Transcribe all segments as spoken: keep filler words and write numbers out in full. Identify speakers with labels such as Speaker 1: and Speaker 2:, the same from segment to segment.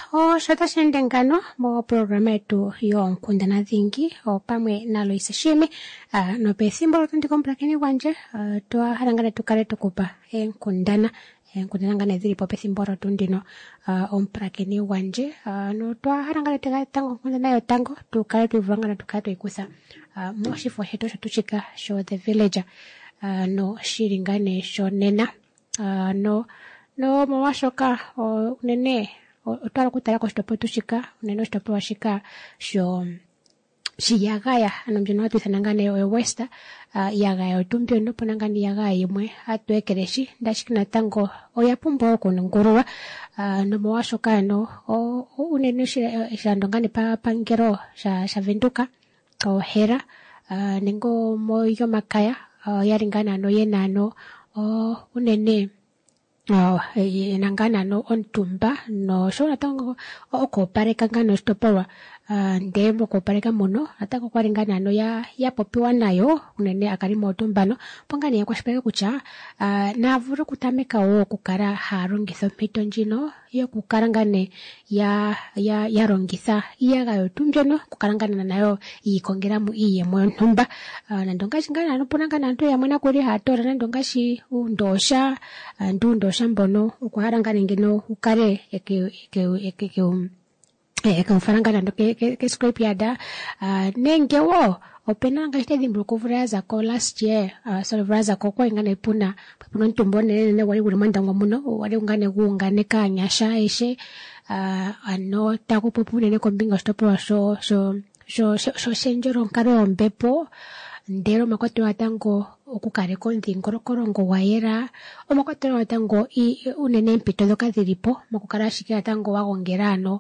Speaker 1: oshota shendengano mo programa yetu yonkundana dhingi opamwe na Loise Shimi uh, no pethimbo lotundikomplakeni wanje uh, twahalangana tukale tukupa enkundana enkundana ngane dhili po pethimbo lotundino uh, omplakeni wanje uh, no twahalangana tukale tango nkundana yo tango tukale tuivulangana tukale tuikusa uh, moshifo shetu shotuchika sho The Villager uh, no shilingane shonena uh, no no mwashoka uh, unene otwala kutala ko shitopo tushika unene shitopo washika sho shiyagaya ano mjono watu ithanangane oe westa uh, yagaya otumbio nopo nangani yagaya yimwe hatu ekereshi ndashikina tango oyapumbo oko nungurua uh, nomo washoka ano unene shirandongane pa pangero sha, sha venduka o hera uh, nengo moyo makaya uh, yaringana ano yena ano uh, unene Oh, e, nangana no ontumba no shona tango oko pareka ngano stopolwa uh, ndemo ko pareka mono atako kwaringana no ya ya popiwa nayo unene akali motumbano pongani ya kwashipeka kucha uh, na vuru kutameka wo kukara harongitho mpito njino yo kukarangane ya ya ya rongitha iya gayo tumjono kukarangana nayo ikongera mu iye mo ntumba uh, nandonga shingana no ponangana nto ya mwana kuri hatora nandonga shi undosha uh, ndundo shambono ukuharangana ngeno ukare eke eke eke eke um, eke mfarangana ndo ke ke, ke scrape yada uh, nenge wo opena ngashite dimbro kuvuraza ko last year uh, so vuraza ko kwa ingane puna puna ntumbo nene ne wali uri mandangwa muno wali ungane guungane kanyasha eshe uh, ano taku popune ne kombinga stopwa so so so so senjoro nkaro mbepo ndero makwatiro atango okukare konthi ngorokorongo wayera omakwatiro atango i unene mpito doka dhilipo makukara shikira atango wagongerano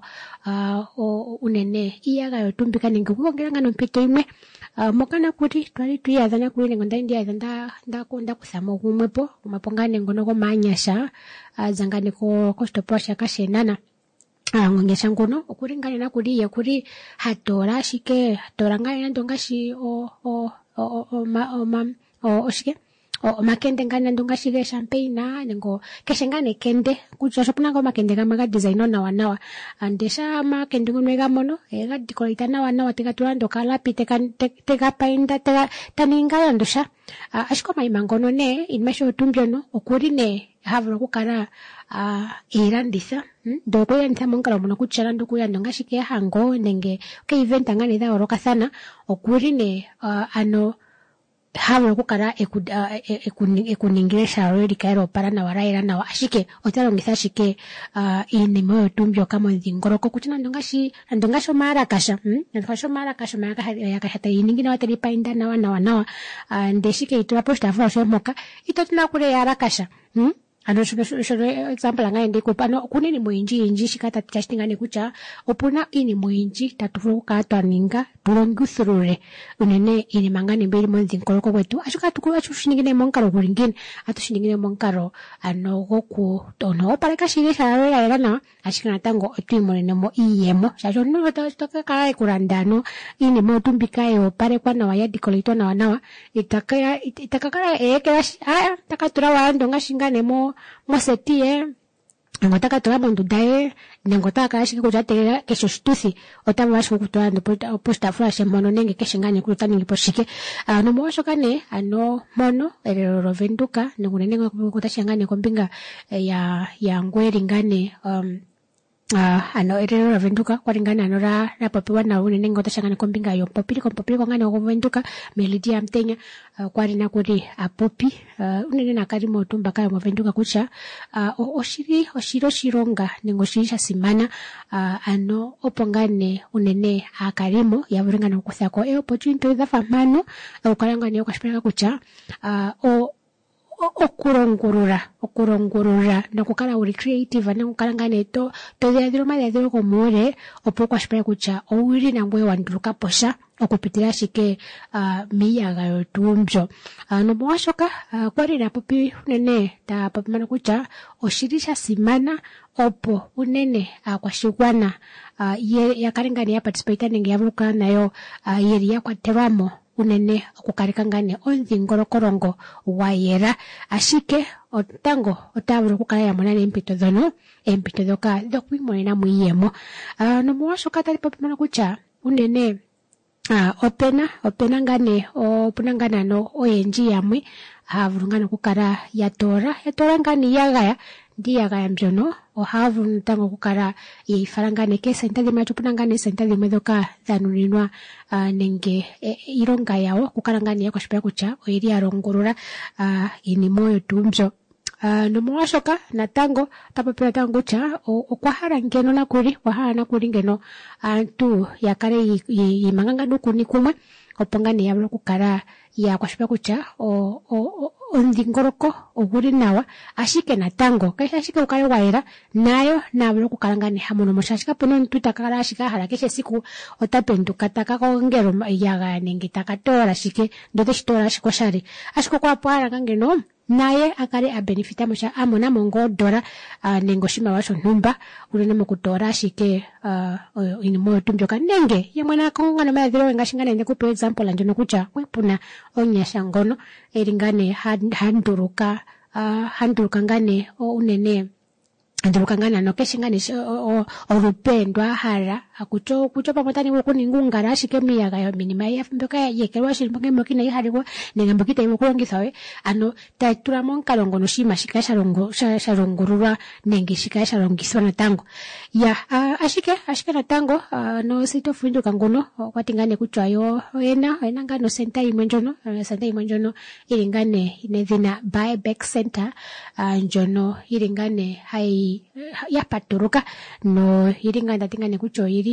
Speaker 1: uh, unene iyaga yotumbika ningi kugongera no mpito imwe uh, mokana kuti twali tuyadhana kuli nengo ndindi yadhanda ndakunda kusamo gumwepo kumapongane ngono ko manyasha uh, zangane ko kostopo shakashenana Ah, ngongesha ngono okuringana na kuri ya kuri hatora shike hatora ngana ndonga shi o o o o ma o ma o shike o makende ngana ndonga shige champagne ngo keshengane kende kucha shopuna ngo makende kama ga design na wanawa andesha makende ngono ga mono ega dikoita na wanawa teka turando kala pite kan teka painda teka taninga ndosha ashiko mai mangono ne inmasho tumbyono okuri ne havro kukara uh, irandisa hmm? doko ya ntamonkara muno kuchara nduku ya ndonga shike hango nenge ke event ngani da oroka sana okuri ne uh, ano havro kukara eku uh, ekuningiresha already kairo para na waraira na ashike otarongisa shike uh, ine moyo tumbyo kama ndingoroko kuchina ndonga shi ndonga sho mara kasha hmm? ndonga sho mara kasha mara ya kasha ta iningina watari painda na wana wana uh, ndeshike itura posta afro sho moka itotuna kule ya kasha hmm? ano shoro shoro example ngai ndiko pano kunini muinji inji shikata tashtingane kucha opuna ini muinji tatufuru katwa ninga bulongusurure unene ini mangane mbeli monzi nkoloko kwetu ashuka tukuru ashushiningine monkaro kuringine atushiningine monkaro ano goku tono pareka shire sharera era na ashikana tango otwimone mo iyemo shasho no toka kai kurandano ini motumbikae opare kwa na waya dikoleitwa na wanawa itakaya itakakara ekera aya takatura wando ngashingane mo mosetie ngotaka tola bondu dae ngotaka ashike kujatera kesho shtusi otama washo kutola ndo posta flash mono nenge keshingane kulutani ngiposhike ano mwasho kane ano mono erero venduka ngunenenga kutashangane kombinga ya ya ngweri ngane um uh, ano erero venduka kwaringana ano ra ra popiwa na unenenga kutashangane kombinga yo popili kompopili ngane ko venduka Melidia Mtenya uh, kwarina kuri apopi uh, unene nakari motumba kayo mo venduka kucha uh, oshiri oshiro shironga nengo shirisha simana uh, ano opongane unene akarimo yavuringana kuthako e opportunity za famano ukalanga ne kwashipeka kucha uh, o okurongurura okurongurura nokukala uri creative nokukala neto todadiro madadiro komore opoko ashipeka kucha owiri nangwe wanduruka posha okupitira shike uh, miyaga yotumbyo uh, no mwashoka uh, kwari na popi unene ta popi mana kucha oshirisha simana opo unene uh, kwa shigwana uh, ye yakarengani ya participate nenge yavuka nayo uh, yeri ya kwateramo unene okukaleka ngane omudhingolokolongo wayela. Ashike otango otavulu okukala yamona neempito dhono empito dhoka dhokwiimonena mu iiyemo. Uh, nomolwashoka tali popimana kutya unene Uh, opena opena ngane opuna ngane ano oyendji yamwe havulu ngane okukala yatola yatola ngane iyagaya ndi iyagaya mbyono ohavulu tango okukala yeifala ngane keesenta dhimwe atupuna ngane esenta dhimwe dhoka dhanuninwa uh, nenge e, ilonga yawo okukala ngane yakwashipala kutya oyili yalongulula uh, iinima oyo tuu mbyo. Uh, nomolwashoka natango tapapila tango kutya okwahala ngeno nakuli wahala nakuli ngeno aantu yakale yimanga ngano kuni kumwe opo ngane yavule okukala yakwashipala kutya omudhingoloko oguli nawa. Ashike natango kaishi ashike ukale wayela nayo navule okukala ngane hamono mosha. Ashike puna omuntu takakala ashike ahala keshe siku otapenduka takakongela iiyagaya nenge takatola shike ndote shitola ashike oshali. Ashike okwapo ahala ngeno naye akale a benefita mosha amona mongo dola uh, nenge oshimaliwa shontumba unene mokutola ashike uh, iinima oyo tuu mbyoka nenge yemwe nakongana omayadhilo ngashi ngane ndekupe example ndjono kutya wepuna onyasha ngono eli ngane handuluka uh, handuluka ngane unene handuluka ngane ano keshi ngane olupendo ahala akucho kucho pamotani wokuninga ungala ashike miyaga minima yafumbeka yekelwa shilimboke mokina ihaliwa nenge mbokita imukulongitha we ano tatula monkalo ngono shima shika shalongo shalongulwa nenge shika shalongiswa natango ya uh, ashike ashike natango uh, no sito funduka ngono kwatingane kutwa yo yena yena ngano center imwe njono uh, center imwe njono ilingane inedhina buyback center uh, njono ilingane hai yapaturuka no ilingane tatingane kutwa yiri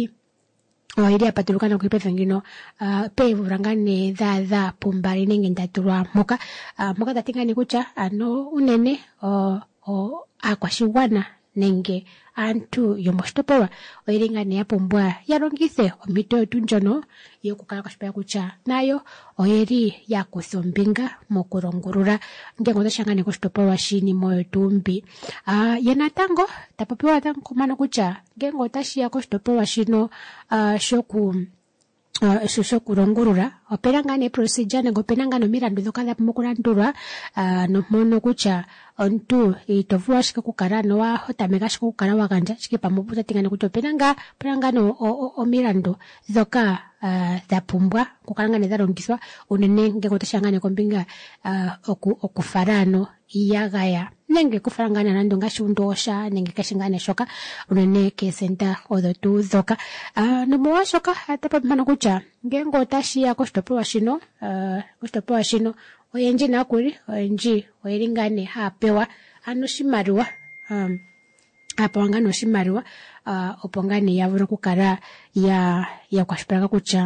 Speaker 1: o ili apatuluka na kuipefe ngino uh, pevura ngane dha dha pumbali nenge ndatulwa moka uh, moka tatingane kutya ano unene o o akwashigwana nenge antu yomoshitopolwa oyili ngane yapumbwa yalongithe omito yotu njono yokukala kwashipala kutya nayo oyeli yakutha ombinga mokulongulula ngenge otashangane koshitopolwa shinima oyo tuu mbi. Uh, ye natango tapopiwa tango kumana kutya ngenge otashiya koshitopolwa shino uh, shoku Uh, shosho kulongulula opena ngane procedure nenge opena ngane omilandu dhoka dhapumbwa okulandulwa uh, nompono kutya omuntu itovulu ashike okukala nowa hotameka ashike okukala wagandja ashike pamwe tatingane kutya opena nga opena ngane omilandu dhoka uh, dhapumbwa okukala ngane dhalongithwa unene ngenge otashangane kombinga uh, oku, okufala ano iyagaya nenge kufala ngane nando ngashi undosha nenge kashingane shoka unene keesenta odho tuu dhoka uh, nomolwashoka tapapimana kutya ngenge otashiya koshitopolwa shino uh, koshitopolwa shino oyenji nakuli oyenji oyeli ngane hapewa ano oshimaliwa um, hapewa ngane oshimaliwa uh, opo ngane yavule okukala ya yakwashipalaka kutya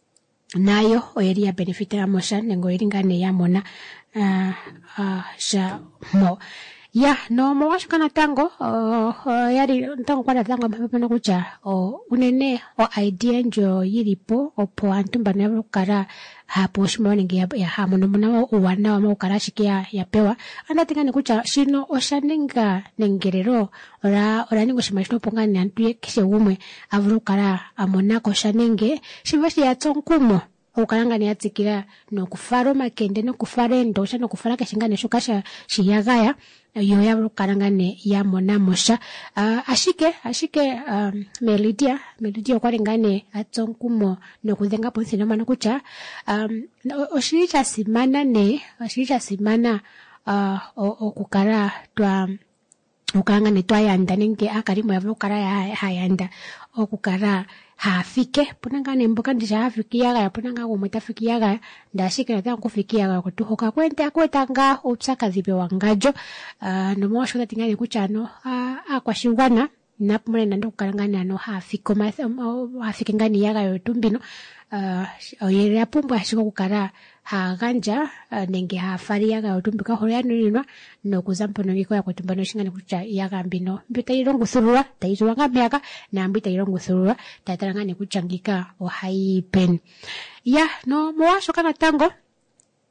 Speaker 1: nayo oyeli ya benefita mosha nenge oyeli ngane yamona uh, uh, sha mo ya no mwashuka natango uh, uh, yali ntango kwa natango mpapana kutya uh, unene o idea njo yilipo opo antu mbano yavule kukala hapo oshimaliwa nenge ya, ya hamono muna uwana wama ukala ashike ya, yapewa anatingane kutya shino oshanenga nengerero ora ora ningo shima shino pongane antu yekishe umwe avule kukala amonako shanenge shiva shi yatsonkumo ukala ngane yatsikira nokufara omakende nokufara endosha nokufara keshingane shoka sha shiyagaya yo yavule kukala ngane yamona mosha uh, ashike ashike um, Melidia Melidia okwali ngane atsonkumo nokudhenga po nsinoma kutya um, oshili cha simana ne oshili cha simana uh, okukala twa ukala ngane twayanda nenge akalimo yavule kukala hayanda okukala hafike puna ngane mboka ndisha hafiki yaga puna nga gumwe tafiki yaga ndashike nataka kufiki yaga kutuhoka kwente akweta nga upsakazi pe wangajo uh, nomwasho tatingane kuchano uh, akwashigwana napumule nando kukalangana no hafiko hafiki ngani yaga yotumbino uh, oyere apumbwa ashiko kukala haganja uh, nenge hafari yaga yotumbika holo yanulinwa nokuzampo nongiko ya kutumbano shingane kucha yaga mbino mbyo tailongu thurua taizua nga meaka na ambi tailongu thurua tatarangane kuchangika o hai pen ya no mwasho kana tango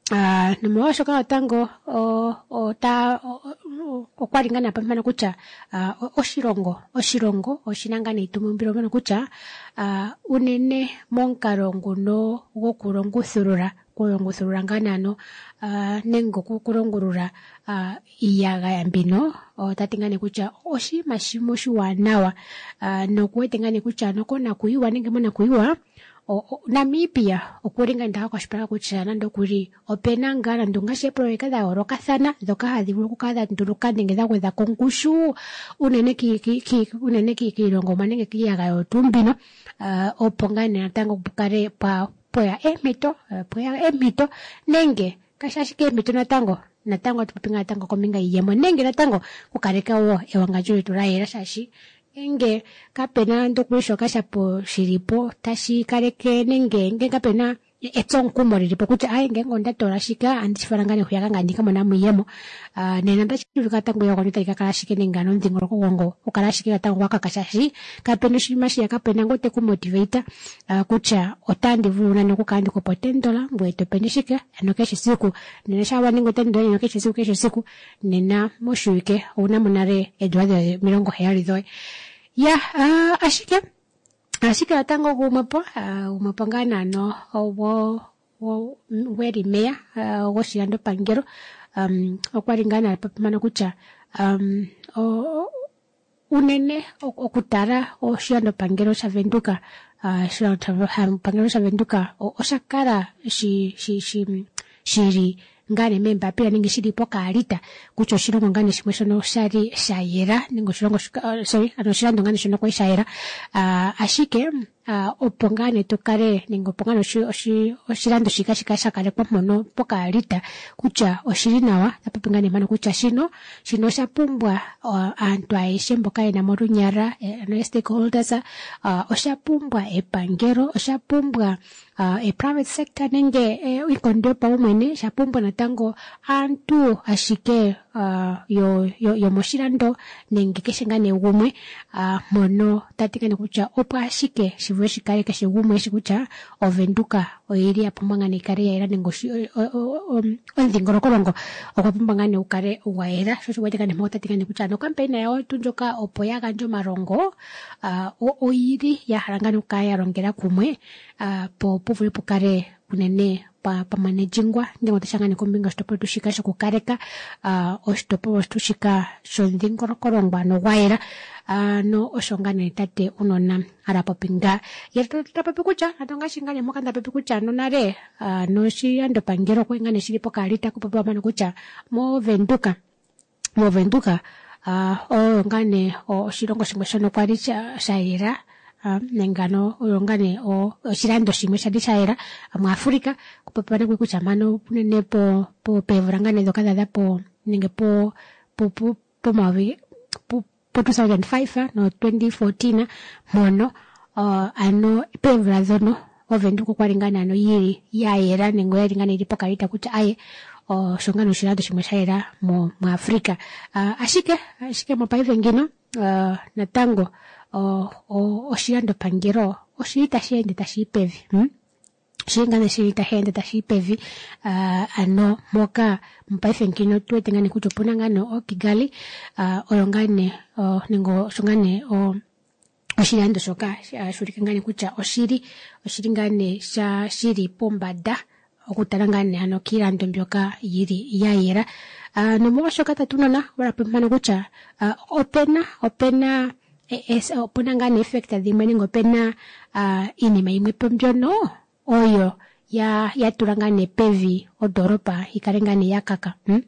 Speaker 1: Uh, nomwasho kana tango o o ta okwaringana pamana kucha uh, oshirongo oshirongo oshinangana itumumbiro mana kucha uh, unene monkaro nguno gokulonguthulula kulonguthulula nganano uh, nengo kukulongulula uh, iyaga yambino o tatingane kucha oshima shimo shiwanawa uh, nokuwetengane kucha nokona kuyiwa nenge mona kuyiwa o, o Namibia okulinga ndaka kwashipala kutya nando kuli opena ngana ndunga sheproeka dha orokathana dhoka hadhi vulu kukala nduluka nenge dha gwedha kongushu unene ki ki, ki unene ki kilongo manenge kiyaga yotumbino uh, opo ngane natango bukare pa poya emito uh, poya emito nenge kashashike emito natango natango tupinga natango kominga yemo nenge natango kukareka wo ewangajuli tulayela shashi enge kapena ndokulisho kashapo shiripo tashi kareke nenge nge kapena etsonkumo lilipo kuti ayi nge ngonda torashika andichifarangane kuyaka ngandika mona muyemo uh, nena ndachituka tango yako nitalika kalashike nengano ndingoloko wongo ukalashike tango waka kashashi kapena shimashi yakapena ngote ku motivator uh, kucha otandi vuluna nokukandi ko potendola mbweto pendishike anokeshi siku nena shawa ningo tendola anokeshi siku kesho siku nena moshuike una munare edwade milongo heyali dhoe ya uh, ashike ashike tango gumepo uh, gumepo ngana no wo wo weri meya uh, wo shirando pangero um okwaringana papamana kucha um o, unene okutara o shirando pangero shavenduka uh, shirando pangero shavenduka oshakara shi shi shi shiri ngane memba pila ningi shiri poka alita kucho shirongo ngane shimwe shono shari shayera ningo shirongo uh, sorry ano shirando ngane shono kwa shayera uh, ashike uh, opongane tukare ningo pongane oshi, oshi, oshirando shika shika shakare kwa mono poka alita kucha oshirinawa tapapingane mano kucha shino shino shapumbwa uh, antu aishe mboka ena moru nyara eh, no stakeholders uh, oshapumbwa epangero oshapumbwa uh, e private sector nenge eh, ikondo pa umene shapumbwa natango antu ashike uh, yo, yo, yo moshirando nenge keshengane ugumwe uh, mono tatingane kucha opo ashike shivwe shikare keshe ugumwe shikucha ovenduka oiri apumbangane ikare yaira nengo ondhingolokolongo okwapumbangane ukare uwaira shosho wetekane mo tatingane kucha no kampeni yawo tunjoka opo yaganjo marongo uh, oiri yahalangane ukaya rongera kumwe uh, po povule pukare unene pa pa managingwa ndengo tashangane kombinga stopo tushika shokukareka uh, ostopo tushika shondingorokolongwa no waira uh, no oshongane tate unona arapo pinga yeto tapapi kucha atonga shingane mokanda papi kucha no nare uh, no shiyando pangero kwengane shilipo kalita kupapa mano kucha mo venduka mo venduka uh, o ngane o shirongo shimwe shono kwali shaira Um, nengano uyongane o shirando shimwe shadi shaera mu Afrika kupapana kwe kuchamano punene po po pevurangane doka dada po nenge po po po po mavi po, po two thousand five no twenty fourteen mono uh, ano pevura zono ovenduko kwaringana no yiri yaera nengo yaringana ilipo kalita kucha aye o shongano shirando shimwe shaera mu mu Afrika uh, ashike ashike mo paive ngino uh, natango o o oshirando pangero oshirita shende tashipevi hm shingane shirita hende tashipevi uh, ano moka mpaife nkino tuwetengane kuchopuna ngano o Kigali uh, oyongane o ningo shongane o oshirando shoka uh, shurikangane kucha oshiri oshiringane sha shiri pombada okutalangane ano kirando mbyoka yiri yayera uh, nomo shoka tatunona barapemana kucha uh, opena opena es opona ngane effect dhimwe ningo pena uh, inima imwe pembyono oyo ya ya turangane pevi odoropa ikarengane yakaka hm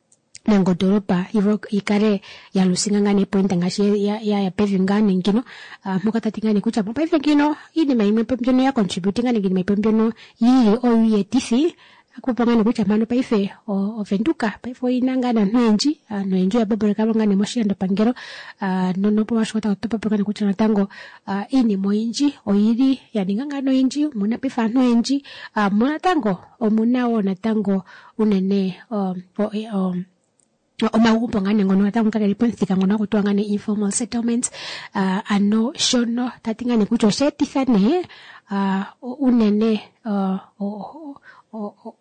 Speaker 1: nango doropa ivo ikare ya lusingangane point ngashi ya ya, ya pevi ngane ngino uh, mukatatingane kucha mo pevi ngino inima imwe pembyono ya contributing ngane ngine pembyono yiri oyo yetifi akupangane kucha mano paife o venduka paifo inangana nwenji uh, nwenji ya babore kabangane moshirando pangero uh, nono po washota topa pangane kucha natango uh, ini moinji oiri yaninganga no inji muna pifa nwenji uh, muna tango o muna ona tango unene um, o, um, omagumbo ngane ngono natango kakali ponthika ngono kutwangane informal settlements uh, ano shono tatingane kucho setithane uh, unene uh, o, o, o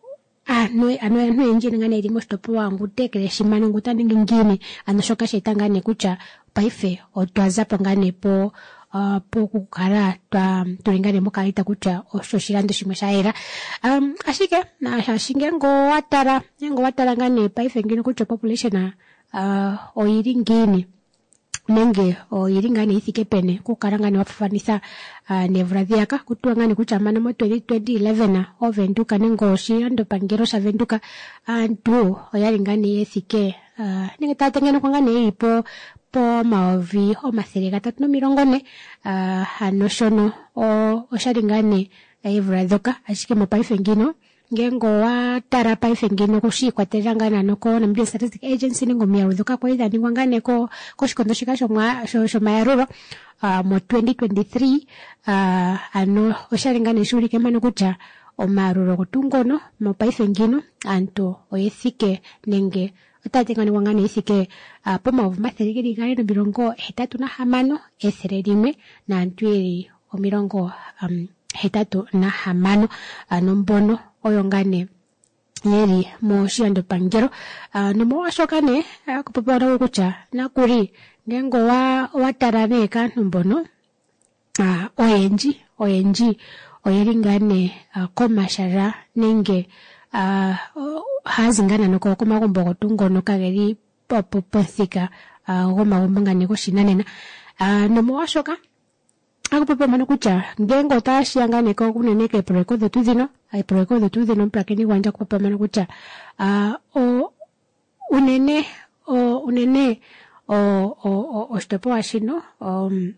Speaker 1: ano ano ano engine ngane iri mostopo wangu tekele shimano ngutani ngingine anoshoka shaitangane kucha paife otwazapo ngane po uh, po kukara twa tulingane mukalita kucha osho shirando shimwe shaera um ashike na ashinge ngo watara ngo watara ngane paife ngine kucha population uh, oiri ngine nenge o iringane ithike pene kukarangane wafafanisa uh, nevradhiaka kutuangane kuchamana mo twenty eleven ovenduka nengo shirando pangero shavenduka antu oyaringane ethike uh, nenge tatengene kwangane ipo po maovi o mathele gatatu nomirongo ne uh, anoshono o osharingane evradhoka ashike mo paife ngino ngengo wa tara paife ngino kushikwatelangana noko na Media Statistic Agency ningo miyarudhuka kwa idha ningwangane ko koshikondo shika shomwa shomayaruro uh, mo twenty twenty-three uh, ano osharingane shuri kemano kucha omaruro kutungono mo paife ngino anto oyethike nenge otatengane wangane ithike uh, po maovu mathele gane no mirongo hetatu na hamano ethele limwe na antu eri o mirongo um, hetatu na hamano ano mbono oyongane yeri mo shiando pangero uh, no mo ashokane uh, kupopora kucha nakuri ngengo wa watarane ka mbono uh, oyenji oyenji oyeringane uh, komashara nenge uh, hazingana noko komagombo gotungono kageri popothika uh, gomagombo ngane koshinanena uh, no mo ashoka akupepe mano kucha ngengo tashiangane ko kuneneke project the tuzino ai project the tuzino mpakeni wanja kupepe mano kucha uh, o unene o unene o o o, o stopo ashino um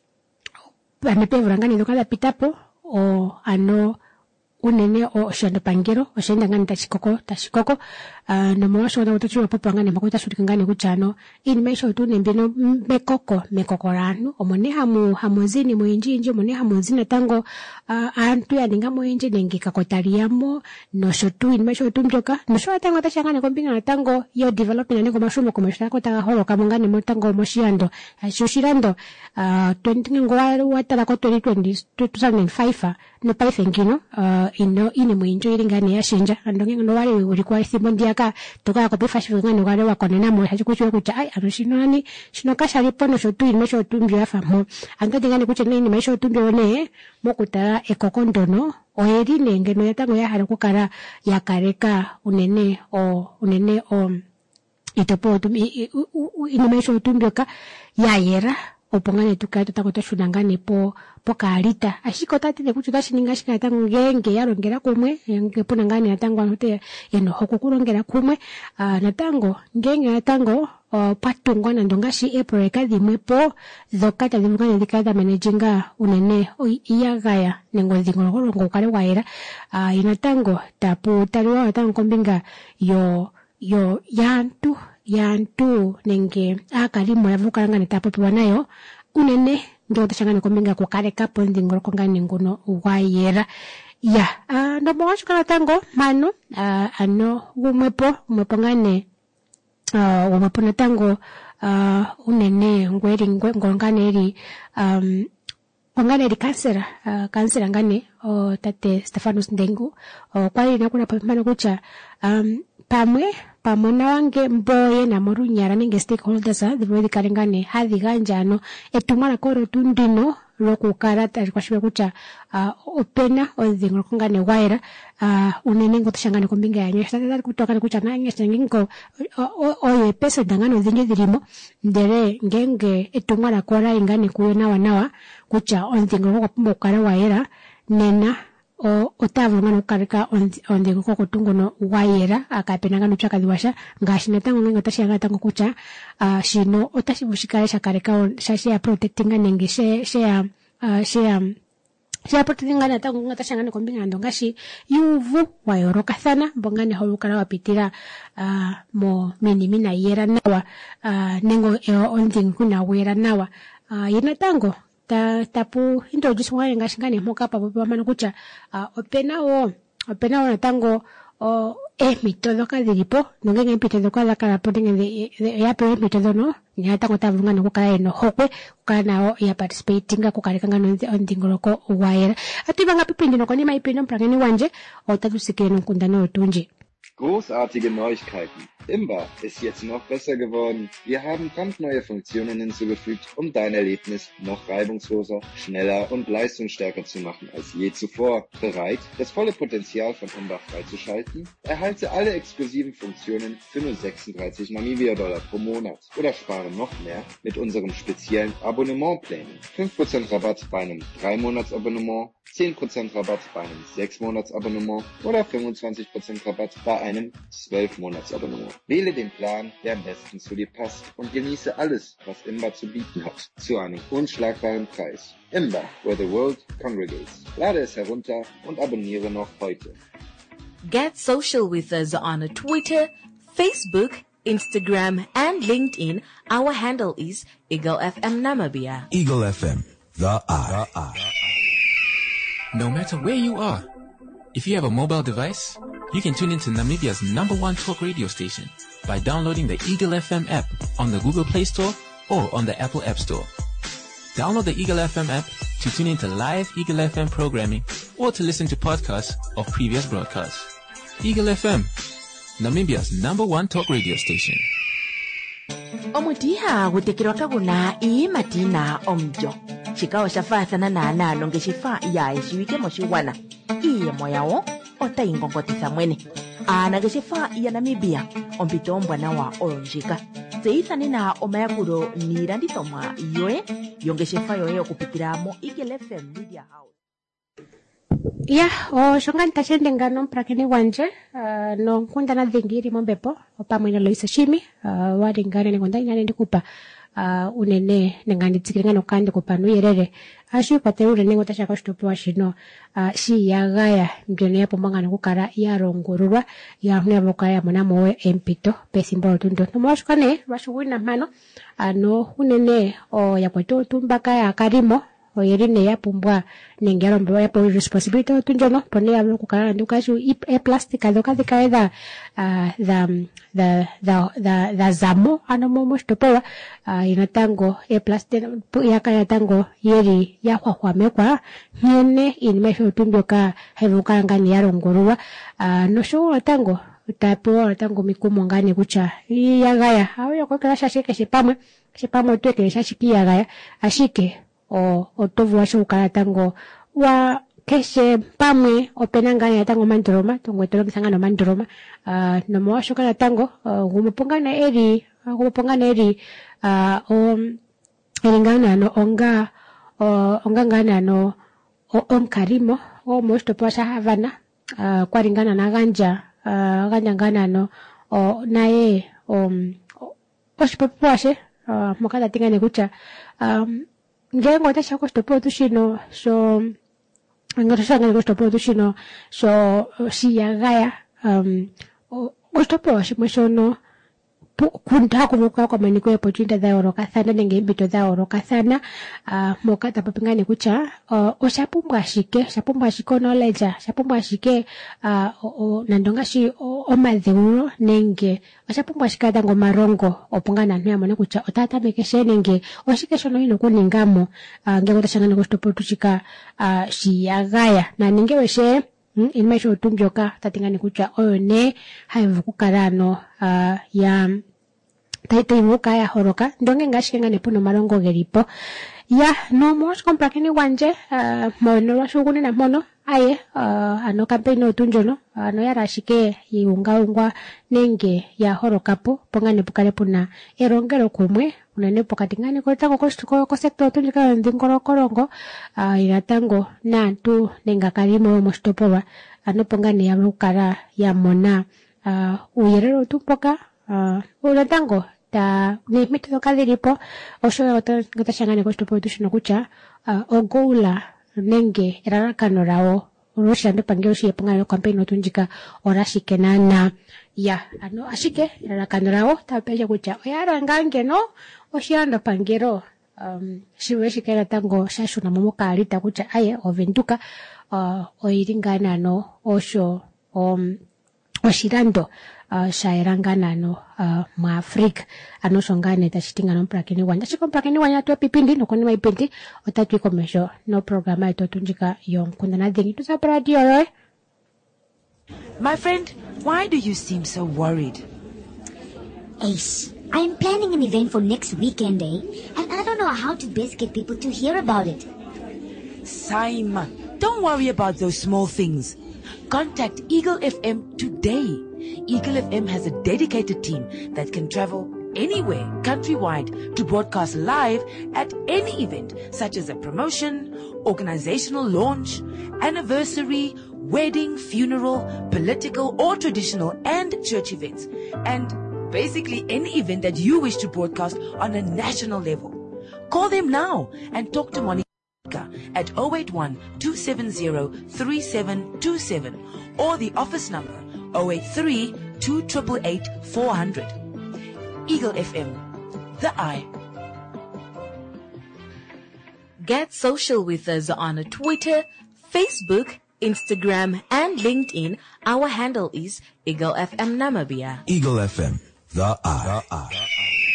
Speaker 1: amepe vrangani dokala pitapo o ano unene o shando pangero o shenda ngani tachikoko tachikoko uh, no mwasho na utachiwa popo ngani makuta shuri ngani kuchano ini mesho tu nembino mekoko mekokoranu omone hamu hamozini muinji inji omone hamozini tango uh, antu ya ninga muinji nengi kakotariamo no shotu ini mesho tu mjoka no showa tango tashangane kombinga na tango yo development nengo mashumo komeshita kota holo kamungani mo tango moshiando shushirando uh, twenty ngwa watala ko twenty twenty two thousand five no paife ngino uh, ino ine muinjo iringane ya shinja andonge no wale ulikuwa simbo ndiaka toka ko bifashi ngane wale wakonena mo haji kuchwe kucha ai arushino nani shino kasha lipo no shotu ine mesho tumbyo afa mo anga dingane kuche ni mesho tumbyo ne mo kutara ekokondono oyeri nenge no yatango ya haruko kara yakareka unene o unene o itopo tumi ine mesho tumbyo ka yayera opongane tukaito takota shunangane po pokalita ashiko tatile kuchu tashininga shika tango ngenge yarongera kumwe ngenge ponangane natango anote yeno hokukurongera kumwe uh, natango ngenge natango uh, patungwa na ndongashi April kadimwe po dhokata dhimukane dikada manajinga unene iyagaya nengo dhingolongo kale waera uh, inatango tapu taliwa natango kombinga yo yo yantu yantu nenge akalimo yavukalanga netapopiwa nayo unene ndo tashangane kombinga kukareka pondi ngoro kongane ngono wayera ya uh, ndo mwacho kana tango mano uh, ano umwepo umwepo ngane uh, umwepo na tango uh, unene ngweri ngongane eri um ngongane eri kansera uh, kansera ngane o tate Stefanus Ndengu o kwali nakuna pamano kucha um pamwe pamona wange mboye na morunyara ninge stakeholders dhibodi kalengane hadhi ganjano etumara koro tundino loku karata kwashwe kucha uh, opena odhingo kongane waira uh, unene ngo tshangane kombinga yanyo sasa kutoka kucha nange shangingo oye pesa dangano dhinge dhirimo ndere ngenge etumara kora ingane kuyo nawa nawa kucha odhingo ko pumbo kara waira nena o otavu ngano karika onde ko kutungono wayera akapenanga nuchaka diwasha ngashina tango ngengo tashanga tango kucha uh, shino otashibushikara shakarika shashi ya protecting nenge she she uh, she um, she protecting ngana tango ngatashanga ne kombinga ndongashi yuvu wayoroka sana bongane holukara wapitira uh, mo minimina yera nawa uh, nengo eo onding kuna wera nawa uh, yina tango ta tapu introduce ngane ngashingane moka pa pa mano kucha uh, opena o opena o natango o e mitodo ka diripo no ngenge mitodo ka la kala podenge ya pe mitodo no ya tango tavunga no ka eno hokwe ka na o ya participating ka kukareka ngano ondingoloko waira ati banga pipindi no koni maipino mprangeni wanje o tatusikeno kundano tunje
Speaker 2: Großartige Neuigkeiten. Imba ist jetzt noch besser geworden. Wir haben brandneue Funktionen hinzugefügt, um dein Erlebnis noch reibungsloser, schneller und leistungsstärker zu machen als je zuvor. Bereit, das volle Potenzial von Imba freizuschalten? Erhalte alle exklusiven Funktionen für nur sechsunddreißig Namibia-Dollar pro Monat oder spare noch mehr mit unserem speziellen Abonnementplänen. fünf Prozent Rabatt bei einem drei Monats Abonnement, zehn Prozent Rabatt bei einem sechs Monats Abonnement oder fünfundzwanzig Prozent Rabatt bei einem zwölf Monats Abonnement. Wähle den Plan, der am besten zu dir passt und genieße alles, was Imba zu bieten hat, zu einem unschlagbaren Preis. Imba, where the world congregates. Lade es herunter und abonniere noch heute.
Speaker 3: Get social with us on Twitter, Facebook, Instagram, and LinkedIn. Our handle is Eagle F M Namibia.
Speaker 4: Eagle F M, the eye. The eye.
Speaker 5: No matter where you are, if you have a mobile device, you can tune into Namibia's number one talk radio station by downloading the Eagle F M app on the Google Play Store or on the Apple App Store. Download the Eagle F M app to tune into live Eagle F M programming or to listen to podcasts of previous broadcasts. Eagle F M, Namibia's number one talk radio station.
Speaker 3: Omutiha gutekirwa kaguna ii matina omjo. Chikawa shafathana na analo ngeshifa ya ishiwike moshiwana. Iye moyao ota ingongotisa mwene. Ana ngeshifa ya Namibia ompito ombwana wa olonjika. Zeithani na omayakuro nirandithomwa yoe yongeshifa yoe okupitira mo Eagle F M Media House.
Speaker 1: Ya, o shongan tashende ngano prakini wanje, uh, no kunda na dhingiri mombepo, opamwe na Loisa Shimi, uh, wadi ngane ngonda inane ndikupa, uh, unene ngani tsikiringano kandi kupanu yerere. Ashi pateure nengo tashaka shtupu wa shino, uh, shi ya gaya, mjone ya pomanga nukukara ya rongurua, ya hune avoka ya mona moe empito, pesi mboro tundo. No mwashukane, washuwina mano, uh, no unene o ya kwetu tumbaka ya karimo, o yerine ya pumbwa nengero mbewa ya po responsibility o tunjono pone ya kukara nduka shu e plastic adoka de kaeda uh, the the the the the zamo ano momo stopoa uh, inatango e plastic ya kaya tango yeri ya kwa kwa mekwa nyene inimesho tumbyoka hevuka ngani ya rongorua uh, no sho tango utapewa tango mikumo ngani kucha ya gaya au ya kwa kala shashike shipamwe shipamwe tueke shashikia gaya ashike o otovu washo ukala tango wa keshe pamwe openangana tango mandroma tongwe tolo bisangano mandroma uh, no mo washo kala tango uh, gumupongana eri uh, gumupongana eri uh, o eringana no onga o onga ngana no o onkarimo o mosto pasha havana uh, kwaringana na ganja uh, ganja ngana no o nae um osipopwashe uh, mokala tingane kucha um ngengo tasha ko stopo tushino so ngoro sanga ko stopo tushino so siyagaya um o stopo shimoshono kunda kumuka kwa maniko ya pochunda za oroka sana nenge mbito za oroka sana uh, mokata papingane kucha uh, o shapumbwa shike shapumbwa shiko knowledge shapumbwa shike uh, o, o nandonga shi o, o madheuro nenge o shapumbwa shika dango marongo opungana ntu yamone kucha otata mekeshe nenge o shike shono ino kuningamo uh, ngeko tashangana ko stopo tushika uh, shiyagaya na nenge weshe Mm, inimesho utumbyoka tatingani kucha oyo ne haivu kukarano uh, ya taitimuka ya horoka ndonge ngashike nepuno marongo geripo ya no mos compra kini wanje uh, mono washuguni na mono aye uh, ano campaign otunjono ano ya rashike iunga ungwa nenge ya horokapo pongane pukale puna erongero kumwe unene pokatingani ko tango ko ko sector tunjika ndingoro korongo uh, iratango na tu nenga karimo mostopowa ano pongane ya rukara ya mona uh, uyerero tupoka uh, uratango ta ni mito kadiripo osho otashangane ko stopo tushino kucha uh, ogoula nenge erarakano rao urusha ndo pangeo shi pongane campaign otunjika orashike nana ya ano ashike erarakano rao tapeja kucha oyara ngange no oshirando pangero um shiweshi kera tango shashuna momoka alita kucha aye ovenduka uh, oiringana no osho um oshirando uh, shairangana no uh, mwa Afrika ano shongane tashitinga no prakini wanja chiko prakini wanja tu pipindi no koni maipindi otatu komesho no programa ito tunjika yon kunda na dhingi tu sa radio yoe
Speaker 3: My friend, why do you seem so worried?
Speaker 6: Ace, I'm planning an event for next weekend, eh? And I don't know how to best get people to hear about it.
Speaker 3: Simon, don't worry about those small things. Contact Eagle F M today. Eagle F M has a dedicated team that can travel anywhere countrywide to broadcast live at any event, such as a promotion, organizational launch, anniversary, wedding, funeral, political or traditional and church events, and basically any event that you wish to broadcast on a national level. Call them now and talk to Monica at zero eight one, two seven zero, three seven two seven or the office number zero eight three, two eight eight, four hundred. Eagle F M, the eye. Get social with us on Twitter, Facebook, Instagram, and LinkedIn. Our handle is Eagle F M Namibia.
Speaker 4: Eagle F M, the eye. The eye.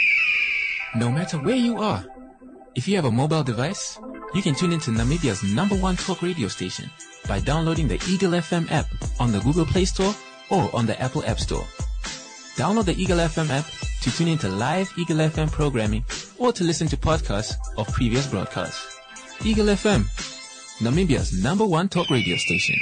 Speaker 5: No matter where you are, if you have a mobile device, you can tune into Namibia's number one talk radio station by downloading the Eagle F M app on the Google Play Store or on the Apple App Store. Download the Eagle F M app to tune into live Eagle F M programming or to listen to podcasts of previous broadcasts. Eagle F M, Namibia's number one talk radio station.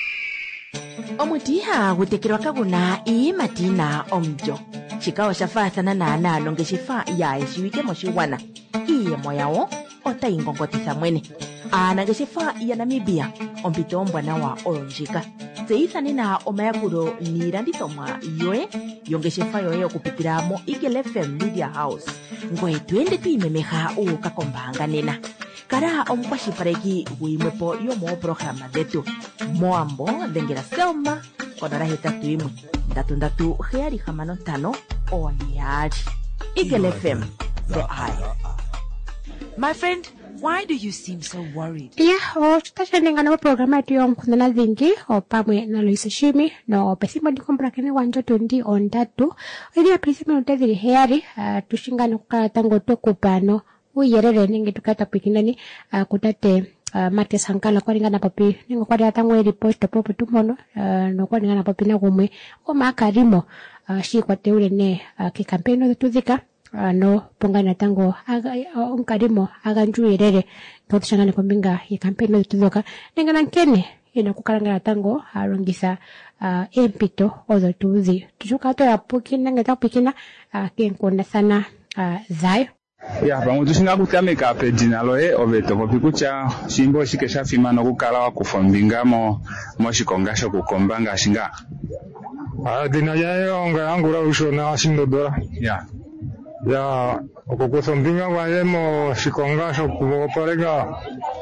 Speaker 3: Omutiha gutekerwa kaguna I matina omjo. Chikao shafathana na nalo ngeshifa ya ishiwike moshiwana. Iye moyao ota ingongotisa mwene. Ana ngeshifa ya Namibia ompito mbwana wa olonjika. Zeithani na omayakuro nirandithomwa yoe yongeshefa yoe okupitira mo Eagle F M Media House. Ngoe twende tuimemeha ukakombanga nena. Kara omukwashipareki wimwepo yomo programa detu. Moambo dengera selma konora hetatu imwe. Ndatu ndatu heari hamano tano oniari. Eagle F M, the eye. My friend, why do you seem so worried?
Speaker 1: Yeah, o tutashanenga na programa yetu ya mkundana zingi o pamwe na Loisa Shimi no pesimo di komprakene wanjo tundi ondatu ili ya pesimo utazili heari uh, tushingana kukatango tokupano uyerere ningi tukata pikinani uh, kutate uh, mate sankala kwa ringana papi ningo kwa datango eri posto popo tumono uh, no kwa ringana papi na kumwe o makarimo uh, shi kwa teule ne uh, kikampeno tutuzika Uh, no pongana tango aga uh, onkarimo aga njuirere totushangane kombinga ya kampeni tuzoka nengana nkene ina kukalanga tango arongisa uh, empito ozo tuzi tujuka to ya pukina ngeta pukina uh, kenkona sana uh, zayo
Speaker 7: ya bangu tushinga kutameka pedina loe oveto popikucha shimbo shikesha fima no kukala wa kufombinga mo mo shikongasho kukombanga shinga
Speaker 8: ah dina yayo nga angura ushona shindodora
Speaker 7: ya
Speaker 8: ya okukusombinga wayemo shikongasho kuboparega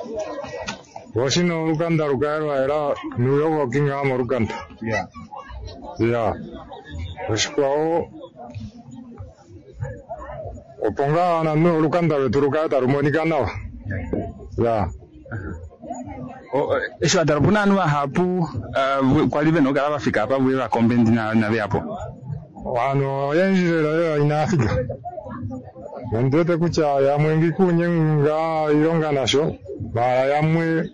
Speaker 8: washino Uganda rugairwa era nuyo wokinga mo Uganda
Speaker 7: ya
Speaker 8: ya washkwao oponga na no Uganda weturuka tarumonika nawa ya
Speaker 7: o esho atarabuna nwa hapu kwa live no kala bafika hapa bwe ba kombendi na na hapo
Speaker 8: wano yenjira ina Afrika ndete kucha ya mwengi kunyenga ironga nasho bara yamwe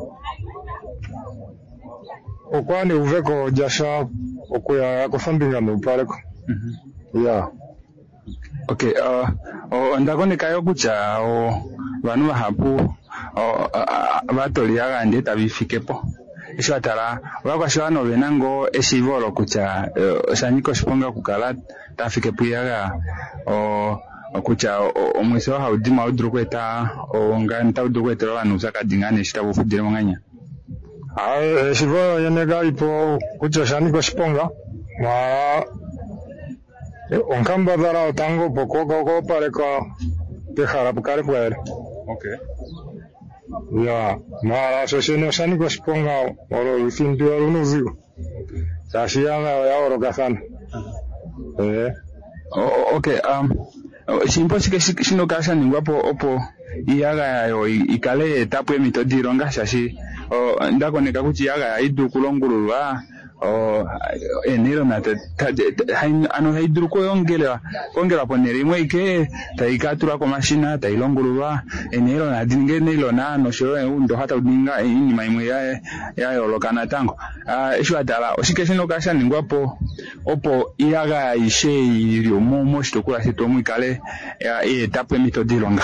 Speaker 8: okwani uveko jasha okuya kufambinga no pareko
Speaker 7: mhm
Speaker 8: ya
Speaker 7: okay uh o ndakone kayo kucha o banu hapo o batoli agande tabifikepo isho atara wakwashano benango esivolo kucha sanyiko shiponga kukala tafike puyaga o kucha omweso haudima udrukweta o nganta udrukweta abantu sakadingane shitabo fudire manganya
Speaker 8: ah esivolo yenega ipo kucha sanyiko shiponga ma onkamba dara tango poko koko pareko dejara bukare puere
Speaker 7: okay
Speaker 8: ya mara soseno sanyiko shiponga oro findio runuzigo sashiyanga ya oro kasana eh
Speaker 7: okay um simpo sike shino kasha ningwapo opo iyaga yo ikale etapu emito dironga shashi o ndakoneka kuti yaga idu kulongululwa o enero na te ano haiduru ko yongela ongela ponere imwe ike taikatura ko mashina tailongulwa enero na dinge nilo na no shoro undo hata udinga inyuma imwe ya ya yolokana tango ah ishu atala osikeshino kasha ningwapo opo iaga ishe ilio momo shitokula sitomu ikale ya etape mitodilonga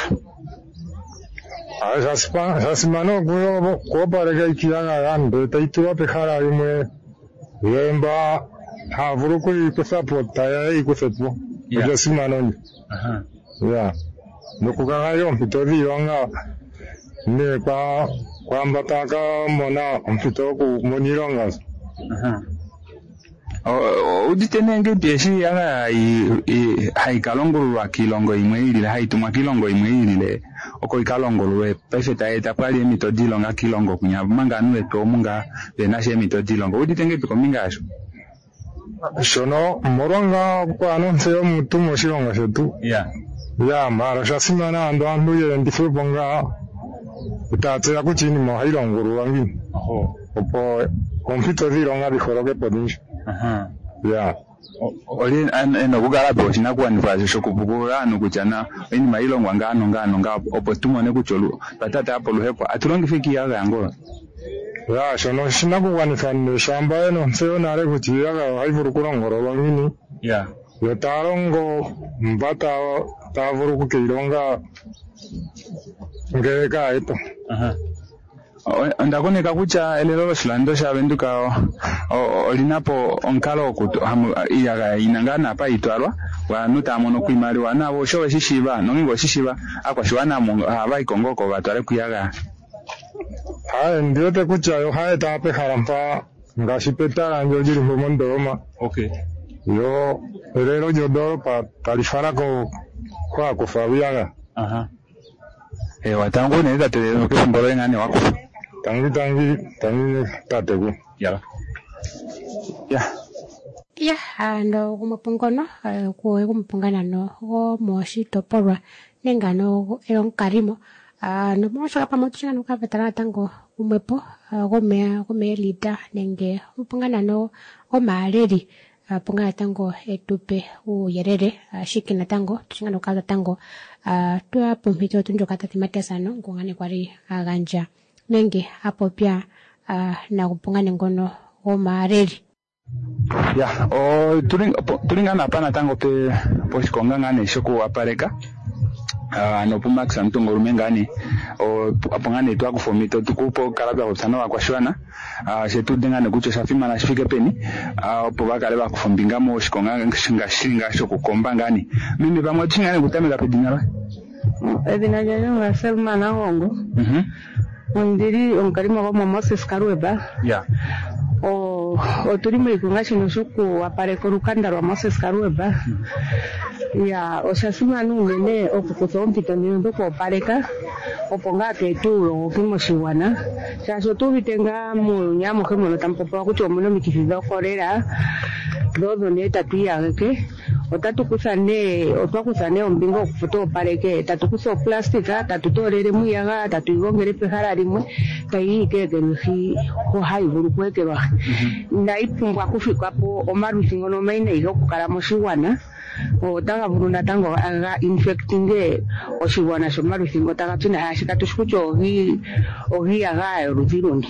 Speaker 8: ah jaspa jasmano kuyo ko parega ikiaga gande taitua pejara imwe yemba havuru ko ikusaporta ya ikusetpo jasmano aha ya nokugaga yo mitodilonga ne kwa kwamba taka mona mpito ku monilonga
Speaker 7: aha o uditenenge pieshi yanga i haikalongolwa kilongo imwe ile haitumwa kilongo imwe ile oko ikalongolwe pefeta eta pali mitodilonga kilongo kunya manga nuwe to munga benashe mitodilonga uditenge piko mingasho
Speaker 8: shono moronga kwa anonse mutumo shilonga shetu
Speaker 7: ya
Speaker 8: ya mara shasimana ando ando ye ndifu bonga utatsera kuchini mo hailongolwa ngi
Speaker 7: oho
Speaker 8: opo kompito dilonga bikoroke podinjo
Speaker 7: aha
Speaker 8: ya
Speaker 7: oli eno kugala bo chinakuwa nifaje shokubugura nukuchana ini mailongwa ngano ngano nga opo tumone kucholu patata hapo luhepo atulongi fiki yaga yango
Speaker 8: ya shono shinakuwa nifanye shamba eno nseo nare kuchiyaga haivuru kulongoro wangini
Speaker 7: ya
Speaker 8: yo tarongo mbata tavuru kukilonga ngeka eto
Speaker 7: aha ndakoneka kucha elelo silando shavenduka olinapo onkalo okuto iyaga inangana pa itwalwa wanuta mono kwimaliwa nabo showe shishiba nongo shishiba akwashwana mu abai kongoko batwale kuyaga
Speaker 8: hae ndiote kucha yo hae tape harampa ngashipeta njo jiri mondoma
Speaker 7: okay
Speaker 8: yo elelo jodoro pa talifara ko kwa kufabiaga
Speaker 7: aha eh watangu neza telelo kifungolo ngane wako
Speaker 8: tangi tangi tangi tategu
Speaker 7: ya ya
Speaker 1: ya ando kumapungono ko kumupungana no go moshi topolwa nengano elon karimo no moshi pa motsina no ka vetara tango umwepo go me go me lita nenge upungana no go maleri pungana tango etupe u yerere shikina tango tsingano ka tango tua pumpito tunjo kata timatesa no ngongane kwari aganja nenge hapo pia uh, na kupungana ngono o mareri
Speaker 7: ya o tulinga tulingana pana tango pe poskonga ngane shoko apareka ah uh, no pumax antongo rumengani o apongane twa kufomito tukupo kalaba kutana kwa shwana ah uh, shetu dengane kucho safima na shifike peni ah uh, po bakale ba kufombinga mo shikonga ngishinga shinga shoko komba ngani mimi bamwe chingane kutamela pedinala
Speaker 9: edina jayo ngaselma na hongo
Speaker 7: mhm
Speaker 9: ndiri onkarimo kwa Moses Karueba
Speaker 7: ya
Speaker 9: o o turimo ikungashi no shuku apareko rukanda rwa Moses Karueba ya o shasima nungene okukuzo mpito nindo ko pareka oponga ke tulo kimo shiwana chaso tubitenga mu nyamo kemo no tampopo akuti omuno mikizido korera dodo ne tatuya ke otatukusane otwakusane ombingo okufuta opareke tatukusa plastica tatutolere muyaga tatuyongere pehara limwe tayikeke nhi ko haivuru kwekerwa ndaipungwa kufikapo omarusingo no maine iyo kukala moshiwana otanga burunda tango aga infectinge oshiwana shomarusingo taga tuna hashika tushkucho ogi ogi aga ruzirundi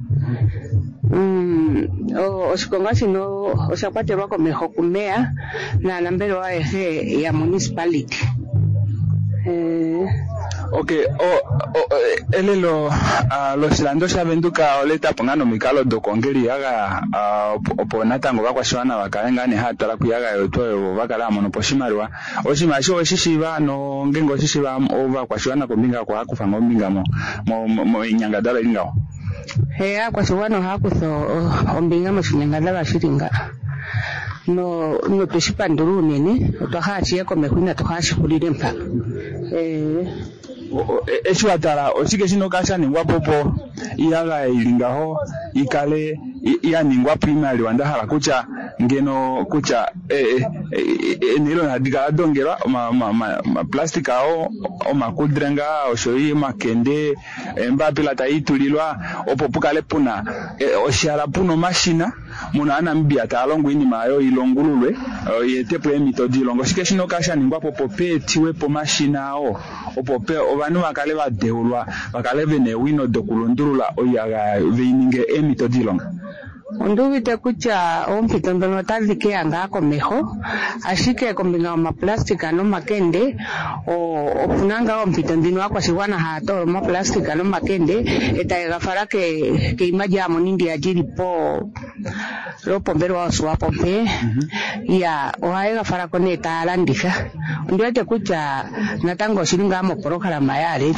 Speaker 9: Mm, o oshikonga sino oshakwatelwa komeho kumea na nambero wa eje ya municipality. Eh
Speaker 7: okay o, o elelo uh, los lando shavenduka oleta pongano mikalo dokongeli yaga uh, opona tango bakwa shwana bakaenga ne hatala kuyaga yoto bakala mono poshimarwa oshimasho oshishiba no ngengo shishiba over kwa shwana kombinga kwa kufanga ombinga mo mo, mo inyanga dala ingawo
Speaker 9: hea kwa shwana hakuso ombinga mo shinyanga bashiringa no no tushipanduru nene otwahachiye komekwina twahashikulire mpa eh
Speaker 7: echo atala osike sino kasha ningwa popo iyaga ilingaho ikale ya ningwa primary wanda hala kucha ngeno kucha eh eh nilo na digala dongera ma ma ma plastic ao o makudrenga o shoi makende emba pila taitulilwa opopukale puna o shara puno mashina muna ana mbia talongo ini mayo ilongululwe yetepo emitodi longo shikeshino kasha ningwa popope tiwe po mashina ao opope obanu bakale badeulwa bakale bene wino dokulundurula oyaga veininge emitodi longo
Speaker 9: Onduvite kucha ompito ndono tazike anga komeho ashike kombinga ma plastic ano makende o opunanga ompito ndino akwa siwana hato ma plastic ano makende eta gafara ke ke imaja monindi ajiri po lo pombero aswa pompe ya oae gafara koneta alandika ndio te kucha natango shilinga mo porokala mayare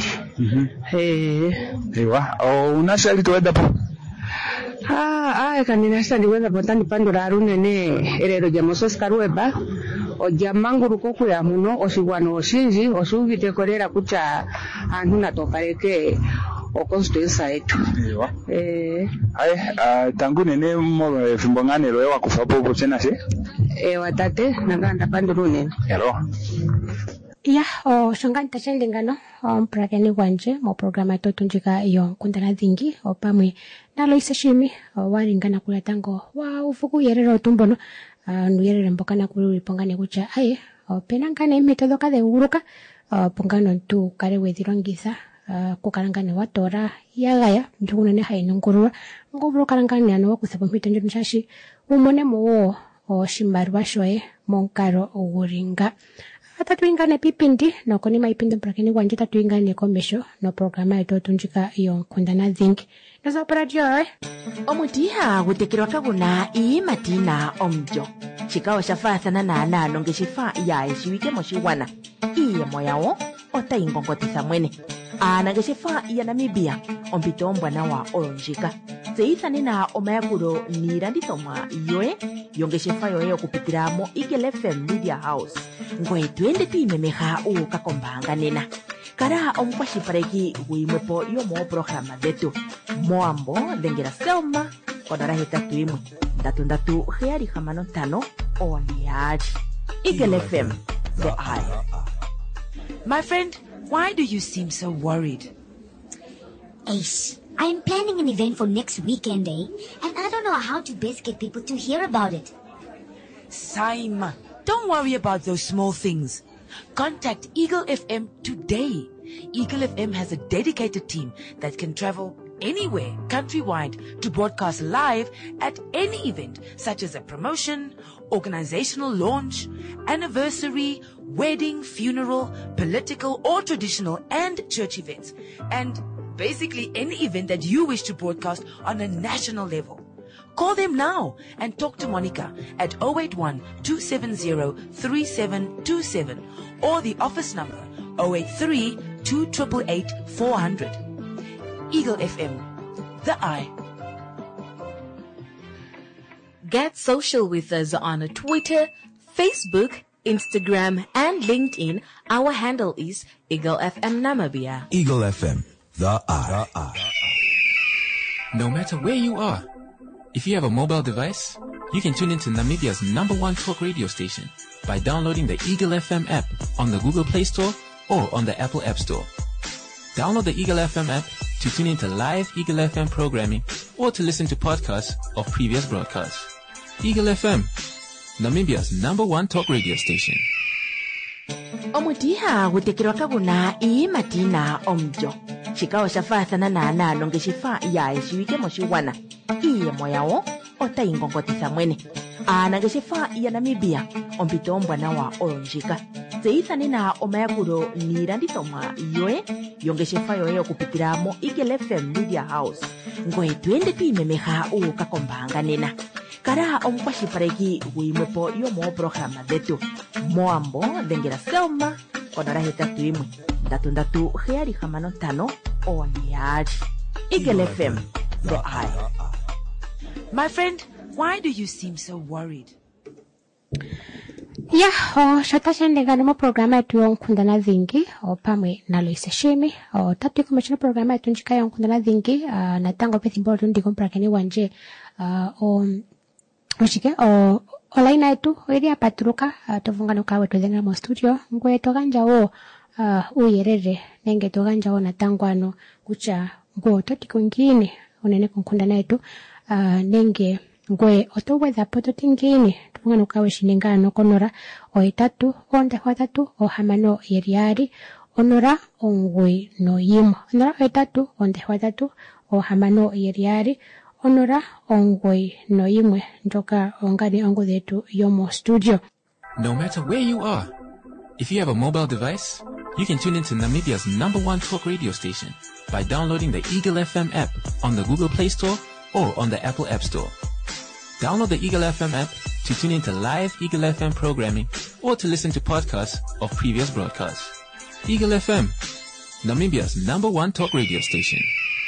Speaker 9: eh
Speaker 7: ewa o unashali tuweda po
Speaker 9: Ah, ah, kanina sa diweza potani pandura runene erero jamosos karueba o jamanguru koku ya muno osigwano oshinji osugite korera kucha antu natopareke o constituency yetu.
Speaker 7: Ewa. Eh, ai tangu nene mo fimbongane lo ewa kufa popo tena se?
Speaker 9: Ewa tate naganda pandurune.
Speaker 7: Hello.
Speaker 1: Ya, o shonganta chendingano o mprakeni wanje mo programa totunjika iyo kundana dhingi o pamwe nalo isashimi o waringana kula tango wa ufuku yerero tumbono nuyerere mbokana kuli pongane kucha aye o penangane metodo kade uruka o pongano ntu kare wedhirongitha kukarangane watora yagaya ntukunane hainungurura ngobro karangane ano wakuthapa mpito njono shashi umone mo o shimbarwa shoe monkaro uringa Tatuingane pipindi no koni maipindi mprakeni wanje tatuingane komesho no programa yetu tunjika iyo kundana dhingi nazo radio eh
Speaker 3: omutiha gutekirwa kaguna ii matina omjo chikao shafathana na nano ngeshifa ya eshiwike moshiwana iye moyawo ota ingongotisa mwene ana ngeshifa ya Namibia ompito mbwana wa olonjika seithani na omayakuro nirandithomwa yoe yongeshifa yoe okupitiramo Eagle F M Media House ngwe twende tuimemeha ukakombanga nena kara omkwashipareki guimwepo yomo programa dhetu moambo dengera selma konara hetatu imwe ndatu ndatu heari hamano tano oniari Eagle F M the eye.
Speaker 10: My friend, why do you seem so worried?
Speaker 6: Ace, I'm planning an event for next weekend, eh? And I don't know how to best get people to hear about it.
Speaker 10: Saima, don't worry about those small things. Contact Eagle F M today. Eagle F M has a dedicated team that can travel anywhere countrywide to broadcast live at any event, such as a promotion, organizational launch, anniversary, wedding, funeral, political or traditional and church events, and basically any event that you wish to broadcast on a national level. Call them now and talk to Monica at zero eight one, two seven zero, three seven two seven or the office number zero eight three, two eight eight, four hundred. Eagle F M, the eye.
Speaker 3: Get social with us on Twitter, Facebook, Instagram, and LinkedIn. Our handle is Eagle F M Namibia.
Speaker 4: Eagle F M, the eye. The eye.
Speaker 5: No matter where you are, if you have a mobile device, you can tune into Namibia's number one talk radio station by downloading the Eagle F M app on the Google Play Store or on the Apple App Store. Download the Eagle F M app to tune into live Eagle F M programming or to listen to podcasts of previous broadcasts. Eagle F M, Namibia's number one talk radio station.
Speaker 3: Omutiha gutekirwa kaguna ii matina omjo chikao shafathana na nano ngeshifa ya eshiwike moshiwana iye moyawo ota ingongotisa mwene ana ngeshifa ya Namibia ompito mbwana wa olonjika seithani na omayakuro nirandithomwa yoe yongeshifa yoe okupitiramo Eagle F M Media House ngwe twende tuimemeha ukakombanga nena kara omkwashipareki guimwepo yomo programa dhetu moambo dengera selma konara hetatu imwe ndatu ndatu heari hamano tano oniari Eagle F M, the eye.
Speaker 10: My friend, why do you seem so worried?
Speaker 1: Ya, o shota shendegano mo programa yetu yonkundana dhingi o pamwe nalo isashimi o tatu ikumachina programa yetu njika yonkundana dhingi na tango pethi mbolo tundi komprakeni wanje o Oshike o olaina etu oiri apaturuka uh, tovungano kawe tuzenga mo studio ngwe toganja wo uh, uyerere nenge toganja wo natangwano kucha ngo totiko ngine unene kunkundana etu uh, nenge ngwe otoweza poto tingine tuvungano kawe shinengano konora oitatu onde watatu ohamano yeriari onora ongwe no yimo onora oitatu onde watatu ohamano yeriari onora ongwe no yimwe njoka ongani ongo zetu yomo studio.
Speaker 5: No matter where you are, if you have a mobile device, you can tune into Namibia's number one talk radio station by downloading the Eagle F M app on the Google Play Store or on the Apple App Store. Download the Eagle F M app to tune into live Eagle F M programming or to listen to podcasts of previous broadcasts. Eagle F M, Namibia's number one talk radio station.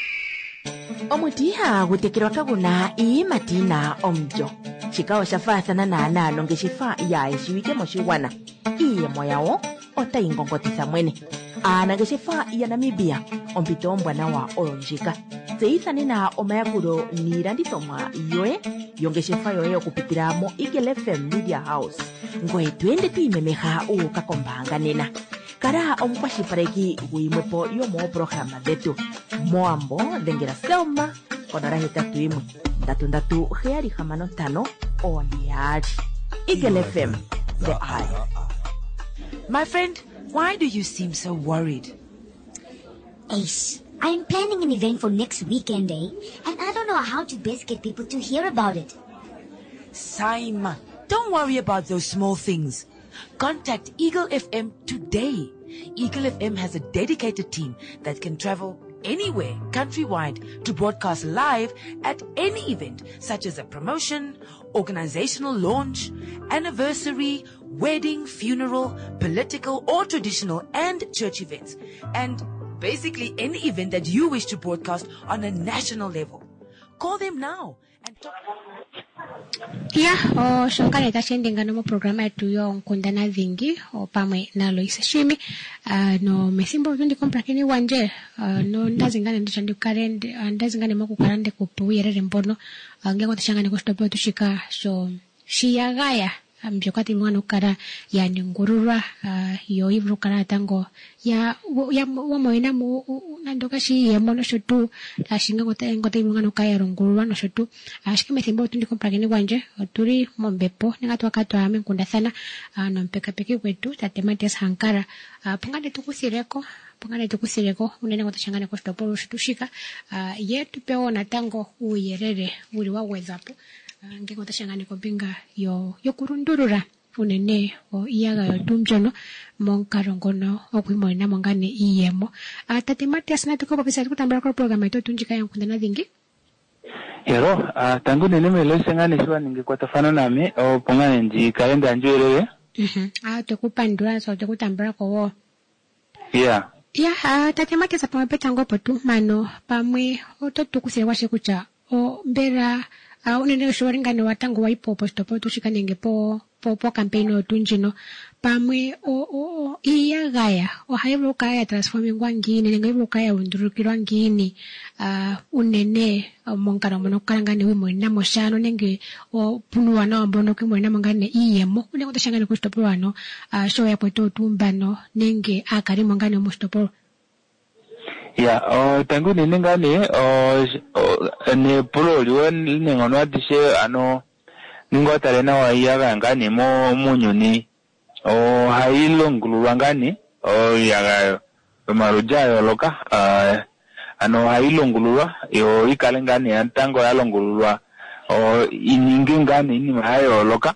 Speaker 3: Omutiha gutekirwa kaguna ii matina omjo. Chikao shafathana na analo ngeshifa ya eshiwike moshiwana. Iye moyao ota ingongotisa mwene. Ana ngeshifa ya Namibia ompito mbwana wa olonjika. Zeithani na omayakuro nirandithomwa yoe yongeshifa yoe okupitira mo Eagle F M Media House. Ngoe twende tuimemeha ukakombanga nena. Kara omkwashipareki uimwepo yomo programa detu. Moambo dengera selma konara hetatu imwe ndatu ndatu heari hamano tano oniari. Eagle F M, the eye.
Speaker 10: My friend, why do you seem so worried?
Speaker 6: Ace, I'm planning an event for next weekend, eh? And I don't know how to best get people to hear about it.
Speaker 10: Saima, don't worry about those small things. Contact Eagle F M today. Eagle F M has a dedicated team that can travel anywhere countrywide to broadcast live at any event such as a promotion, organizational launch, anniversary, wedding, funeral, political or traditional and church events, and basically any event that you wish to broadcast on a national level. Call them now and talk.
Speaker 1: Yeah, o shokane tashendinga no programa yetu yo nkundana vingi o pamwe na Loisa Shimi uh, no mesimbo tundi kompra kini wanje uh, no ndazingane ndichandi karende uh, ndazingane maku karande kupuyerere mbono uh, ngengo tashangane kustopo tushika so shiyagaya mjokati mwana ukara ya ngurura uh, yo ivru kara tango ya ya wamoina mu nandoka shi yemono shotu ashinga ngote ngote mwana ukaya ngurura no shotu ashike mesimbo tundi kompra kini wanje turi mombepo ningatwa katwa amenkunda sana uh, no mpeka peki kwetu tatemates hankara uh, pongane tukusireko pongane tukusireko unene ngotashangane kustopo tushika uh, yetu peona tango uyerere uri wawezapo ngengo tashangane kopinga yo yokurundurura unene o iyaga yo tumjono monkarongono okwimona mongane iyemo atati Matias na tuko popisa kutambara kwa programa yetu tunjika yankundana vingi
Speaker 7: Hero uh, tangu nene melo sengane shwa ningekwatafana nami o pongane nji kalenda njuerere
Speaker 1: mhm ah tukupandura so tukutambara kwa wo
Speaker 7: yeah
Speaker 1: yeah uh, tati Matias apamwe petango potu mano pamwe ototukusirwa shekucha o mbera Ah, uh, unene ushoringane watango waipo posto po tushikanenge po po po campaign otunjino pamwe o o o iyagaya o haibro kaya transforming wangini nengibro kaya undurukirwa ngini ah uh, unene uh, monkara mono karangane wimo namo shano nenge o punwa na mbono kimo namo ngane iyemo unengo tashangane ku stop wano ah uh, show ya poto tumbano nenge akari mongane mo stop.
Speaker 7: Ya, o tangu nini ngani o ne polo liwe ningono atishe ano ningo tarena wa iyaga ngani mo munyuni o hailo ngulwa ngani o yaga maruja yo loka uh, ano hailo ngulwa yo ikale ngani antango yalo ngulwa o iningi ngani ni mahayo loka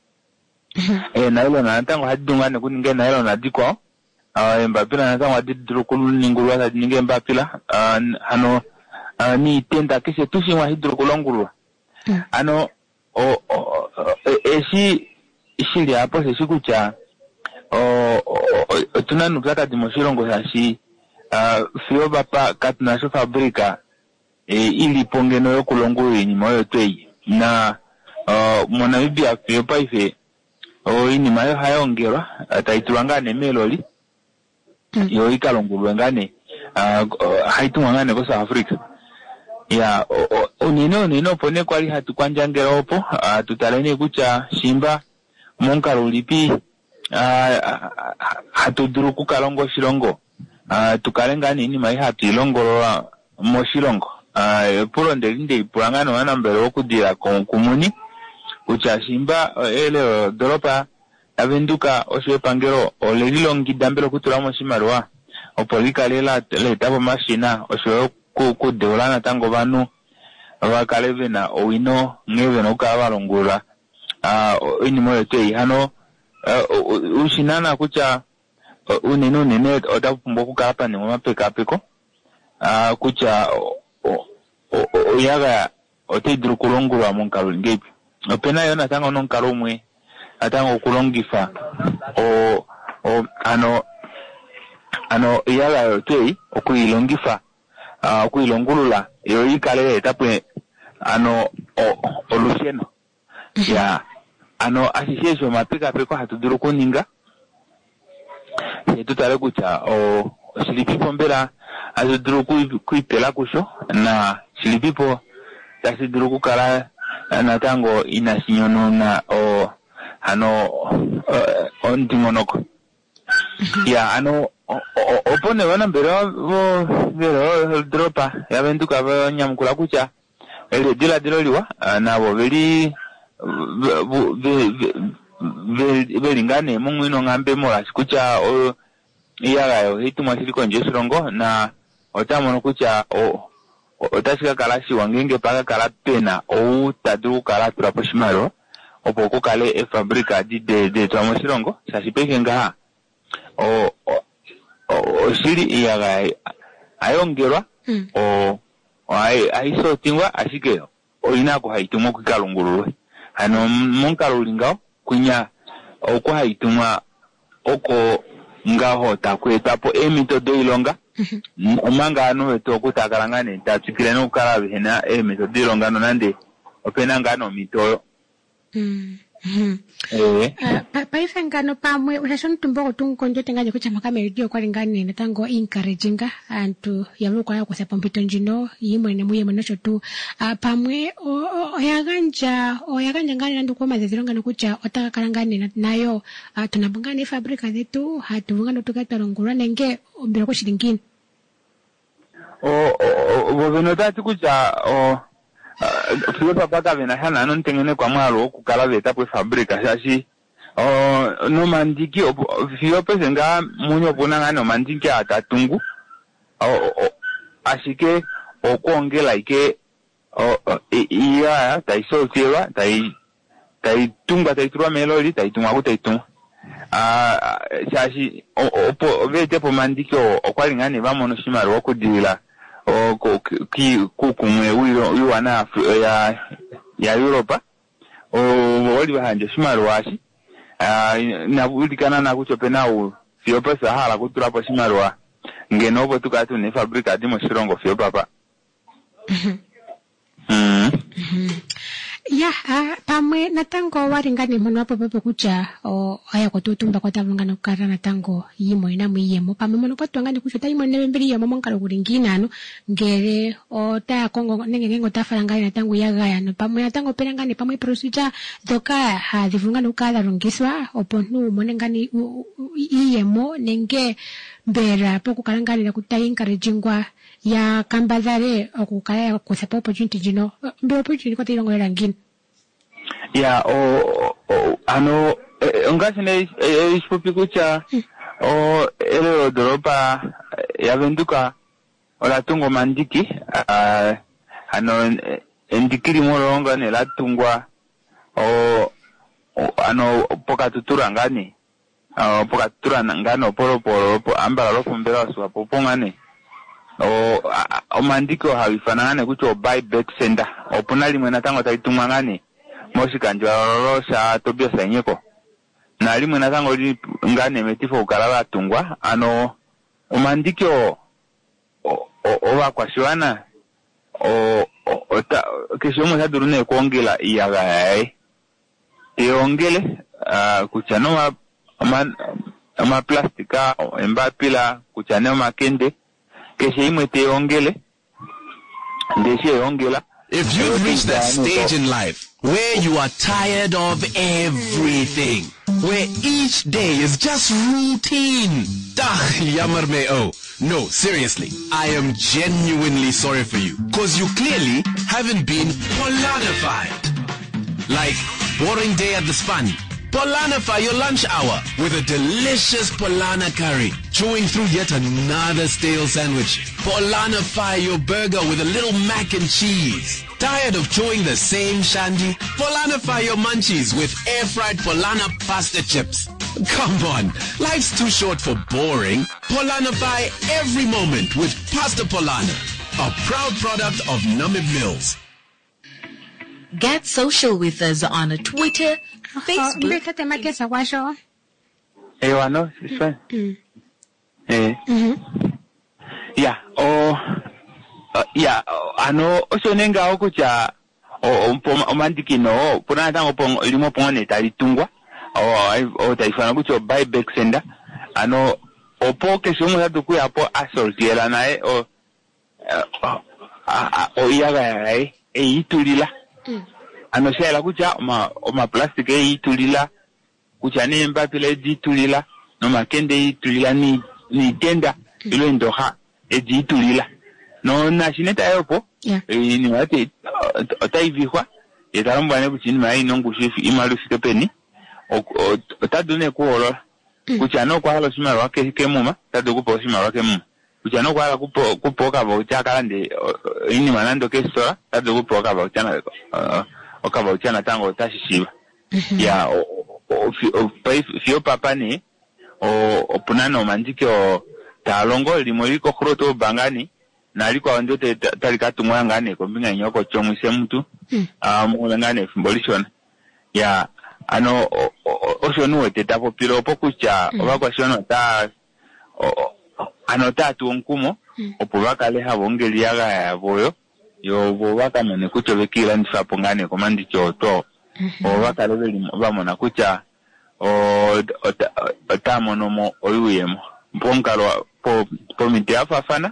Speaker 7: e nailo na antango hadungane kuninge nailo na diko Uh, mbapila na zangwa hidrokulu ningulwa sa ninge mbapila uh, ano uh, ni tenda kise tushimwa hidrokulu ngulwa mm. ano o, o, o eshi ishili hapo seshi kucha o, o, o tunanu plata dimoshirongo sashi uh, fiyo bapa katunasho fabrika e, ili pongeno yo kulongulu inyima yo twei na uh, Monamibia fiyo paife o inyima yo hayongerwa ataituwangane meloli yo ikalongulwe ngane uh, haitu ngane ko South Africa ya unino nino pone kwali hatu kwanjangera opo uh, tutalene kucha shimba monka lulipi uh, hatu duruku kalongo shilongo uh, tukalenga nini mai hatu ilongolola mo shilongo uh, pulo ndelinde ipurangano wana mbele okudira kumuni kucha shimba uh, ele uh, doropa avenduka oswe pangero olelilongida mbele kutula mo shimalwa opolika lela letabo mashina oswe ku ku deolana tango banu abakaleve na owino ngeve no kabalongura ah uh, ini mo te hano uh, ushinana kucha uh, uneno nene otapumbo kukapa ni mapeka peko ah uh, kucha oyaga otidru kulongura monkalu ngepi opena yona tango non kalomwe atango kulongifa o o ano ano yaga te okuyilongifa ah uh, kuilongulula yo ikale etapwe ano o olusheno ya ano asishejo mapika peko hatuduru kuninga yetu tale kucha o silipipo mbela azuduru kuipela kusho na silipipo tasiduru kukala na tango inasinyono na o ano uh, ondingonoko ya ano opone wana mbero vo vero dropa ya venduka va nyamkula kucha ele dila dilo liwa na vo veli velingane mungwino ngambe mola kucha o iyaga yo hitu masiliko njesurongo na otamono kucha o otasika kalashi wangenge paka kala pena o tadu kala turapo shimaro opo kukale e fabrika di de de tramosirongo sasipeke nga o o shiri iyaga ayongerwa mm. o ai aiso tingwa ashike o inako haitumo kukalungurwe ano monkalulingao kunya o ko haitumwa oko ngaho takwetapo emito de ilonga mm-hmm. omanga anu eto kutakalangane tatsikire no kala bihena emito de ilonga no nande opena ngano mitoyo
Speaker 1: mm. Mm-hmm.
Speaker 7: Eh.
Speaker 1: Uh, pa paisa ngano pamwe unashona tumbo kutungo tenganye kucha makame radio kwa lingani na tango encouraging antu yaluko ya kusepa mpito njino yimwe ne muye manacho tu uh, pamwe oyaganja oyaganja ngani nandu kwa mazironga kucha otaka kalangani nayo uh, tunabungana fabrika zetu hatuvungana tukatalongura nenge mbira ko shilingini
Speaker 7: o o bono tatu kucha o Fiyo papa kavena hana non tengene kwa mwalo kukala veta pwe fabrika shashi o no mandiki fiyo pese nga munyo puna nga no mandiki atatungu o ashike o kuongela ike o iya taiso tiwa tai tai tunga tai turwa melodi tai tunga ku tai tunga ah shashi o vete po mandiki o kwalingane bamono shimaro okudila o ki kukumwe uyo yuwana ya ya Europa o wali bahanje shimaro washi ah na bulikana na kuchopena u fio pesa hala kutura po shimaro wa ngeno bo tukatu ne fabrika dimo shirongo fio papa mhm
Speaker 1: ya uh, pamwe natango waringane mwana wapo pepe kucha o aya kututumba kwa tavungana kukara natango yimo ina mwiyemo pamwe mwana kwa tuangani kusho ta yimo nebembeli ya mamonkalo kuringina ano ngere o ta kongo nenge ngengo ta farangani natango ya gaya no pamwe natango perangani pamwe procedure doka ha divungana ukala rungiswa oponu monengani iyemo nenge mbera poku kalangani na kutayinka rejingwa ya kambazare okukaya kusepa opportunity jino mbe opportunity kwa tilongo langini
Speaker 7: ya o, o ano eh, ngasi ne eh, ispopi kucha o ele doropa ya venduka ola tungo mandiki uh, ano endikiri moronga ne la tungwa o, o ano poka tutura ngani o poka tutura ngano poro poro po ambala lo fumbela so popongane o o mandiko hawifanana kucho buy back center opunali mwena tango taitumwa ngani mosikanjwa rosa tobia sanyeko na limwe na tango li ngane metifo ukalala tungwa ano o mandiko o o wakwashwana o o ta kesho mo sadurune kuongela iyaga ai iongele uh, kuchano ma ma plastika embapila kuchano makende keshe imwe te ongele
Speaker 11: If you've reached that stage in life where you are tired of everything, where each day is just routine, dah, yamar me oh. No, seriously, I am genuinely sorry for you, cause you clearly haven't been Polanified. Like, boring day at the span. Polanify your lunch hour with a delicious Polana curry, chewing through yet another stale sandwich. Polanify your burger with a little mac and cheese. Tired of chewing the same shandy? Polanify your munchies with air-fried Polana pasta chips. Come on, life's too short for boring. Polanify every moment with Pasta Polana, a proud product of Namib Mills.
Speaker 12: Get social with us on Twitter, Facebook.
Speaker 7: Eh, wano, this one. Eh. Yeah. Oh. Uh, yeah. Ano, oso nenga oko cha. O omandiki no. Puna tango pong limo pong tali tungwa. O o taifana kucho buyback sender. Ano opo ke sumo ya tuku ya po asortiela nae o o iaga ai e itulila. Ano shela kucha ma o ma plastic e itulila kucha ne mbapile di tulila no makende itulila ni ni tenda ilo ndoha e di tulila no na shineta yopo e ni wate otaivikwa e taromba ne kuchini mai no ngushifi imalu sikepeni o otadune kuolo kucha no kwa lo shima wake kemuma tadu kupo shima wake muma kucha no kwa kupo kupoka bo chakala ndi ini manando kestora tadu kupoka bo chana okaba uchana tango tashishiba ya o fio papa ni o opunano mandike o talongo limoliko khroto bangani naliko andote talikatu mwangane ko mbinga nyoko chomwise mtu ah mwangane fimbolishona ya ano oshonuwe tetapo pilo pokucha obakwa shono ta ano tatu nkumo opubaka leha bongeli yaga ya boyo yo bobaka mene kucho bekira ndifapo ngane komandi choto obaka lebe bamona kucha o otamono mo oyuyemo mponkalo po komite afafana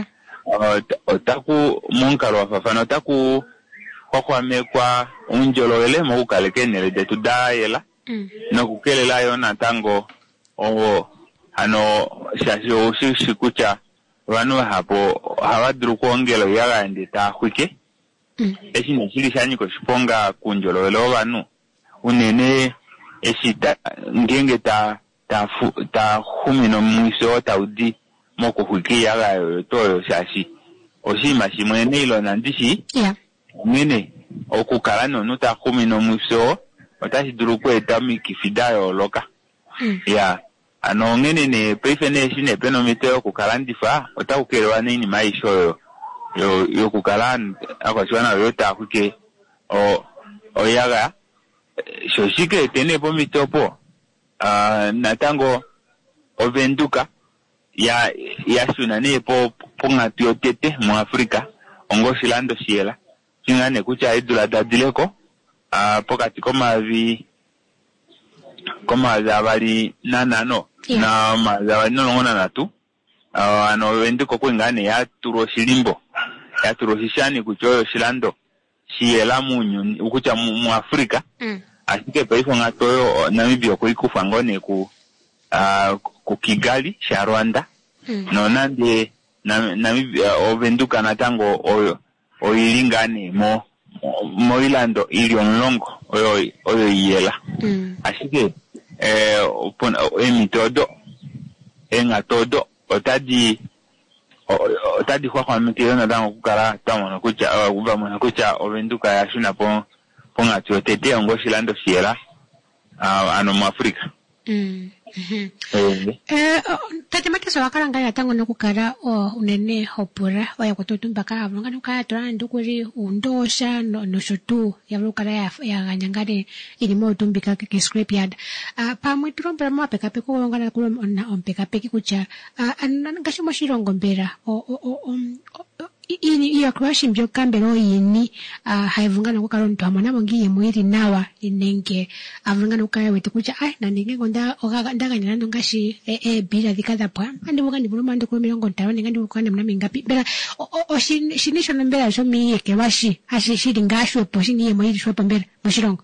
Speaker 7: otaku monkalo afafana otaku kwakwamekwa unjolowele mo ukalekenele de tudayela no kukelela yona tango o ano shasho shikucha wanu hapo hawadru kuongelo yaga ndita kwike esi nchili shani ko shiponga kunjolo welo wanu unene esi ta ngenge ta ta fu, ta humino mwiso ta udi moko kwike yaga toyo shashi oshi mashimwene ilo nandishi yeah mwene okukalano nuta humino mwiso watashi duru kweta mikifidayo loka mm. yeah ano ngene ne prefene shine penomete okukalandifa otakukelewa nini maisho yo yo yo kukalan akwashwana yo takuke o oyaga shoshike tene pomitopo ah natango ovenduka ya ya sunane po ponga tiotete mu Afrika ongo silando siela chingane kucha idula dadileko ah pokati koma vi koma zabali nanano yeah. Na mazabali no ngona natu uh, ano wenduko kwengane ya turo shilimbo ya turo hishani kuchoyo shilando shiela munyu ukucha mu, mu Afrika mm. Asike paifo ngatoyo Namibia kuikufa ngone ku uh, ku Kigali sha Rwanda mm. No nande na, Namibia ovenduka natango oyo oyilingane mo mo ilando ilionlongo oyo oyo yela mm. Asike eh upon emitodo enga todo otadi otadi kwa kwa mitiyo na dango kukara tamo na kucha uba mwana kucha ovenduka ya shuna po ponga tiotete ongo shilando siela ano mu Afrika mm mhm eh tati makeso wakalanga ya tango nokukara o unene hopura waya kutotumbaka avunga nukaya tora ndukuri undosha no, no shotu ya vukara ya, ya ganyangare ilimo utumbika ke scrapyard uh, pa mwiturombe mwa peka peko wongana kulo na ompeka peki kucha uh, anangasho moshirongo mbera o o o
Speaker 1: ini iyo kwashi mbyo kambero yini uh, haivungana kukalo ntu hamwana mongi mwiri nawa inenge avungana ukaya wetu kucha ai na ninge ngonda oga ndaga nyanando ngashi e e bila dikada pa andi mugani buluma ndo ko milongo ntawe ngandi ukane mna mingapi bela o shinisho mbela jo mi ke washi hashi shiri ngashwe po shini mwiri shwe pambela mushirongo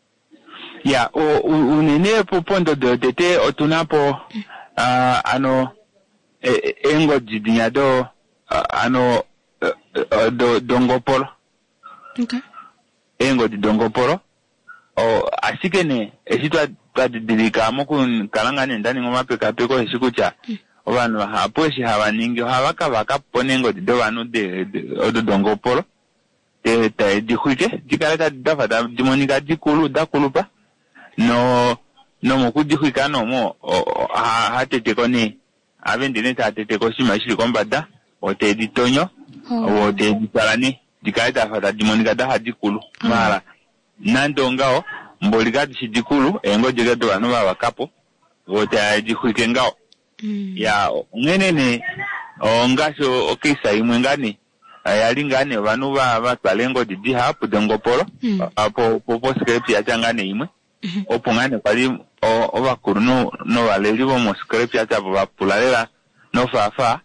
Speaker 7: ya o unene po pondo de tete otunapo uh, ano e, engo jidinyado uh, ano uh, uh, do dongopolo
Speaker 1: okay
Speaker 7: engo di dongopolo o asikene esitwa tadidilika mukun kalangane ndani ngoma peka peko esikucha mm. Obanu hapo shi habaningi habaka baka ponengo di do banu de odo dongopolo e ta di khuje dikalata dafa da dimonika dikulu dakulupa no no mukudi khikano mo ha hatete koni avendine tatete ko shima shiri kombada o te ditonyo o te disalani dikaita fata dimonika da hadikulu mara nandongao mbolika dikulu engo jega do anu ba kapo o te dikhike ngao ya ngene ne o ngasho okisa imwe ngani ayalingane banu ba batwalengo didi hapo dongopolo apo popo script ya changane imwe opungane kwali obakuru no no baleli bo mo script ya tabo bapulalera no fafa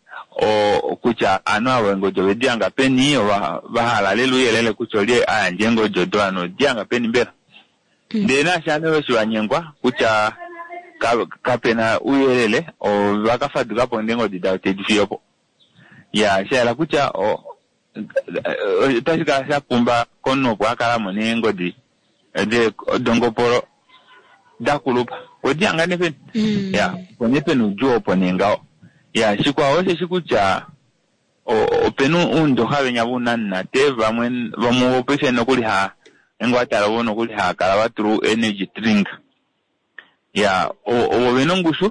Speaker 7: o kucha ano awengo jobe dianga peni o bahala lelu yelele kucholie anjengo jodo ano dianga peni mbera ndena shane we shwanyengwa kucha ka kapena uyelele o bakafadu kapo ndengo didate difiopo ya shala kucha o tashika sha kumba kono kwa kala monengo di de dongoporo dakulupa odianga nepe mm. ya ponepe no jo ponenga ya shikwa ose shikucha o openu undo habe nyabuna na te bamwe bamu opese no kuli ha engo atala wono kuli ha kala watru energy drink ya o o benongushu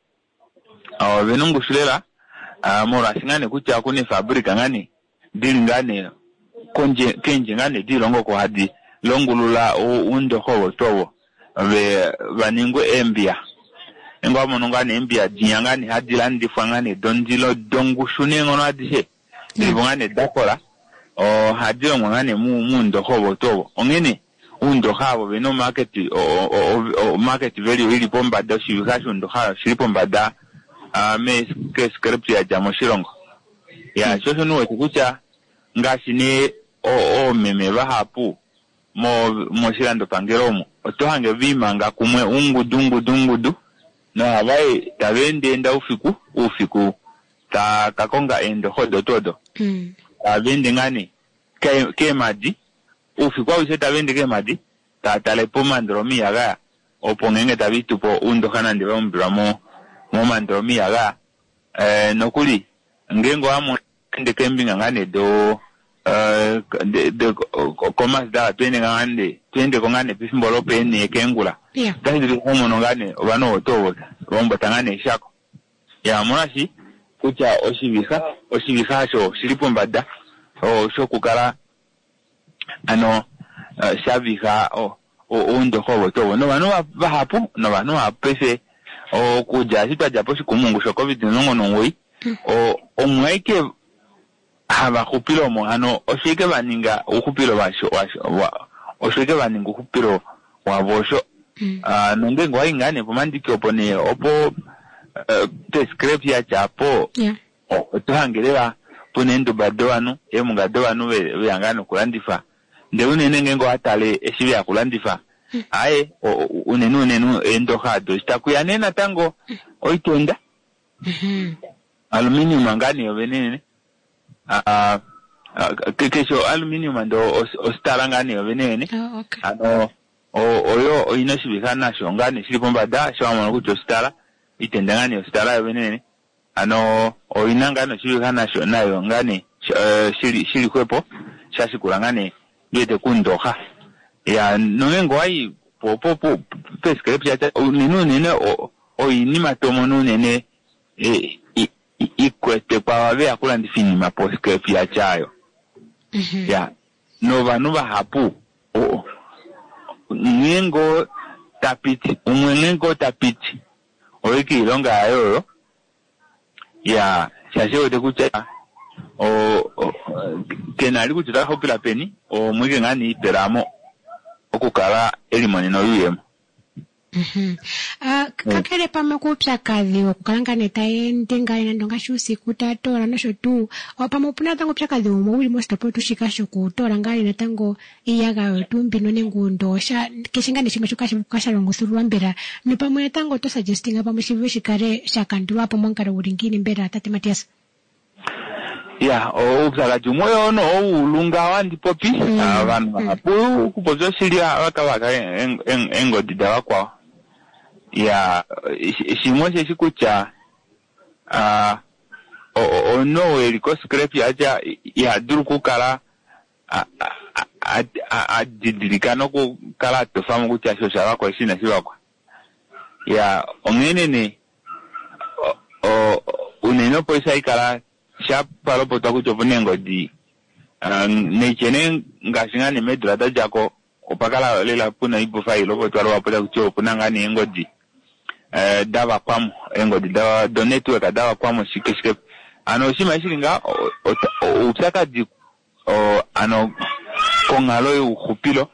Speaker 7: o benongushu lela amora singane kucha kune fabrika ngani dilingane konje kenje ngane dilongo ko hadi longulula undo ho towo be baningo embia engwa monongane embia diangane hadilandi fangane dondilo dongushune ngono adise dibongane dakola o hadilo ngane mu mundo ho towo ongene undo habo beno market o, o, o market value ili bomba da shibikasho ndo ha shilipomba da a me ke script ya jamoshilongo ya choso nuwe kucha ngashi ni o o meme bahapu mo mo shilando pangeromo otohange vimanga kumwe ungu dungu dungu du na abai tabende enda ufiku ufiku ta kakonga endo hodo todo mm. tabende ngani ke ke maji ufiku au seta bende ke maji ta talepo mandromi yaga opongenge tabitu po undo kana ndiba mbramo mo mandromi yaga eh nokuli ngengo amo ende kembinga ngane do Uh, de de komas da twende ngande twende ko ngane pisimbolo pene kengula
Speaker 1: yeah.
Speaker 7: Tandi ko mono ngane obano otowo bomba tangane shako ya monashi kucha oshibika oshibika sho shilipo mbada o shokukala ano uh, shabika o o undo ko otowo no bano bahapu no bano apese o kuja sita japo shikumungu sho covid nongo nongoi o omwaike haba kupilo mo ano oshike baninga ukupilo basho wa oshike baninga ukupilo wa bosho mm. ah nonge ngwa ingane pomandiki opone opo uh, te script ya chapo
Speaker 1: yeah.
Speaker 7: o tohangelera punendo badowanu emunga dowanu we yangano kulandifa nde unene ngengo atale eshibi ya kulandifa mm. aye unenu unenu endo hado shtakuyanena tango mm. oitonda
Speaker 1: mhm
Speaker 7: aluminium ngani obenene ah uh, kesho aluminium ndo ostarangani obenene
Speaker 1: oh okay
Speaker 7: ano o oyo oinashibikana shongani shilipomba da shawamana kuti ostara itendangani ostara obenene ano oinangano shibikana sho nayo ngani uh, shili shili kwepo shashikulangane yete kundoha ya nonengo ai popo po pescript ya ninu nene o oinima tomo nene e ikwete kwa wabe akula ndifini maposke fia chayo
Speaker 1: mm-hmm.
Speaker 7: ya nova nova hapu o ngengo tapiti umwengo tapiti oiki ilonga ayo ya shashe wote kucha
Speaker 13: o kenali kuchita hopila peni o mwike ngani peramo okukala elimoni no yuyemo.
Speaker 1: Mhm. Ah kakele pame kupya kadhi okukalanga netaende ngaina ndonga shusi kutatora nasho tu opamo puna tango pya kadhi umo uli mo stop tushika shokutora ngali natango iyaga tumbino nengundo sha keshinga nishima shuka shukasha longuthurwa mbera ni pamwe tango to suggesting apa mushive shikare shakandwa hapo mwankara uringini mbera tate Matias.
Speaker 13: Ya o usala jumoyo ono o ulunga wandi popi abantu apu kupozo shilia wakawaka engo didawa kwa ya shimose shikucha ah o no eliko scrap yaja ya duruku kala a a a didirikano ku kala to famu kucha shosha kwa shina shiwakwa ya ongene ne o uneno poisa ikala sha palo poto kuchopunengo di ne chene ngashinga ni medrada jako opakala lela puna ipo failo poto alo apola kuchopuna ngani engo di eh dawa kwamo engo di dawa donate ka dawa kwamo shikeshike ano shima shilinga utaka di o ano kongalo ukupilo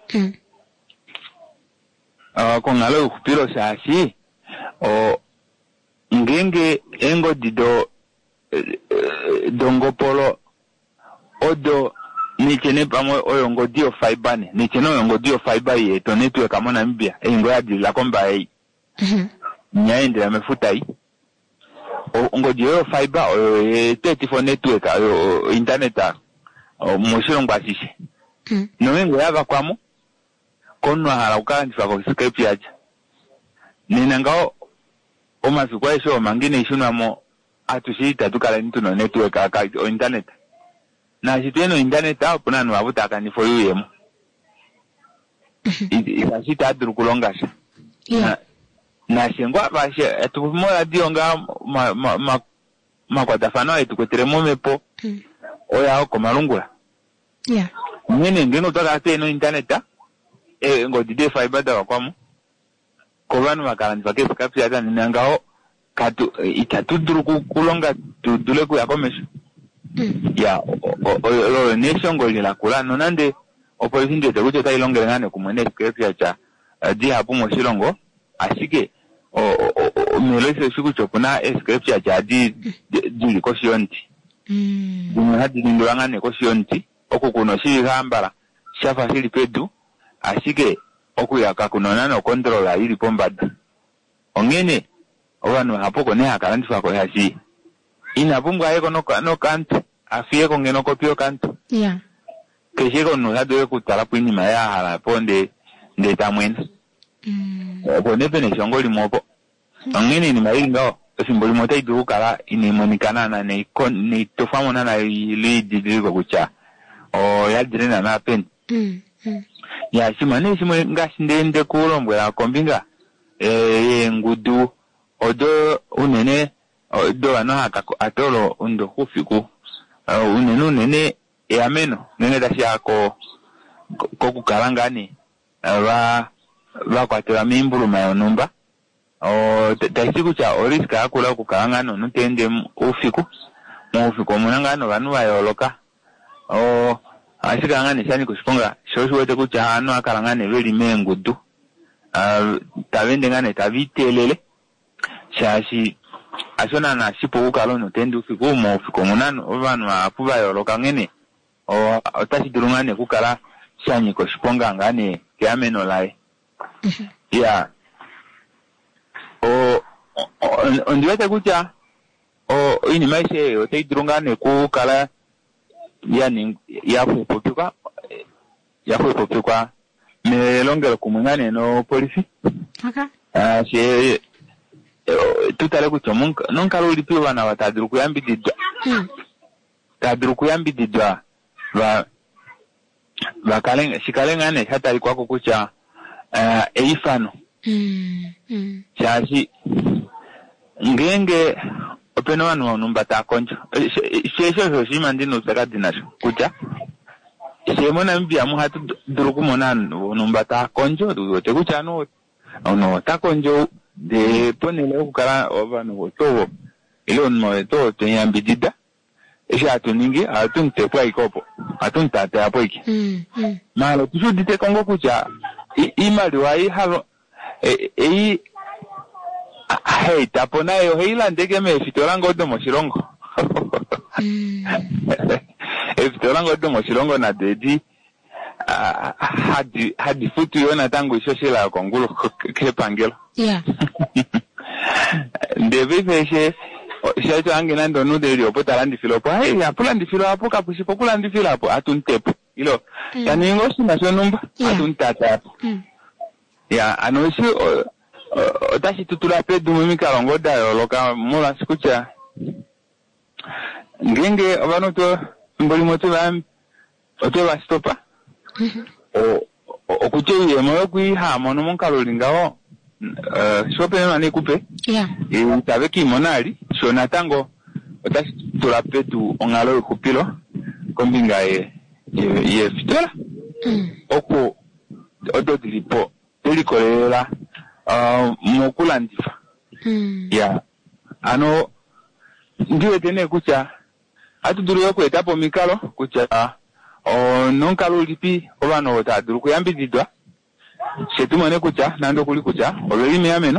Speaker 13: ah kongalo ukupilo sashi o ngenge engo di do dongopolo odo ni chene pamo oyongo dio fiber ne ni chene oyongo dio fiber ye to network kama na mbia engo ya di la komba ei mhm nyaende ya mefuta hii ongo dio fiber o e thirty-four network o internet o moshiro ngwashishe mhm no engo ya bakwamo konwa hala ukala ndifako Skype yaje nina ngao o mafikwa esho mangine ishuna mo atushita tukala ntuno network aka o internet na shiteno internet apo nanu abutaka ni for you yemo ikashita aduru kulongasha yeah. na shengwa bashe etumola dionga ma ma ma makwatafano etukoteremo mepo mm. oya oko malungula yeah mwene ngeno toka teno internet e ngodide fiber da kwamo ko banu makala ndifake Skype yata ninangao katu itatu duruku kulonga dule ku yakomesha mm. ya lo nation ngoli la kulano nande opolisi ndio takucho tailongera ngane kumwene Skype yacha di hapo moshilongo ashike o melese shikucho kuna Skype yacha di di koshionti mm mm hadi ndura ngane koshionti okukuno shihambala shafa hili pedu ashike okuyaka kunonana controller ili pombada ongene obanu hapo ne akala ndifako yashi ina bumba yeko no no kantu afie ko ngeno kopio kantu yeah kesheko no hado kutala kwini maya hala ponde ndeta mwene mm ko ne pene shongoli mopo ongene ni maringa simboli mota idukala ini monikana na ne kon ni tofamo na na ile didiko kucha o ya direna na pen mm ya simane simwe ngashindende kulombwela kombinga eh ngudu odo unene odo anaka atolo undo kufiku unene unene yameno nene dashako kokukalangani ba ba kwatela mimbulu mayonumba o tasiku cha oriska akula kukalangano nutende ufiku mu ufiku munangano banu bayoloka o ashikangani shani kushiponga shosho wete kucha ano akalangane veli mengudu uh, tavende ngane tavitelele shashi ashona na shipo ukalo no tendu fiku mo fiku munano obanu apuba yoloka ngene o otashidurungane kukala shani kushiponga ngane kiameno lai ya o ondiwete kucha o ini maishe otidurungane kukala yani yafu popikwa yafu popikwa me longero kumungane no polisi okay ah she tutale kuchomunka nonka lolipiwa na wataduru kuyambididwa hmm. taduru kuyambididwa ba bakalenga shikalengane hata alikwako kucha uh, eifano mm mm chaji ngenge openo wanu wanumba ta konjo shesho so shima ndino sakati nasho kucha shemona mbia mu hatu duruku mona numba ta konjo duote kucha no ono ta konjo de ponele ukala obano to ile onmo to tenyambidida Eshe atuningi atunte kwa ikopo. Atuntate hapo iki.
Speaker 1: Mm. Mm.
Speaker 13: Malo tusudite kongo kucha imali wa hii halo e e hey tapo nayo heila ndege me fitolango do moshirongo.
Speaker 1: Mm.
Speaker 13: E fitolango do moshirongo na dedi hadi hadi futu yona tangu ishoshela kongulu kepangelo.
Speaker 1: Yeah.
Speaker 13: Ndebe feshe shaito ange nando nude rio potalandi filopo hey apulandi filo hapo kapushi populandi filo hapo atuntepo ilo mm. Yani ngosi na sonumba yeah. Atuntata hapo mm. Ya anoshi otashi tutula pedu mimi kalongo dayo loka mula sikucha ngenge abano to mboli moto ba oto ba stopa o okuche yemoyo kuiha mono monkalolingawo Uh, shope na nikupe
Speaker 1: yeah
Speaker 13: e utabe ki monali so natango otashi tulape tu ongalo kupilo kombinga e ye fitola
Speaker 1: mm.
Speaker 13: Oko odo dilipo delikolela uh, mokula ndifa
Speaker 1: mm.
Speaker 13: Ya ano ndiwe tene kucha atuduru yoko etapo mikalo kucha uh, o nonkalo lipi obano otaduru kuyambididwa shetumane kucha nando kuli kucha olelime ameno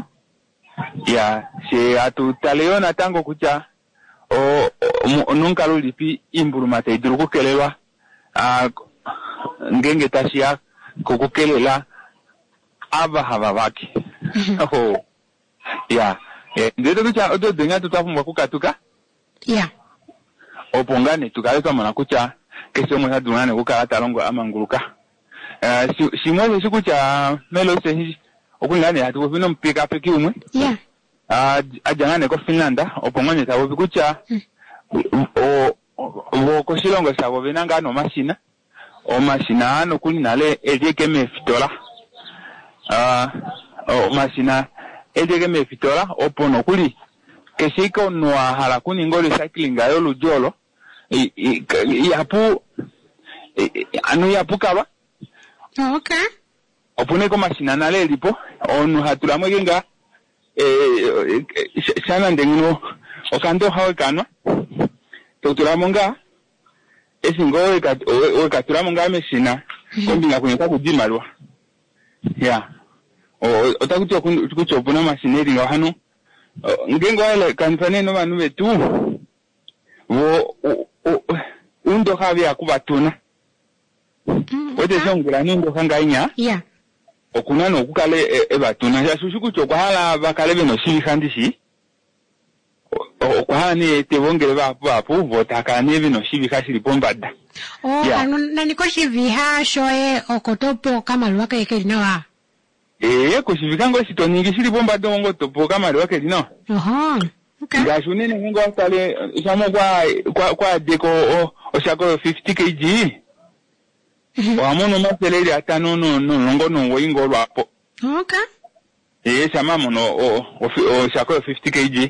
Speaker 13: ya she atutaleona tango kucha o, o nunca lo lipi imbulumate iduru kukelelwa a ngenge tashia kukukelela aba hababaki oh ya ndio kucha odo denga tutafumwa kukatuka
Speaker 1: ya
Speaker 13: opongane tukaleka mana kucha kesho mwa dunane kukala talongo amanguluka. Uh, si si mwe siku cha melo se okungane hatu kufino mpika peki umwe
Speaker 1: yeah
Speaker 13: uh, ajangane ko Finlanda opongone tawo bikucha mm. o o ko silongo sabo binanga no mashina o mashina ano kuni nale elieke me fitola ah uh, o mashina elieke me fitola opono kuli kesiko no hala kuni ngole cycling ayo lujolo i, i, i yapu i, anu yapu kaba.
Speaker 1: Oh, okay.
Speaker 13: Opone ko mashina nale lipo onu hatula mwenga eh sana ndengino okando hawe kanwa tutula monga esingo eka eka tula monga meshina kombinga kunyeka kujimalwa ya o otakuti okucho opona mashineri nga hano ngengo ile kanfane no banu betu wo undo hawe akubatuna Wete shongula nindo kangainya
Speaker 1: yeah
Speaker 13: okunano okukale ebatuna e yashushuku chokwahala bakale beno shibikandishi okwahani tebongere bapo bapo votakane beno shibikashiri pombada
Speaker 1: oh yeah. Anu naniko shibiha shoe okotopo kama lwaka yeke linawa
Speaker 13: eh ko shibikango sitoningi shiri pombada wongo topo kama lwaka linawa
Speaker 1: oho okay
Speaker 13: ngashunene ngo atale shamo kwa kwa kwa deko o oshako fifty kilograms Wamono maseleli atano no no longo no wingo lwapo.
Speaker 1: Okay.
Speaker 13: Eh sama mono o o shako fifty kilograms.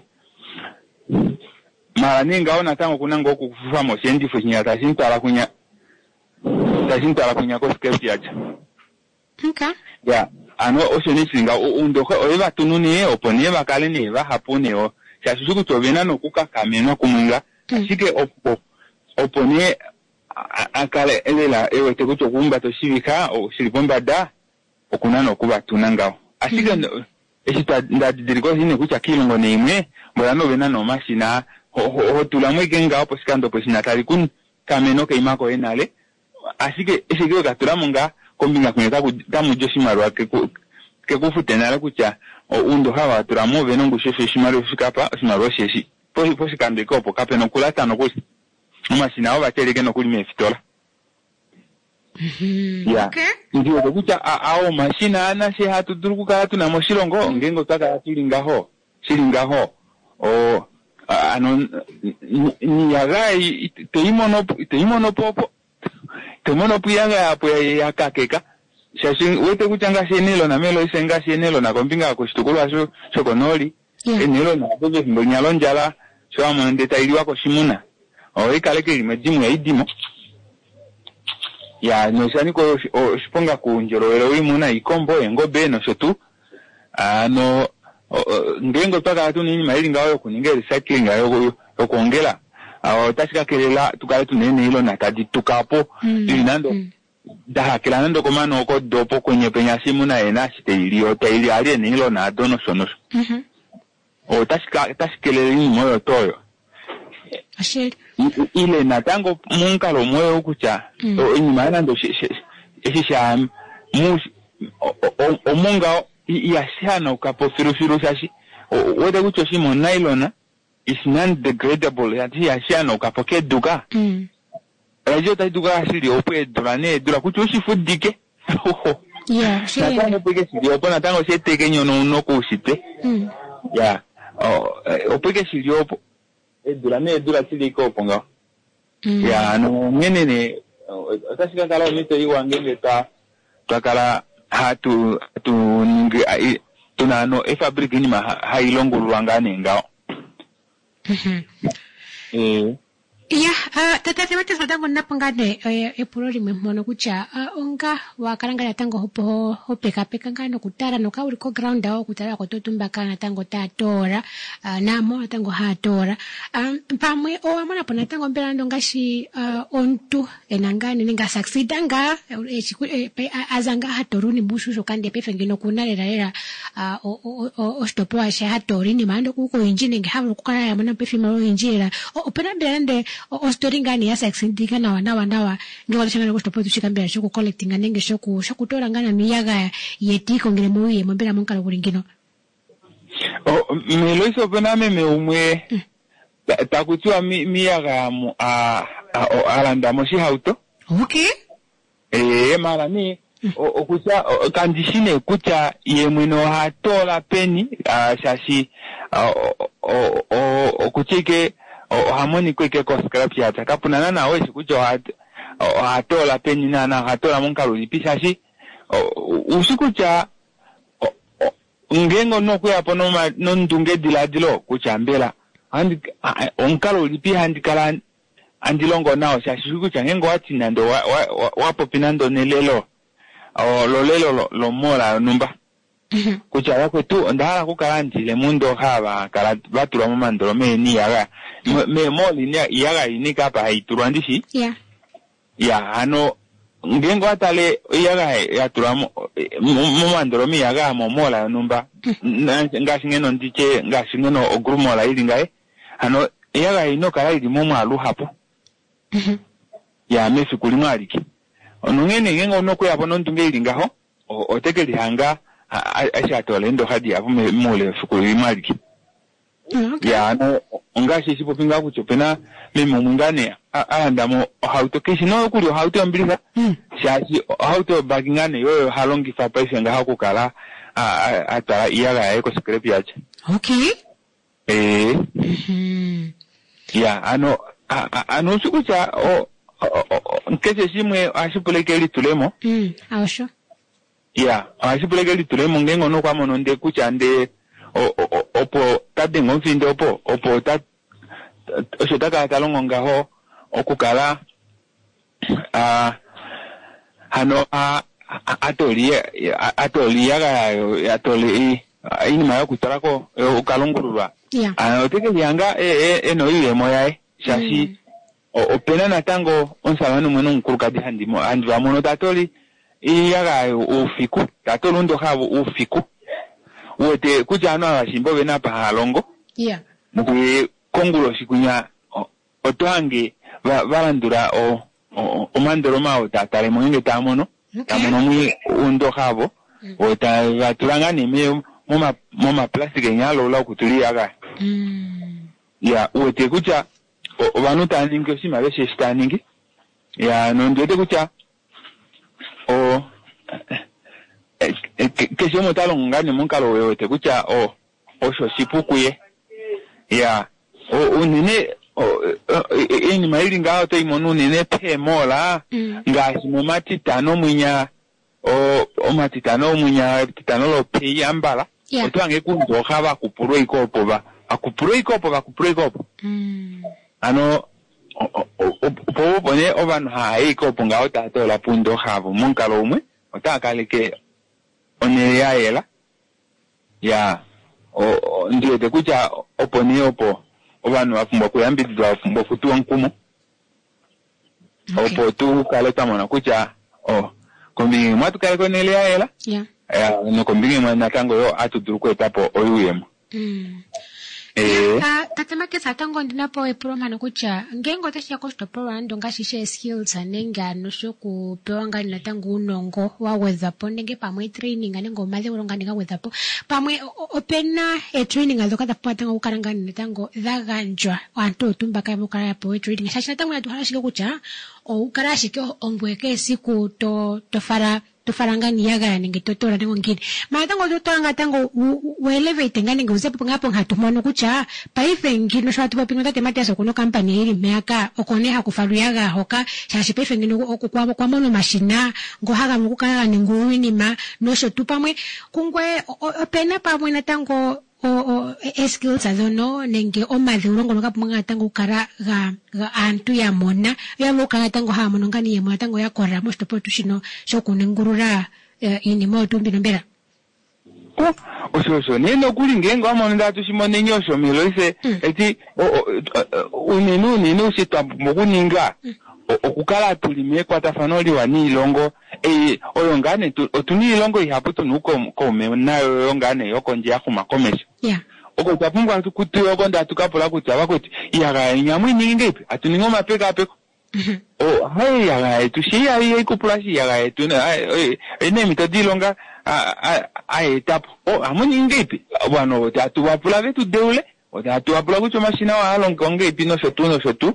Speaker 13: Mara ninga ona tango kunango kufufa mo sendi funya tasintala kunya. Tasintala kunya ko skepti acha.
Speaker 1: Okay.
Speaker 13: Ya, ano o shenisinga undo o eba tununi opone bakale ne ba hapone o. Shashuku tobena no kuka kameno kumunga. Asike opo opone akale elela ewe tekucho kumba to shibika o shilipomba da okunana okuba tunangao asika mm. Eshita ndadiriko hine kucha kilongo neimwe mbona bena no mashina ho, ho, ho tulamwe genga opo sikando po sinatari kun kameno ke imako enale asike eshike katulamunga kombinga kunyeka kutamu joshimarwa ke ku ke kufutenala kucha o undo hawa tulamo beno ngusheshe shimaru fikapa shimaru sheshi po po sikandiko opo kapeno kulata no kusi mashina aba teleke no kulime fitola
Speaker 1: mhm
Speaker 13: yeah. Okay ndio kucha ao mashina ana she hatu duruku ka tuna moshilongo ngengo taka tilingaho silingaho o ano ni yagai teimono teimono popo teimono puyanga hapo ya kakeka shashin wete kuchanga shenelo na melo isenga shenelo na kombinga kushtukulu sho shokonoli yeah. Enelo na bobe ngonyalonjala sho amonde tailiwa ko shimuna o ikaleke limejimu ya idimo ya no shani ko shiponga kunjolowelo wimuna ikombo engobe no shotu ano ngengo paka atu nini maili ngayo kuninga recycling ngayo yokuongela awo tashika kelela tukale tunene ilo na tadi tukapo linando mm. daha kelana ndo komano oko dopo kwenye penya simu na ena site ilio ta ili ali ni ilo na dono sonos mhm o tashika tashikelele ni moyo toyo
Speaker 1: asheri
Speaker 13: ile na tango munka lo moyo kucha mm. o ni maana ndo shisha mu o munga ya shana ukapo firu firu sashi wede kucho shimo nylon is non degradable yati ya shana ukapoke duka mm. Rajo ta duka asili ope durane dura kucho shi fudike
Speaker 1: yeah sheri
Speaker 13: na tango peke sili opo na tango se teke nyono no kusite mm. ya o opeke sili opo e durane dura sili ko ponga mm. ya no menene atashika kala mito iwa ngenge ta takala hatu tu ningi tunano e fabric ni ma hailongo luangane ngao
Speaker 1: mhm
Speaker 13: eh
Speaker 1: ya tata temate sadango napangane e purori memono kucha onga wakaranga tango hopo hopeka peka ngano kutara no kauri ko ground awo kutara ko totumba kana tango tatora namo tango hatora pamwe o amana pona tango mbela ndo ngashi ontu enangane ninga succeedanga azanga hatoruni bushusho kandi pefengino kunalera lera o o stopo asha hatori ni mando kuko injini ngihabu kukana ya mana pefima lo injira o pena mbela nde o story ngani ya succeedinga na wana wana ngiwala shanga ko stopo tushikambira shoko collecting anenge shoko shakutora ngana miyaga yetiko ngire muye mbela monkala kuringino
Speaker 13: o me lo hizo pena me me umwe takutiwa miyaga mu a alanda moshi auto
Speaker 1: okay
Speaker 13: eh mara ni okucha kandishine kucha yemwino hatola peni shashi o okuchike hamoni kweke ko scrap ya takapuna nana wewe kucho hatola peni nana hatola monkalo lipisha shi usikucha ngengo no kuya pono ma nondunge diladilo kuchambela andi onkalo lipi handikala andilongo nao shashi kucha ngengo atina ndo wapo pinando nelelo o lolelo lo, lo mola numba mm-hmm. kucha yako tu ndala kukalanti le mundo haba kala batula mu mandolo me ni yaga me, me moli ni yaga inika pa haiturwandishi
Speaker 1: yeah
Speaker 13: ya ano ngengo atale yaga ya turamo mu mandolo me yaga mo mola numba mm-hmm. ngashingeno ndiche ngashingeno ogrumola ili ngai ano yaga ino kala ili mu alu hapo mhm ya mefi kulimwaliki onungene ngengo noko yabona ndunge ilingaho otekeli hanga aisha tolendo hadi apo mole fukuli maliki
Speaker 1: okay
Speaker 13: ya no ongashi sipo pinga kuchopena mimi mungane aandamo hauto kishi no kuli hauto ambilika mm. shashi hauto bagingane yoyo halongi fa paisa nga hakukala atara iyaga eko scrap yache
Speaker 1: okay
Speaker 13: eh
Speaker 1: mhm
Speaker 13: ya ano ano sikucha o nkese simwe ashipulekeli tulemo
Speaker 1: mm awasho
Speaker 13: ya ashipulekeli tulemo ngengo no kwamo nonde kuchande opo tade ngomfinde opo opo tat osotaka kalongo ngaho okukala ah hano a atoli atoli yaga atoli ini mayo kutarako ukalongurwa
Speaker 1: ya
Speaker 13: ano teke yanga e eno ile moyae shashi o pena na tango onsalano mweno nkurukadi handi mo handi wa mono tatoli iyaga ufiku tatolo ndo habo ufiku wote kujano abashimbo bena pa halongo
Speaker 1: yeah
Speaker 13: mukwe kongulo shikunya otwange balandura o o mandoro mawo tatale mwenge tamono tamono mwi undo habo ota batulanga ni me moma moma plastic nyalo la kutuliaga
Speaker 1: mm
Speaker 13: ya wote kuja vanu taningi osima beshe staningi ya nondete kucha o kesho motalo ngani munkalo wewe te kucha o osho sipukuye ya o unine ini maili ngao to imonu nine pe mola ngashi mo matitano munya o o matitano munya titano lo pe yambala otwange kundo haba kupuro ikopo ba akupuro ikopo ba kupuro ikopo
Speaker 1: mm
Speaker 13: ano po pone ovanu haiko ponga otato la pundo habo munkalo umwe otakaleke one yaela ya o ndio te kucha opone opo obanu afumba kuyambidwa afumba futuwa nkumu opo tu kaleta mwana kucha oh kombingi mwatu kale konele ya ela
Speaker 1: yeah
Speaker 13: eh no kombingi mwana tango yo atuduru kwetapo oyuyema
Speaker 1: mm
Speaker 13: eh
Speaker 1: ta tatemake satango ndinapo eproma nokucha ngengo tesha kostopora ndonga shishe skills anenga nosho kupewa ngani natango unongo wa weatherpo ndenge pamwe training anengo male uronga ndinga weatherpo pamwe opena e training azoka tapata tango ukarangani natango dhaganjwa wanto tumba kaya mukara yapo e training shasha tango yaduharashike kucha o ukarashike ombweke siku to tofara tofarangani yaga ninge totora ningo ngini matango totora ngatango we elevate ngani nguzepo ngapo ngatumano kucha paife ngino shatu papingo tate matiaso kuno company iri meaka okoneha kufaru yaga hoka shashi paife ngino okukwa kwa mono mashina ngo haga ngukana ninguwini ma nosho tupamwe kungwe opena pamwe natango o o skills azono nenge omadhe urongo nokapunga tango kara ga ga antu ya mona ya muka tango ha mono ngani ya mona tango ya kora mosto potushino shokunengurura ini mo tumbi nombera
Speaker 13: osho neno kuli ngengo amona ndatu shimone nyosho milose eti unenu nenu sitamukuninga okukala tulime kwatafanoli wani ilongo eh oyongane otuni ilongo ihaputu nuko kome nayo yongane yokonje yakuma komesha
Speaker 1: yeah
Speaker 13: oko tapungwa kuti yokonda tukapula kuti abakuti yaga nyamwe ningepe atuningo mapeka apeko oh hai yaga tushia yi kupulashi yaga tuna ene mitodilonga a etapo oh amuni ningepe bwana tatu wapula vetu deule tatu wapula kucho mashina wa alongo ngepe no shotu no shotu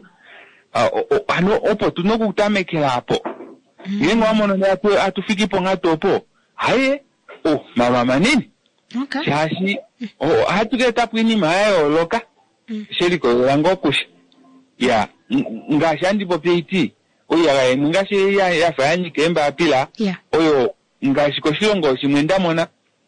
Speaker 13: ano opo tunokutamekela hapo yengo amono ne atu atufiki ponga topo haye oh mama manini
Speaker 1: okay
Speaker 13: shashi oh hatuketa pwini mayo loka sheliko lango kush ya ngashandi po P T oya ngashi ya ya fanyi kemba apila oyo ngashiko shilongo shimwenda mona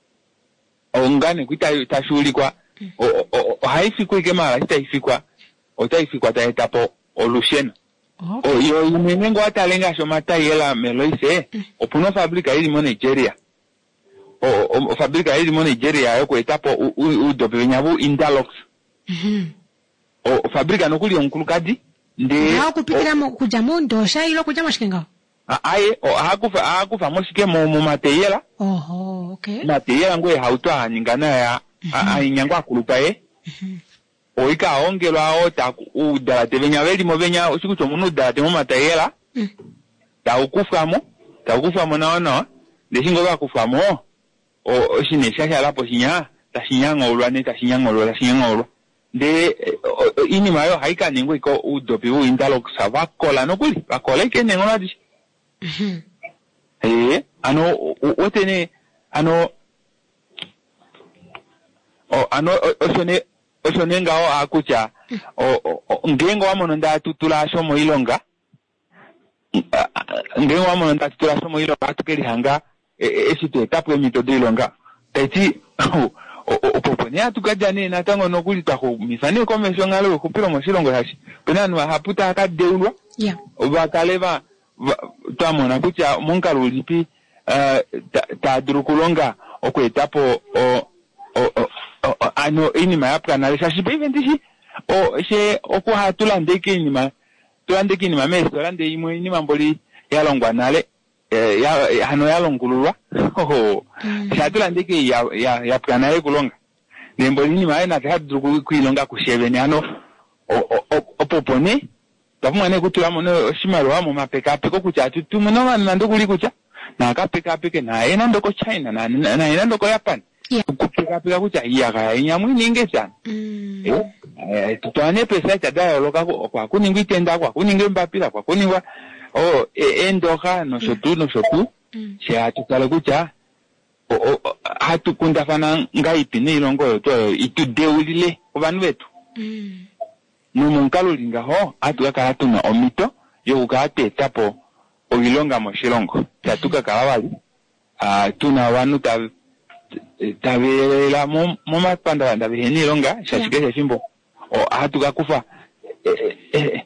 Speaker 13: ongane kuita tashulikwa o haifikwe kemala itaifikwa otaifikwa taetapo olushena okay. Oyo imenengo atalenga shomata yela meloise mm. Opuno fabrika ili mo Nigeria o, o fabrika ili mo Nigeria yoko etapo u dobe nyabu interlocks
Speaker 1: mhm
Speaker 13: o fabrika nokuli onkulukadi nde
Speaker 1: ha kupikira mo kujamondo sha ilo kujama shikenga
Speaker 13: aye o hakufa hakufa moshike mo mu mateyela
Speaker 1: oho okay
Speaker 13: mateyela ngwe hautwa ningana ya ainyangwa kulupa ye mhm oika ongelwa ota udala tevenya veli movenya osikucho munu udala temo matayela mm. ta ukufamo ta ukufamo na ono leshingo ba kufamo o oshine shasha lapo shinya ta shinyanga olwa ne ta shinyanga olwa ta shinyanga olwa de ini mayo haika ningo iko udopi u interlock sabakola no kuli bakola ikene ngona di mhm eh ano otene ano o ano osone osho nenga o akucha o ngengo wamono nda tutula shomo ilonga ngengo wamono nda tutula shomo ilonga atukeli hanga esite tapwe mitodo ilonga teti o popone atukajane natango nokuli tako misane komesho ngalo kupiro moshilongo hashi penanu haputa akadeulwa
Speaker 1: yeah
Speaker 13: obakaleva twamona kucha monkalo lipi ta durukulonga okwetapo o ano inima yapka na shashi pe ventishi o she okuha tulandeke inima tulandeke inima me tulande imwe inima mboli yalongwa nale ya hano yalongulwa ho sha tulandeke ya ya yapka nale kulonga nemboli inima ina tahadru kuilonga kushebeni ano opopone tamwane kutula mono shimaro mu mapeka peko kucha tutumo no nando kuli kucha na kapeka peke na ena ndoko China na na ena ndoko Japan
Speaker 1: yeah
Speaker 13: kupika pika kucha yaga nyamwe ninge cyane
Speaker 1: mm
Speaker 13: eh tutwane pesa tada loka kwa kuninga itenda kwa kuninga mbapira kwa kuningwa oh endoka no shotu no shotu sha tutala kucha o hatu kunda fana ngaipi ne ilongo yoto itudeulile abantu betu
Speaker 1: mm
Speaker 13: numu nkalulinga ho atu yakala na omito yo ukate tapo oilonga moshilongo tatuka kalawali ah tuna wanu ta tabela mo mapanda banda beheni ilonga shashike shimbo o atuka kufa e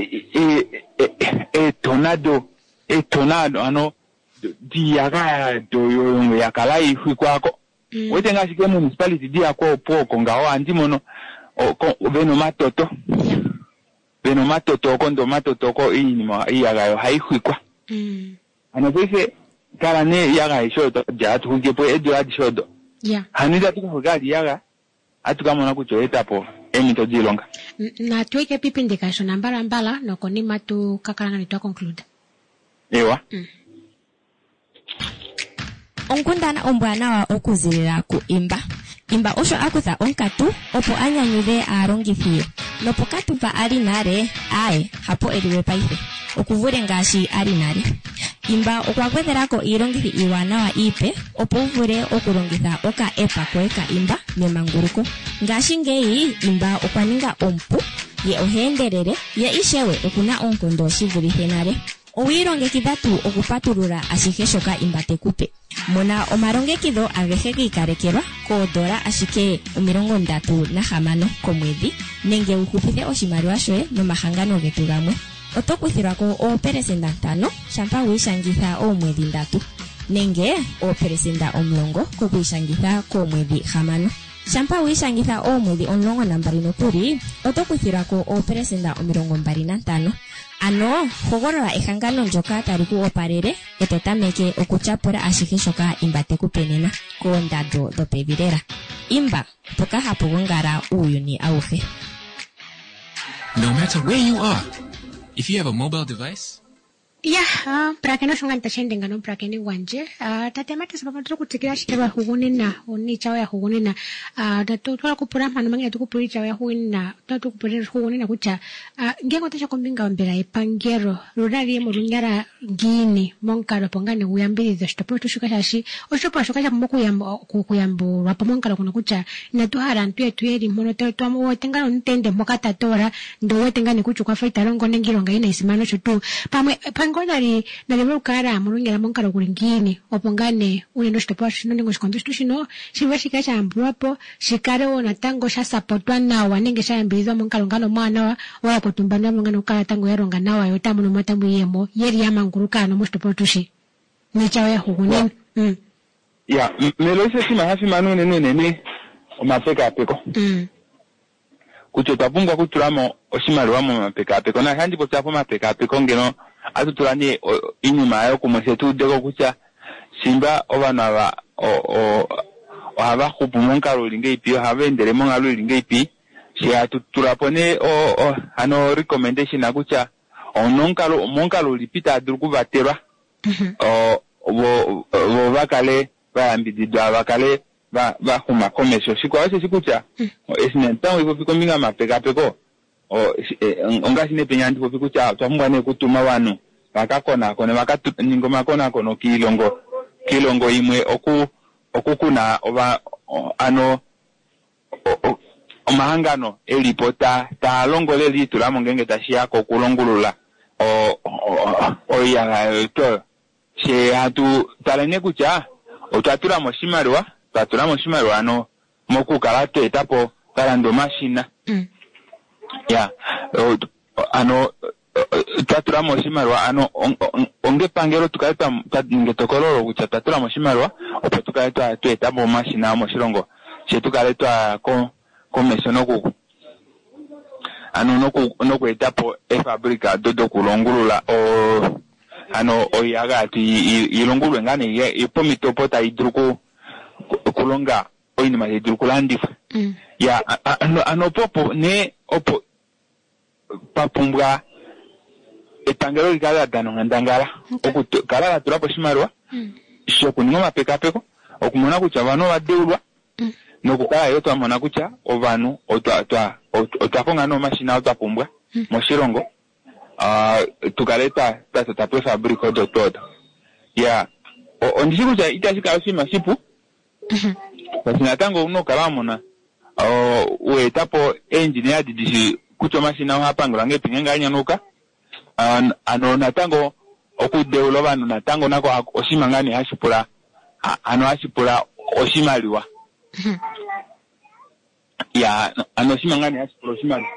Speaker 13: e tornado e tornado ano diaga do yo yakala ifu kwako wote ngashike municipality dia kwa poko ngao andimono o ko beno matoto beno matoto ko ndo matoto ko inima iyaga haihwikwa
Speaker 1: mm
Speaker 13: ano pese kala ne yaga ishodo ja tuge po edo adi shodo
Speaker 1: yeah
Speaker 13: hanida tukagali yaga atukamona kuchoeta po emito dilonga
Speaker 1: na tuike pipindikasho nambala mbala noko ni matu kakalanga nitwa conclude
Speaker 13: ewa
Speaker 1: mm.
Speaker 14: Onkundana ombwana wa okuzilila ku imba imba osho akutha onkatu opo anyanyule aalongithi nopo katupa ali nale aye hapo eliwe paife okuvule ngaashi ali nale imba okwagwedhelako iilongithi iiwanawa iipe opo uvule okulongitha oka epa koe ka imba memanguluko ngaashingeyi imba okwaninga ompu ye oheendelele ye ishewe okuna oonkondo shivulithe nale owiilongekidha tu okupatulula ashihe shoka imba tekupe mona omalongekidho agehe giikalekelwa koodola ashike omilongo ndatu nahamano komwedhi nenge uhupithe oshimaliwa shoye nomahangano getu gamwe oto kuthilwako oopelesenda ntano shampa wiishangitha oomwedhi ndatu nenge oopelesenda omulongo kokwiishangitha koomwedhi hamano shampa wiishangitha oomwedhi omulongo nambali nokuli oto kuthilwako oopelesenda omilongo mbali nantano ano hogolola ehangano ndyoka tali ku opalele eto tameke okutyapula ashihe shoka imba tekupenena koondando dhopevi lela imba mpoka hapu gongala uuyuni auhe.
Speaker 5: No matter where you are, if you have a mobile device,
Speaker 1: ya uh, prakeno shonga ntashendenga no prakeni wanje uh, tatemata sababu tuli kutikira shitaba hugunina oni chawa ya hugunina uh, tatu twala kupura manu mangi tatu kupuri chawa ya hugunina tatu kupuri hugunina kucha uh, ngengo tasha kombinga ombera ipangero rurari mu runyara gini monkaro pongane uyambiriza shitopo tushuka shashi oshopo ashoka cha moku yambo kuyambo rapa monkaro kuno kucha na tuhara ntuye tuyeri mono to to mo tengano ntende mokata tora ndo wetengane kuchu kwa faita longo nengironga ina isimano chutu pamwe ngolari nalemukara mulungera monkalo kulingini opongane unendo shitopo shino ndingo shikondistu shino shiva shika shambwapo shikare wona tango sha supportwa nawa nenge shambizwa monkalo ngano mwana wa wala kutumbana mungano kala tango yaronga nawa yotamu no matambu yemo yeri ya mangurukano mushitopo tushi nichawe ya hugunini mm
Speaker 13: ya melose sima hafi manu nene nene omapeka apeko
Speaker 1: mm
Speaker 13: kuchota pungwa kutulamo oshimaliwa mu mapeka apeko na handi potapo mapeka apeko ngeno atutulani inyuma yo kumusetu dego kucha simba obana aba o o aba hupu monkalo linge ipi habendele mongalo linge ipi si atutulapone o, o ano recommendation akucha ononkalo monkalo lipita aduku baterwa o bo bo bakale bayambididwa bakale ba ba huma komesho sikwa ase sikucha esinentan ibo bikominga mapeka peko o onga sine penyandi po bikucha twamungane kutuma wanu bakakona kone bakatu ningo makona kono kilongo kilongo imwe oku okukuna oba ano omahangano elipota ta longole litulamo ngenge tashia ko kulongulula o o ya to she hatu talene kucha otwatura mo shimaliwa twatura mo shimaliwa ano mokukala twetapo talando mashina
Speaker 1: mm.
Speaker 13: ya yeah. ano twatura mo shimaliwa ano onge pangero tukaleta nge tokololo kucha twatura mo shimaliwa opo tukaleta twetapo mashina mo shilongo she tukaleta ko komesho noku ano noku noku etapo e fabrika dodo kulongulula o ano oyaga ati ilongulwe ngane ipomito pota idruku kulonga oini ma idruku landifu
Speaker 1: mm.
Speaker 13: ya ano ano popo ne opo papumbwa etangelo likala dano ndangala
Speaker 1: okay.
Speaker 13: okukala la tulapo shimalwa
Speaker 1: mm.
Speaker 13: shoku ningo mapeka peko okumona kucha bano badeulwa
Speaker 1: mm.
Speaker 13: nokukala yo twamona kucha obanu otwa twa otwakonga no mashina otwapumbwa
Speaker 1: mm.
Speaker 13: mo shilongo ah uh, tukaleta tata tapo fabriko do todo ya ondishiku cha itashika shima sipu basi natango uno kalamona o wetapo engineer didisi kucho mashina hapa ngolange pingenga nyanuka an ano natango okudeulo banu natango nako oshimangani hashipula ano hashipula oshimaliwa ya ano shimangani hashipula oshimaliwa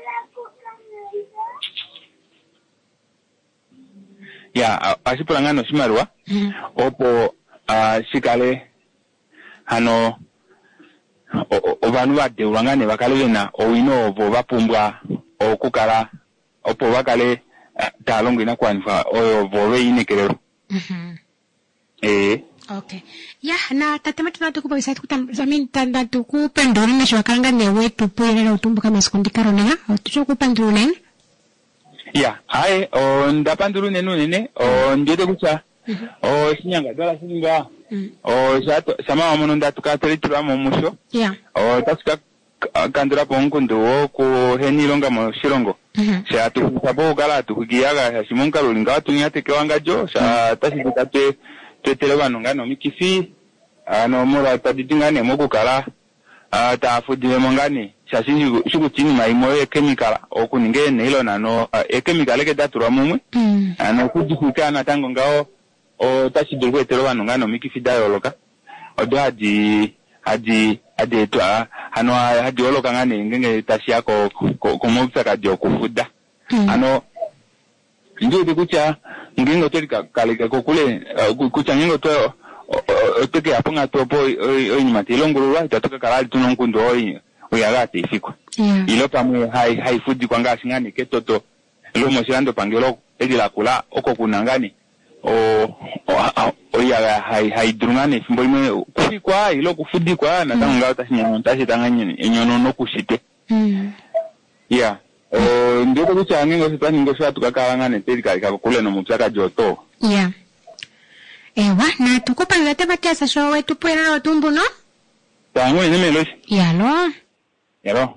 Speaker 13: ya hashipula ngano oshimaliwa opo uh, shikale ano obanu badeulwa ngane bakale na owino obo bapumbwa okukala opo bakale talongo ina kwanfa oyo bobe inekelero.
Speaker 1: Mhm.
Speaker 13: Eh.
Speaker 1: Okay. Ya, na tatema tunatukupa wisa kutamin tanda tukupendoni na shwakaranga newe tupuele na utumbu kama sikundikaro na tucho kupanduru nene.
Speaker 13: Ya, hai o ndapanduru nenu nene o ndete kucha o sinyanga dola singa o shato sama wamono ndatukateli tulamo musho.
Speaker 1: Ya.
Speaker 13: O tasuka kandura ponkundu o ku heni longa mo shirongo. Sha tu sabo kala tu giyaga shimonka lulinga tu nyate kwanga jo sha tasikate tetele bano ngano mikifi ano mura tadidingane mokukala atafudile mongani shashinji shukutini maimo e chemical okuninge neilo nano e chemical ke datura mumwe ano kujikana tango ngao o tashidulwe tetele bano ngano mikifi dayoloka odo hadi hadi hadi to ano hadi oloka ngane ngenge tashia ko ko mobisa kadio kufuda ano ndio kucha ngingo tolika kalika kokule kucha ngingo to oteke aponga topo oyi matilongulwa itatoka kalali tunonkundo oyi oyagati ifiko ilo pamwe hai hai fudi kwanga singani ketoto lo mosirando pangelo edila kula oko kunangani o oyaga hai hai drungane fimbo ime kufikwa ilo kufudi kwa na tanga tashinya tashi tanganye enyono no kushite yeah o ndio kucha ngingo sitani ngo sha tukakalangane telika ikakule no mupsaka joto
Speaker 1: yeah. Ewa, na tukupa ngate batesa show wetu puera no tumbu no?
Speaker 13: Tango ni melos.
Speaker 1: Ya lo.
Speaker 13: Ya lo.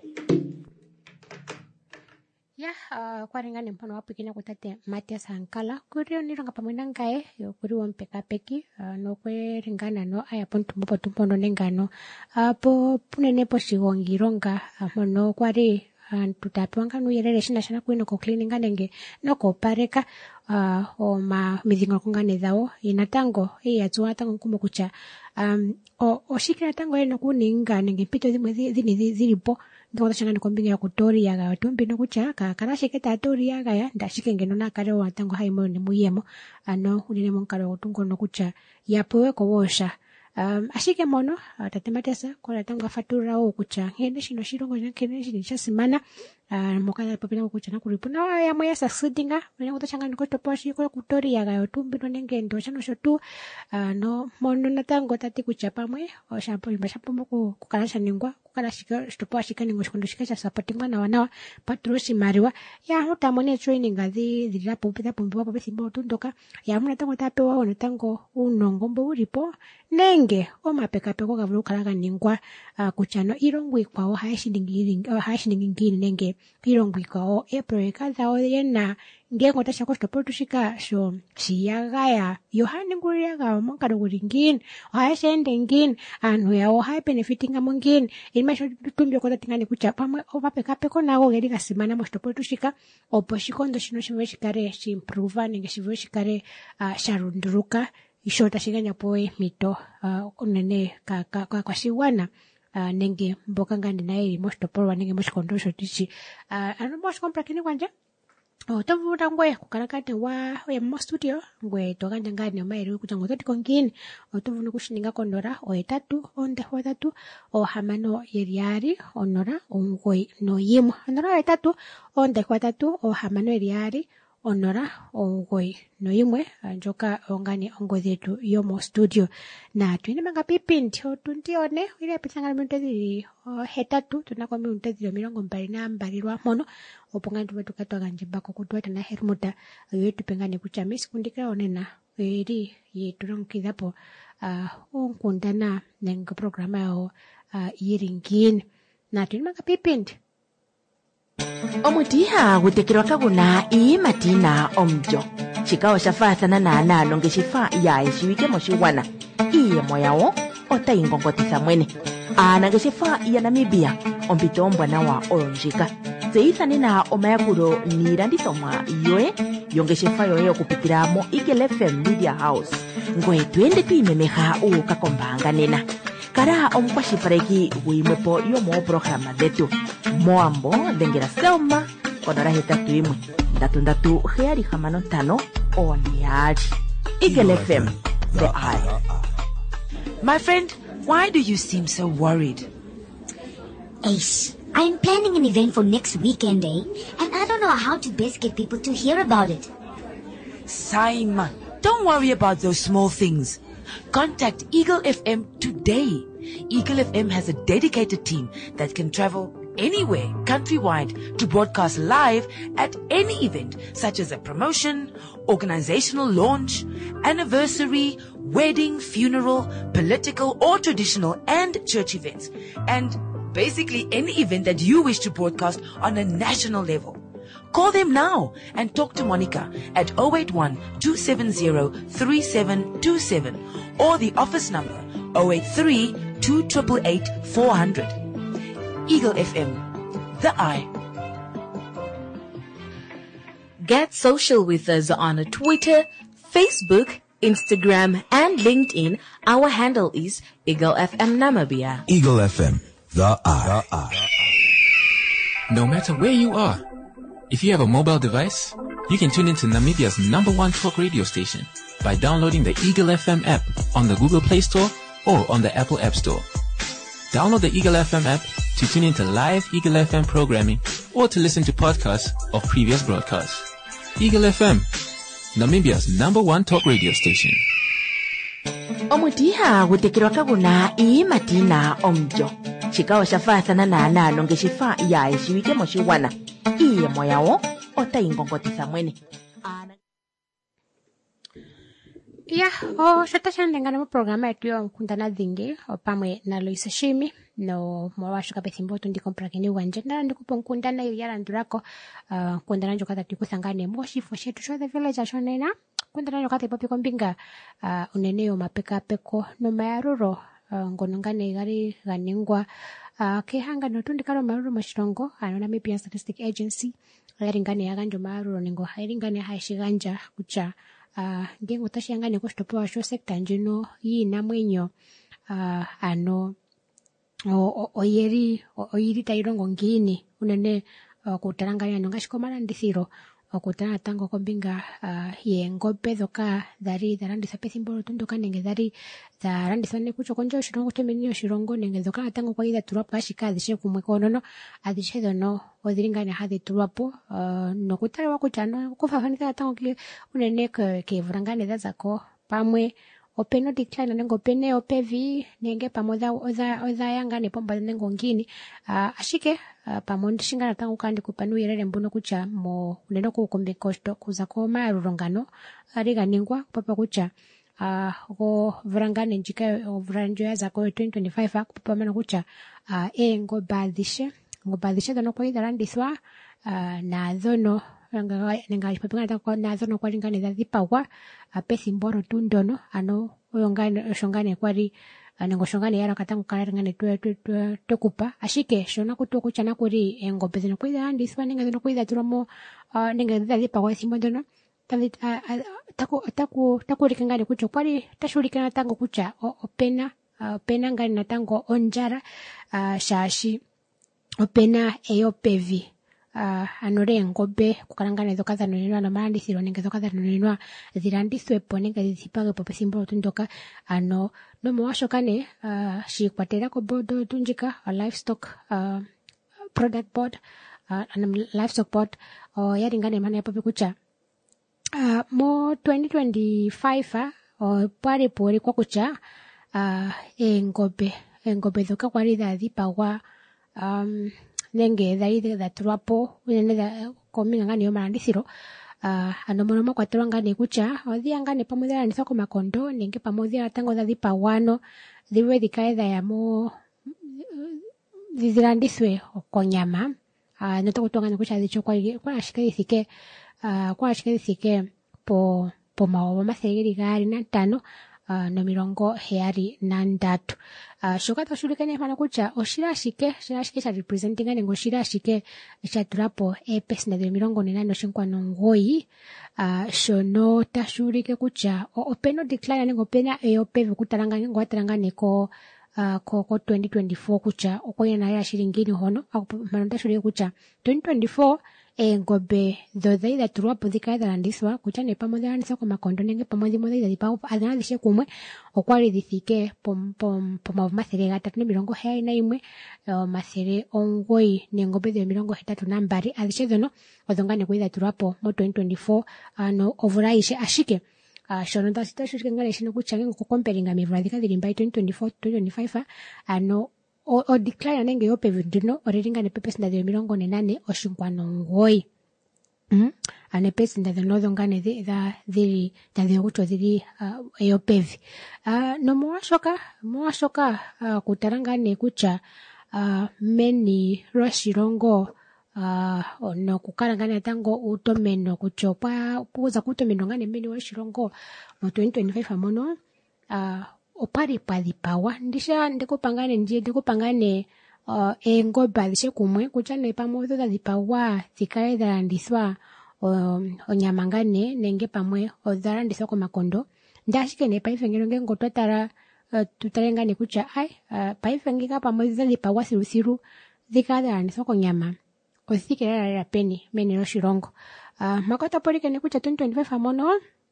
Speaker 1: Ya, uh, kwa ringa ni mpono wapu kina kutate Matias Hankala. Kurio nironga pamoja ngae, yo kuri wampeka peki, uh, no kwe ringana no, aya pon tumbu po tumbu no nengano. Uh, po punene po shigongi ronga, uh, mono kwa ri, uh, tutapiwanga nuyerere shina shana kuino ko cleaninga nenge, no ko pareka, uh, o ma midhingo kungane dhao inatango hii atua tango kumo kucha um o o shikira tango eno kuninga nenge pito dhimwe dhini dhiripo ngo tashanga nikombinga ya kutori ya ga tumbi no kucha ka kana shiketa tori ya ga ya ndashike ngeno na kare wa tango haimo ni muyemo ano unine monkaro utungo no kucha yapowe ko wosha um ashike mono tatematesa kwa tango fatura o kucha ngene shino shirongo ngene shino shasimana Uh, mokala popina kuchana kuripuna ya moya sasidinga mwenye kutachanga niko toposhi kwa kutori ya gayo tumbi no nenge ndo chano shotu uh, no mono natango tati kuchapa mwe o shapo imeshapo mko kukalasha ningwa kukalashika toposhi kani ngoshikondo shika cha supportingwa na wanawa patroshi mariwa ya hota mone training azi zirapo pita pombi wapo besi mbo tundoka ya muna tango tapewa ono tango unongombo uripo nenge o mapeka peko gavulu kalaga ningwa uh, kuchano irongwi kwa o haishindingi o haishindingi nenge pirongwika o April kaza o yena ngengo tasha kosto portushika so siyagaya yohani nguriyaga monkaro guringin o haishende ngin anu ya o hai benefitinga mongin imasho tumbyo kota tingani kucha pamwe o mapeka peko nago geri gasimana mosto portushika o poshikondo shino shimweshikare shimprova nenge shivweshikare uh, sharunduruka ishota shiganya poe mito uh, unene ka, ka, ka, kwa shiwana Uh, nenge mboka ngandi na eri mosto porwa nenge moshi kondosho tichi uh, anu moshi kompra kini kwanja o tavuta ngwe kukarakate wa ya mo studio ngwe tokanja ngani o maeri kuchango toti kongini o tuvunu kushininga kondora o etatu onde ho tatu o hamano yeriari onora ongoi no yimo onora etatu onde ho tatu o hamano yeriari onora ongoi no yimwe njoka ongani ongodhetu yomo studio na twine manga pipindi otuntione ile pisanga mintezi hetatu tunako mintezi mirongo mbali na mbalirwa mono oponga ntume tukatwa kanje bako kutwata na hermuta yetu pengane kuchamisi kundikira onena eri yetu ronkidapo uh, onkundana nenga programa yao uh, yiringin na twine manga pipindi
Speaker 3: omutiha gutekirwa kaguna ii matina omjo chikao shafathana na analo ngeshifa ya eshiwike moshiwana iye moyawo otaingongotitha mwene ana ngeshifa ya Namibia ompito ombwana wa olonjika zeithane na omayakulo niilandithomwa yoye yongeshefa yoye okupitira mo Eagle F M Media House ngwe twende twiimemeha uukakombanga nena kara omukwashipaleki wimwepo yomo programa dhetu moambo dhengera selma konora hetatu imwe ndatu ndatu heari hamano tano oniari Eagle F M the eye.
Speaker 10: My friend, Why do you seem so worried?
Speaker 6: Ace, I'm planning an event for next weekend, eh? And I don't know how to best get people to hear about it.
Speaker 10: Saima, don't worry about those small things. Contact Eagle F M today. Eagle F M has a dedicated team that can travel anywhere countrywide to broadcast live at any event, such as a promotion, organizational launch, anniversary, wedding, funeral, political or traditional and church events, and basically any event that you wish to broadcast on a national level. Call them now and talk to Monica at zero eight one, two seven zero, three seven two seven or the office number zero eight three, two eight eight, eight four zero zero. Eagle F M, the eye.
Speaker 3: Get social with us on Twitter, Facebook, Instagram, and LinkedIn. Our handle is Eagle F M Namibia.
Speaker 4: Eagle F M, the eye. The eye.
Speaker 5: No matter where you are, if you have a mobile device, you can tune into Namibia's number one talk radio station by downloading the Eagle F M app on the Google Play Store or on the Apple App Store. Download the Eagle F M app to tune into live Eagle F M programming or to listen to podcasts of previous broadcasts. Eagle F M, Namibia's number one talk radio station.
Speaker 3: Omutiha gutekirwa kaguna ii matina omjo. Chikawa shafathana na nano ngeshifa ya ishiwike moshiwana. Iye moyawo ota ingongotisa mwene.
Speaker 1: Ya, o shota shandengana mo programa yetu yo nkundana dhingi opamwe na Loisa Shimi no mwawashuka pethimbo tundi komprakeni wanje ndala ndikupo nkundana ili yala ndurako uh, nkundana njokata tukusangane mwashifo shetu show the village ashonena nkundana njokata ipopi kombinga uh, uneneo mapeka peko no mayaruro uh, ngonongane igari ganingwa uh, kehanga no tundi karo maruro mashirongo ano Namibian Statistic Agency yaringane yaganjo maruro ningo yaringane haishiganja kucha Uh, ngengo tashiyangane kushitopewa sho sekta njino yi namwenyo uh, ano oyeri oyiri tairongo ngini unene uh, kutaranganya nonga shikomana ndithiro uh, kutana tango kombinga uh, ye ngobe dhoka dhari dharandisa pethimbo tunduka nenge dhari dharandisa ne kucho konjo shirongo temenio shirongo nenge dhoka tango kwa idha turapa shika adhishe kumwekonono adhishe dono odiringana hadi turapo uh, no kutara wakuchano kufafanisa tango ki unene ke, ke vrangane dhazako pamwe openo decline nengo pene opevi nenge pamoja oza oza yangane pomba nengo ngini uh, ashike uh, pamoja shingana tangu kandi kupanu yerere mbuno kucha mo uneno kukombe kosto kuza ko marurongano ariga ningwa papa kucha uh, go vrangane njika vranjo ya zako twenty twenty-five akupapa mana kucha uh, e ngo badishe ngo badishe dono kwa idharandiswa uh, na dono nga nga papinga ta kwa nazo no kwalingane za zipawa apesi mboro tundono ano oyongane shongane kwari anengo shongane yara katangu kalangane tu tu tokupa ashike shona kutoku chana kuri engombe zino kwida ndiswa ninga zino kwida turamo ninga za zipawa simbono tali taku taku takurikangane kucho kwari tashulikana tango kucha opena opena ngani na tango onjara shashi opena eyopevi Uh, anore ngobe kukalangana dhoka dhanonenwa na marandithiro nenge dhoka dhanonenwa zirandithwepo nenge zipage po pethimbo tundoka ano no mwashokane uh, shikwatera ko board tunjika a livestock uh, product board uh, and livestock board o yaringane mana yapo kucha uh, mo twenty twenty-five uh, pare pore kwa kucha uh, engobe engobe dhoka kwari dhadhipawa um nenge dhari dha turapo unene dha kominga ngani yo marandithiro uh, ano mono makwatero ngani kucha odhia ngani pamoja na nisoko makondo nenge pamoja tango dha dhipa wano dhiwe dhikaedha ya mo dhizirandithwe okonyama uh, noto kutongana kucha dhicho kwa kwa ashike thike uh, kwa ashike thike po po mawa maserigiri gari na tano Uh, no mirongo heari nandatu uh, shoka toshulikane fana kucha oshirashike shirashike cha representing ane ngo shirashike cha turapo e pesna de mirongo nenano shinkwano ngoi uh, shono tashurike kucha o openo decline ane ngo pena e opevi kutarangane ngo atarangane ko uh, ko ko twenty twenty-four kucha okoya na ya shiringini hono akupano tashurike kucha twenty twenty-four engombe dhodha idhatulwapo dhikale dhalandithwa kutya ne pamwe dhalandithwa komakondo nenge pamwe dhimwe dhidhipawa adhina dhishe kumwe okwali dhithike pomayovi omathele gatatu nomilongo heyali nayimwe omathele omugoyi neengombe dhili omilongo hetatu nambali adhishe dhono odho ngaa ne kwali dhatulwapo mo twenty twenty-four ano ovula aishe ashike Uh, shono tashi tashike ngale shino kutya ngengo kukomparinga mivula dhika dhili mbai twenty twenty-four to twenty twenty-five ano o, o decline nenge yo pevi ndino orelinga ne pepesi ndadhi milongo ne nane oshinkwano ngoyi mm ane pesi ndadhi nodho ngane dha dhili ndadhi okucho dhili uh, yo pevi uh, no mwashoka mwashoka uh, kutaranga ne kutya uh, meni roshilongo Uh, no kukala ngane tango utomeno kuchopa kuza kutomeno ngane meni wa shilongo mo twenty twenty-five mono uh, opari padhipawa ndisha ndikupangane nje ndikupangane uh, engombe adhishe kumwe kutya ne pamwe dho dhipawa dhikale dhalandithwa um, onyama ngane nenge pamwe odhalandithwa komakondo ndashike ne paife ngeno ngengo twatala uh, tutalengane kutya ai uh, paife ngika pamwe dhipawa thilu dhikale dhalandithwa konyama othike lela lela peni meni loshilongo uh, makota polike ne kutya twenty twenty-five mono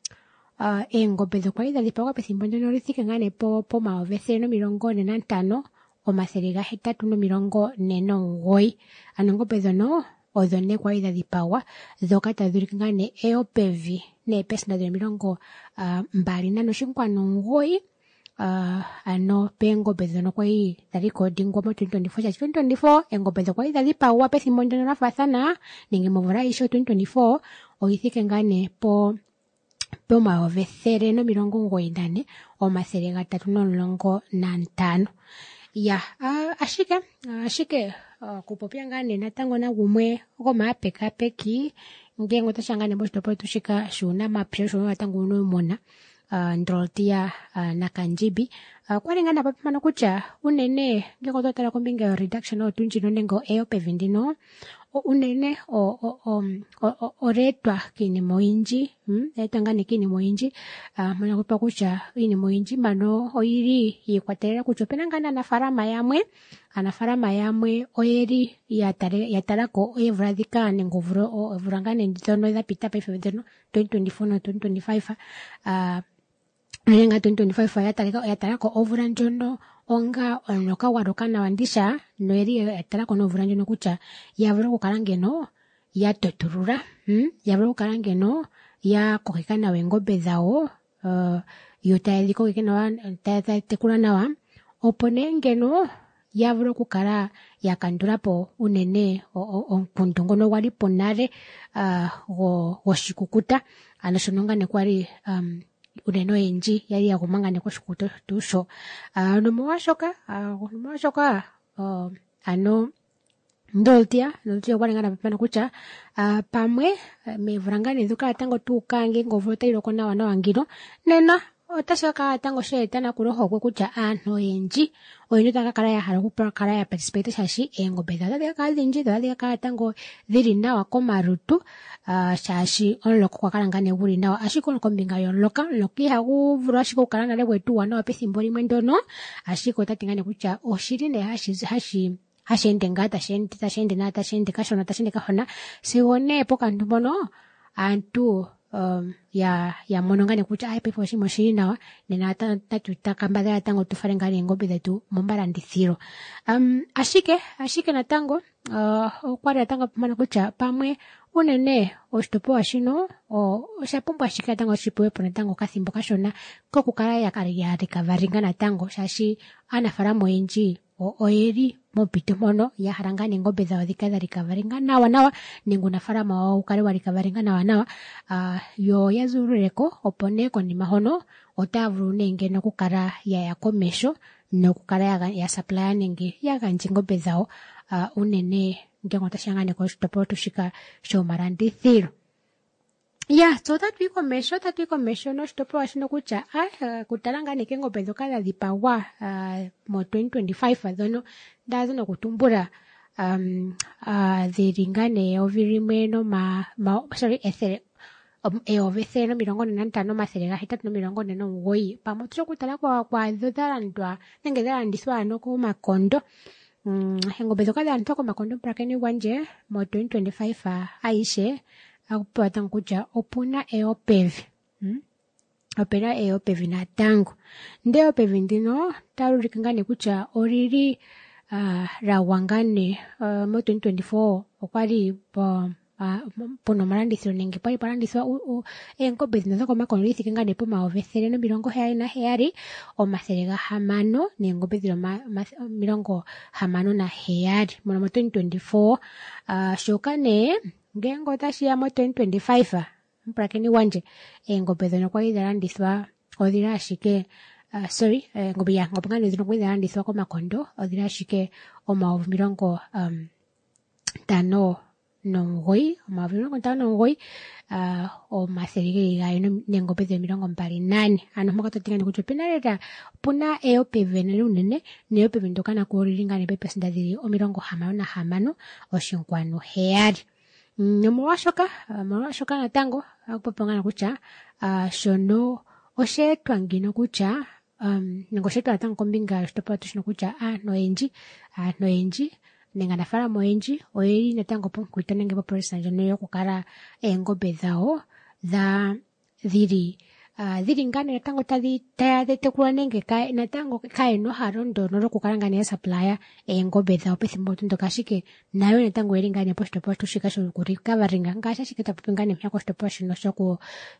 Speaker 1: uh, engombe dhokwali dhadhipagwa pethimbo ndono lithike ngane po pomayovi ethele nomilongo ne nantano omathele gahetatu nomilongo ne nomugoyi ano engombe dhono odho ne kwali dhadhipagwa dhoka tadhulike ngane eyo pevi neepesi ndadhi omilongo uh, mbali nane oshinkwano omugoyi Uh, ano peengombe dhono kwali dhalikodingwa mo twenty twenty-four cha twenty twenty-four engombe dho kwali dhadhipagwa pethimbo ndono lafaathana nenge movula aishe twenty twenty-four oyithike ngane po pomayovi ethele nomilongo omugoyi nane omathele gatatu nomulongo nantano ya uh, ashike uh, ashike uh, kupopya ngane natango nagumwe gomaapekapeki ngengo tashangane moshitopolwa tushika shuunamapya shono natango unomona Uh, ndrotia uh, na kanjibi uh, kwalingana papimano kutya unene ngeko totala kombinga yo reduction o tunjino nengo eyo pevi ndino unene o o o, o, o retwa kinimo inji hmm? Etwa ngane kinimo inji uh, mwana kupa kutya inimo inji mano oyiri yikwatelela kutya opena ngana anafalama yamwe anafalama yamwe oyeri yatale yatalako oyevula dhika nengo vuro ovula ngane ndhono dhapita paife dhono twenty twenty-four no twenty twenty-five uh, Nenga twenty twenty-five yatalika yatalako ovula ndjono onga onoka waroka nawa ndisha no eri yatalako novula ndjono kutya yavula okukala ngeno yatotulula hmm? Yavula okukala ngeno yakokeka nawa engombe dhawo uh, yo tayedhi kokeke nawa tayatekula nawa opo ne ngeno yavula okukala yakandulapo unene omukundu ngono walipo nale uh, goshikukuta ano shono ngane kwali um, uneno enji yali yagumangane koshikuto tusho uh, nomwashoka uh, nomwashoka uh, ano ndoltia ndoltia kwalingana papana kucha uh, pamwe uh, mevurangane dhuka tango tukange ngovulo tailoko nawa nawa ngino nena otashaka tango sheetana kulohokwe kutya aantu oyendji oyendji takakala yahala okukala ya participate shashi engombe dha dhakala dhinji dha dhakala tango dhili nawa komalutu uh, shashi onloko kwakala ngane guli nawa ashiko kombinga yonloka loki hagu vulu ashiko kukala nale wetu wana pethimbo limwe ndono ashiko tatingane kutya oshili ne hashi hashi hashende nga tashende tashende na tashende kashona tashende kahona sione pokantu mbono antu um, ya ya mono ngane kutya ai pepo shimo shiri nawa nena tatuta kambadala tango tufale ngane engombe dhetu mombalandithilo um, ashike ashike natango uh, okwali natango pamana kutya pamwe unene oshitopowa shino oshapumbwa ashike natango oshipewepo natango kathimbo kashona kokukala yarekavaringa natango shashi aanafalama oyendji oyeli mompito mono yahala ngane engombe dhawo dhikale dharekavaringa nawa nawa nenge uunafalama wawo wukale warekavaringa nawa nawa uh, yo yazululeko opo ne konima hono otaya vulu ne ngeno okukala yaya komesho nokukala yasaplaya nenge yagandja engombe dhawo uh, unene ngengo tashangane koshitopolwa tushika shomalandithilo ya so tatu ikomesho tatu ikomesho noshitopolwa shino kutya ah uh, kutala ngane kengombe dhoka dhadhipagwa uh, mo twenty twenty-five dhono ndazo nokutumbula um, uh, dhili ngane eyovi limwe noma ma, sorry ethele eyovi ethele nomilongo ne nantano omathele gahetatu nomilongo ne nomugoyi pamwe tusho kutala kwa kwadho dhalandwa nenge dhalandithwa ano komakondo mm, engombe dhoka dhaantu komakondo mpulakeni gwandje mo twenty twenty-five uh, aishe akupewa tangu kutya opuna eyopevi mm? opena eyopevi natango nde eyopevi ndino talulika ngane kutya olili uh, rawangane uh, mo twenty twenty-four okwali po Uh, pono malandithilo nenge pali palandithwa eengobe dhino dhokomakono lithike ngane pomayovi ethele nomilongo heyali naheyali omathele gahamano neengobe dhino omilongo hamano naheyali mono mo twenty twenty-four uh, shoka ne ngenge otashiya mo twenty twenty-five mpulakeni wanje eengobe dhino kwali dhalandithwa odhila ashike uh, sorry eengobe ya ngobe ngane dhino kwali dhalandithwa komakondo odhila ashike omayovi milongo um, tano nongoyi omayovi milongo ntano nongoyi uh, omathele geli gaali neengobe dhili milongo mbali nane ano mpoka totingane kutya opena lela opuna eyopevi enene unene neyopevi ndoka nako olili ngane peepesenda dhili omilongo hamano nahamano oshinkwanu heyali nomolwaashoka molwaashoka natango akupopongana kutya uh, shono osheetwa ngino kutya um, nenge osheetwa natango kombinga yoshitopolwa shino kutya aantu oyendji aantu oyendji nenge aanafaalama oyendji oyeli natango ponkuito nenge popolisa ndjono yokukala eengombe dhawo dha dhili uh, dhili ngane natango tadhi tekulwa nenge ka, natango kaena ohalo ndono lokukala ngane ya supplya eengombe dhawo pethimbo ndoka ashike nayo natango oyeli ngane poshitopolwa tushika shokurikavaringa ngaashi ashike tapopi ngane mpa koshitopolwa shino shoku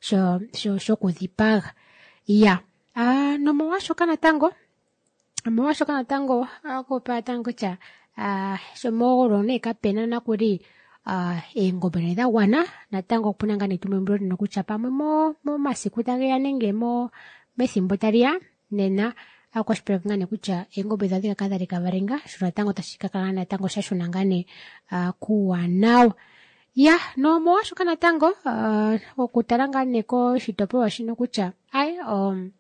Speaker 1: shokudhipaga ya uh, nomolwaashoka natango nomolwaashoka natango akupa tango kutya Uh, shomogolo ne kapena nakuli uh, eengombe ne dhagwana natango opuna ngane tumwembilo lino kutya pamwe mo momasiku tageya nenge mo methimbo taliya nena akwashipeleka ngane kutya eengombe dhawo dhika kadhalika kavarenga sho natango tashikakala natango shashuna ngane uh, kuwanawa ya no molwaashoka natango uh, okutala ngane koshitopolwa shino kutya ai um,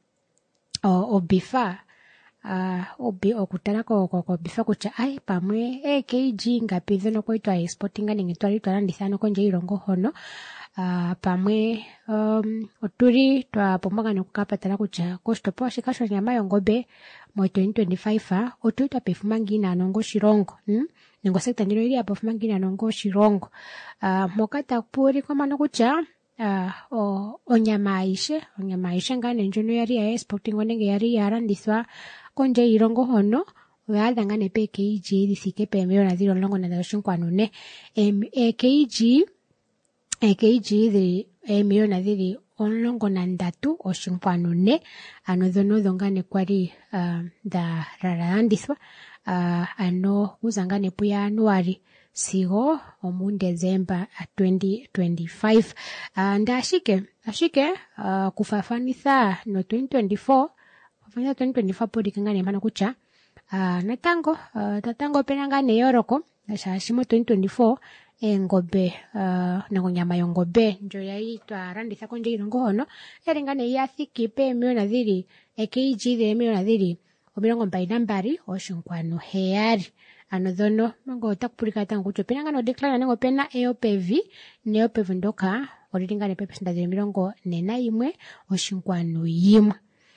Speaker 1: obifa Uh, obi okutala ko ko ko bifa kutya ai pamwe e kg ngapi dhono kwa itwa exportinga nenge twali twalanditha no konje ilongo hono uh, pamwe um, otuli twapombaga nokukapatala kutya koshitopolwa shika shonyama yongombe mo twenty twenty-five otuli twapefuma ngina nongo shilongo hmm? nengo sekta ndino ili apefuma ngina nongo shilongo uh, moka tapuli kwa mano kutya uh, o, onyama aishe onyama aishe ngane njono yari ya exportinga nenge yari yalandithwa konje ilongo hono oyaadha ngane pe kg lithike peemiliyona dhili omulongo na ndatu oshinkwanu ne e kg e kg dhili eemiliyona dhili omulongo na ndatu oshinkwanu ne ano dhono odho ngane kwali uh, dha lalandithwa uh, ano kuza ngane pu Januari sigo omu December twenty twenty-five uh, ndashike ashike uh, kufafanitha no twenty twenty-four Fanya twenty twenty-four podi kangane mpano kutya uh, natango uh, tatango pena ngane yoroko shashimo twenty twenty-four engobe uh, nango nyama yongobe njo yai twalanditha konje ilongo hono yali ngane yathiki pe miliyona dhili e kg dhili miliyona dhili omilongo mbali nambali oshinkwanu heyali ano dhono mango otakupulika tango kutya pena ngane odecline nango pena eyopevi neyopevi ndoka olili ngane pepesenda dhili milongo ne nayimwe oshinkwanu yimwe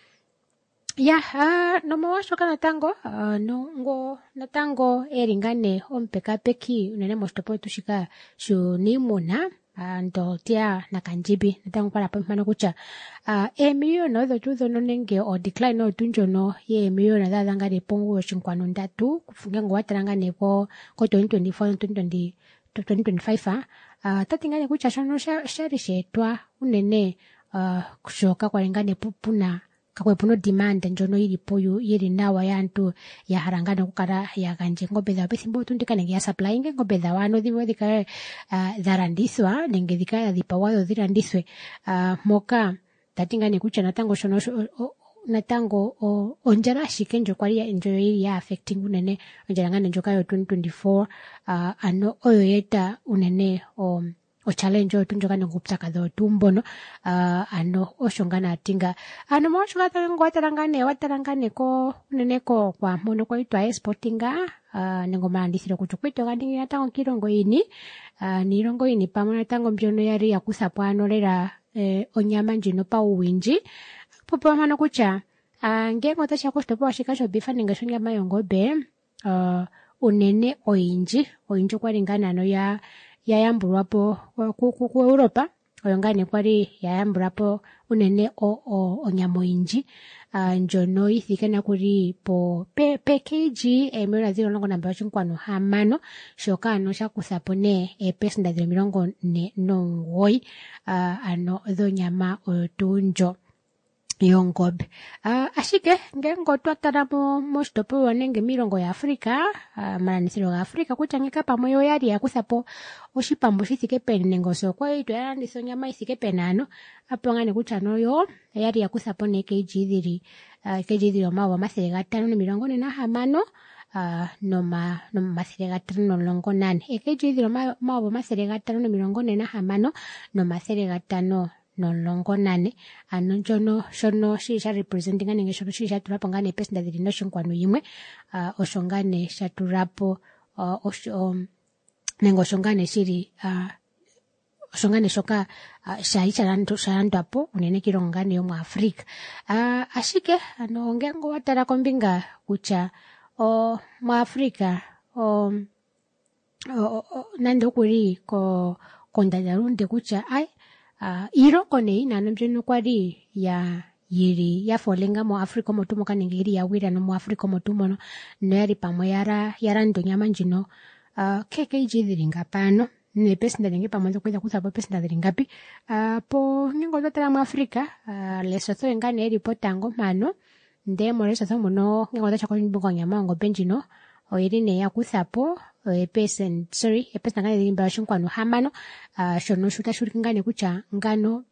Speaker 1: ya uh, nomolwaashoka natango uh, nongo natango elingane ompekapeki unene moshitopolwa tushika shuniimuna uh, ndotia nakandjibi natango pala pampano kutya uh, eemiliyona odho tu dhono nenge o decline otu ndjono yeemiliyona dhaadha ngane pongu oshinkwanu ndatu ngengo watala ngane po ko twenty twenty-four no twenty twenty-five uh, tati ngane kutya shono shali sheetwa unene uh, kushoka kwali ngane puna kakwe puno demand njono ilipo yili nawa yantu ya harangana kukala ya ganje ngombe dhawo pethimbo tundika nenge ya supply nge ngombe dhawo ano dhiwe dhikale uh, dharandithwa nenge dhikale dhipawadho dhilandithwe uh, moka tatinga ni kucha natango shono natango o, onjala ashike njo kwali njo yili ya affecting unene onjala ngane njo kayo twenty twenty-four uh, ano oyo yeta unene o o challenge oyo tunjo kane ngupsaka dho tumbono uh, ano oshongana atinga ano mwashoka tango watalangane watalangane ko unene ko kwa mono kwa itwa exportinga uh, nengo maandithiro kuchukwito gandingi natango kilongo ini uh, ni ilongo ini pamwe natango mbyono yari yakusapo ano lela eh, onyama njino pa uwinji popo mano kucha uh, ngengo tasha kushitopo washika shobifa nenge shonyama yongobe uh, unene oyinji oyinji kwalingana no ya yayambulwapo ku, ku, ku Europa oyo ngane kwali yayambulapo unene o, o, onyama oyinji uh, njono yithike nakuli po pe, pe kg emiliyoni ziro longo namba oshinkwanu hamano shoka ano shakuthapo ne epesenda ziro milongo ne nomugoyi uh, ano dhonyama oyo tuu njo yongombe. Uh, ashike ngengo twatala mo moshitopolwa nenge miilongo ya Afrika uh, malandithilo ga Afrika kutya ngeka pamwe yo yali yakuthapo oshipambo shithike peni nenge osokwa itu yalanditha onyama yithike peni ano apo ngane kutya no yo yali yakuthapo ne kg dhili uh, kg dhili omayovi omathele gatano nomilongo ne nahamano uh, noma nomathele gatano nomulongo nane ekg dhili omayovi omathele gatano nomilongo ne nahamano nomathele gatano nomulongo nane ano njono shono shili sha representinga nenge shono shili shatulapo ngane epesenda dhili noshinkwanu yimwe uh, osho ngane shatulapo uh, osho um, nenge osho ngane shili uh, osho ngane shoka uh, shali shalandwapo unene kilongo ngane yomu Afrika uh, ashike ano ngengo watala kombinga kutya o mu Afrika o, o, o nande okuli ko kondadalunde kutya ai Uh, ilongo ne nano mbyono kwali ya yili yafolenga mu Afrika motumo kanenge yili yawira no mu Afrika motumo no no yali pamwe yara yarando nyama njino uh, kg dhili ngapano ne pesenda nenge pamwe zokweza kuthapo pesenda dhili ngapi uh, po ningo zotela mu Afrika uh, Lesotho engane yeli potango mano nde mo Lesotho muno ningo zacha kwa mbongo nyama ngo benjino oyiri ne yakuthapo epesen sorry epesenda ngane dhili mbala shinkwanu hamano uh, shono shuta shurikingane kucha ngano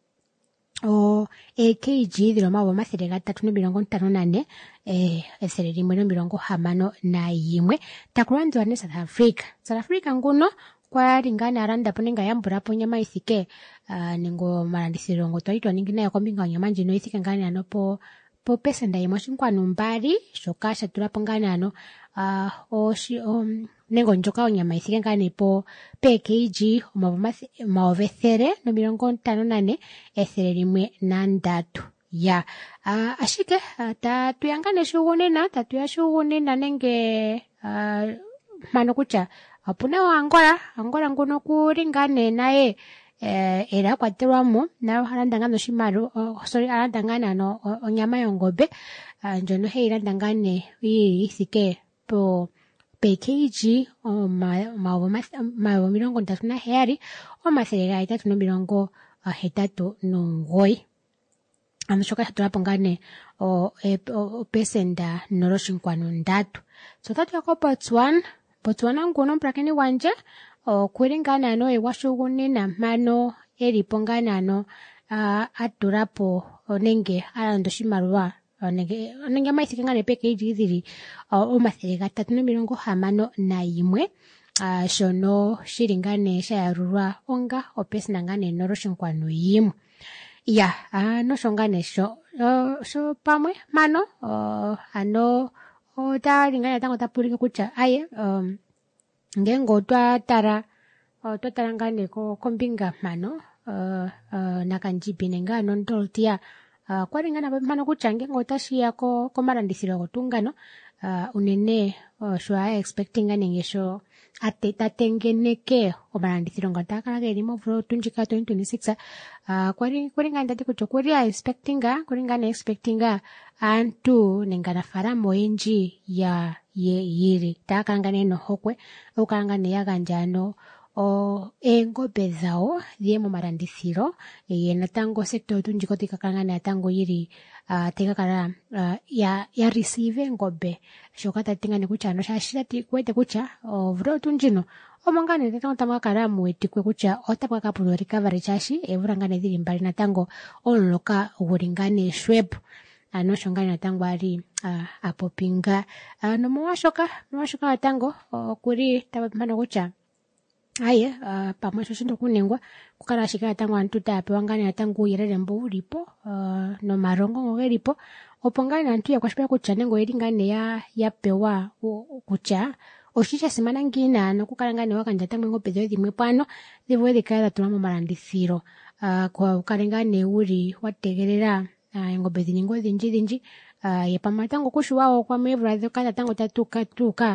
Speaker 1: o ekg dhilo mawo omathele gatatu nomilongo ntano nane eh ethele limwe nomilongo hamano na yimwe takulanzwa ne South Africa South Africa nguno kwalingana alandapo nenga yambulapo nyama ithike uh, nengo malandithilo ngo twaitwa ningi nayo kombinga nyama njino ithike ngane ano po po pesenda yimwe shinkwanu mbali shoka shatulapo ngane ano uh, oshi um, nengo njoka onyama ithike ngane po pe kg omaovi ethele nomilongo ntano nane ethele limwe nandatu ya uh, ashike uh, tatuyangane shugunena tatuyashugunena nenge uh, mano kutya opuna wa Angola Angola nguno kulingane naye eh era kwatelwamo nayo halandangana oshimalu uh, sorry halandangana no onyama yongombe uh, njono heilandangane yithike po pe kg omayovi milongo ndatu na heyali omathele gahetatu nomilongo hetatu nomugoyi ano shoka shatulapo ngane opesenda noloshinkwanu ndatu so tatu yako Botswana Botswana nguno mpulakeni wanje okulingana ano ewashugunena mano elipo ngana ano uh, atulapo nenge alando shimaluwa nenge nenge maithike ngane pe kg dhili omathele gatatu nomilongo hamano na yimwe uh, shono shili ngane shayalulwa onga opesenda ngane noloshinkwanu yimwe ya uh, nosho ngane sho uh, sho pamwe mano uh, ano otalingana tango tapulike kutya aye um, ngengo twatara uh, twatara ngane ko kombinga mano uh, uh, nakanjipi nenga ano ntoltia uh, kwalingana mano kutya ngengo tashiya ko komalandithilo gotungano uh, unene uh, sho aya expecting nenge sho ate tatengeneke omalandithilo ngatakala geli mo vlo tunjika twenty twenty-six uh, kwali kwalingana tati kutya kwali expectinga kwalingana expectinga antu nengana faramo enji ya ye yiri takangane no hokwe ukangane yaganjano o engombe zao dhiye mu malandithilo ye natango sector tunjiko tikakangane atango yiri uh, tikakala uh, ya ya receive ngombe shoka tatingane kucha no shashira tikwete kucha o vro tunjino omongane tatango tamakala muetikwe kucha otapwa kapulo recovery chashi evurangane dhiri mbali natango onloka uringane shwep ano shongani natango ali uh, apopinga uh, no mwashoka mwashoka natango uh, kuri tabamano kucha aye uh, pamwe shinto kunengwa kukala shika natango antu tapewa ngani natango yerere mbo ulipo uh, no marongo ngelipo opongani antu yakwashipira kucha nengo eri ngane ya yapewa kucha oshisha semana ngina no kukala ngane wakanja tamwe ngope dhimwe pano dhivwe dhikala tulamo malandithiro uh, kwa ukalengane uri wategerera Uh, ngombe ziningo dhinji dhinji uh, yepamatango kushuwao kwa mevra dhokata tango tatuka tuka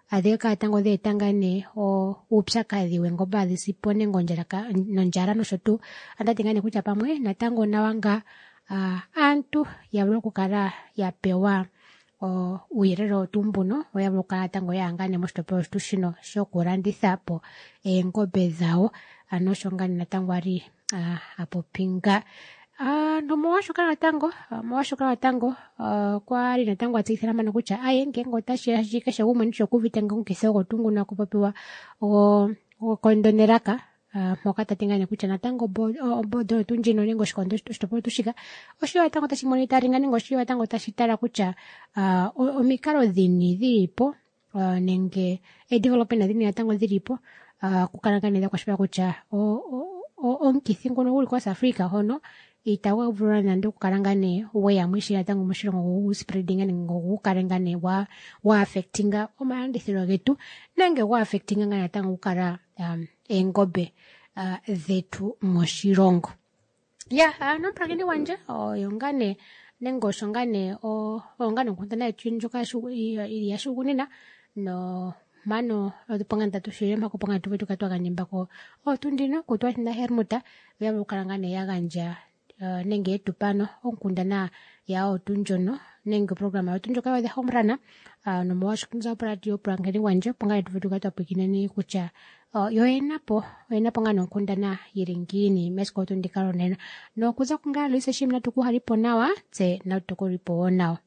Speaker 1: adheka tango de tangane o upshakadhi wengoba dhisipone ngonjaraka nonjara noshotu andatingane kucha pamwe natango nawanga uh, antu yablo kukara yapewa o uirero tumbuno oyablo kukara tango yangane mostopo stushino shokuranditha po engobe zao anoshongani natango ari uh, apopinga Ah, uh, no mwashukana natango, uh, mwashukana natango, uh, kwa ali natango atikithana mano kucha, aye ngengo tashi ashika shagumu nisho kuvitenga unkisogo tungu na kupapiwa o, o kondoneraka, uh, mwakata tingane kucha natango bo, o, bodo tunjino nengo shikondo shtopo tushika, oshiwa natango tashi monitaringa nengo oshiwa natango tashi tara kucha, uh, o, o mikaro dhini dhiripo, uh, nenge, e development na dhini natango dhiripo, uh, kukarangane kwa shpea kucha, o, o, o, o nkithingo no uli kwa Afrika hono, itawa uvura nando kukarangane uwe ya mwishi ya tangu mwishirongo uu spreadinga nengo kukarangane wa wa affectinga omaandithiro getu nenge wa affectinga ngana tangu kukara um, engobe uh, zetu mwishirongo ya yeah, uh, no pragini wanje o yongane nengo shongane o ongane kuntana chunjuka shu ya shugunina no mano oduponga ntatu shirema kuponga tuwe tukatwa ganimba ko o tundino kutwa na hermuta ya kukarangane ya ganja Uh, nenge etu pano onkundana ya otunjono nenge programa otunjo kawa de home runner uh, no mwash kunza radio prangeni wanje ponga etu kata pikinani kucha uh, yo enapo enapo ngano nkundana yiringini mesko tundikaro nena no kuza kungalo isa shimna tuku halipo nawa tse na tukuripo nao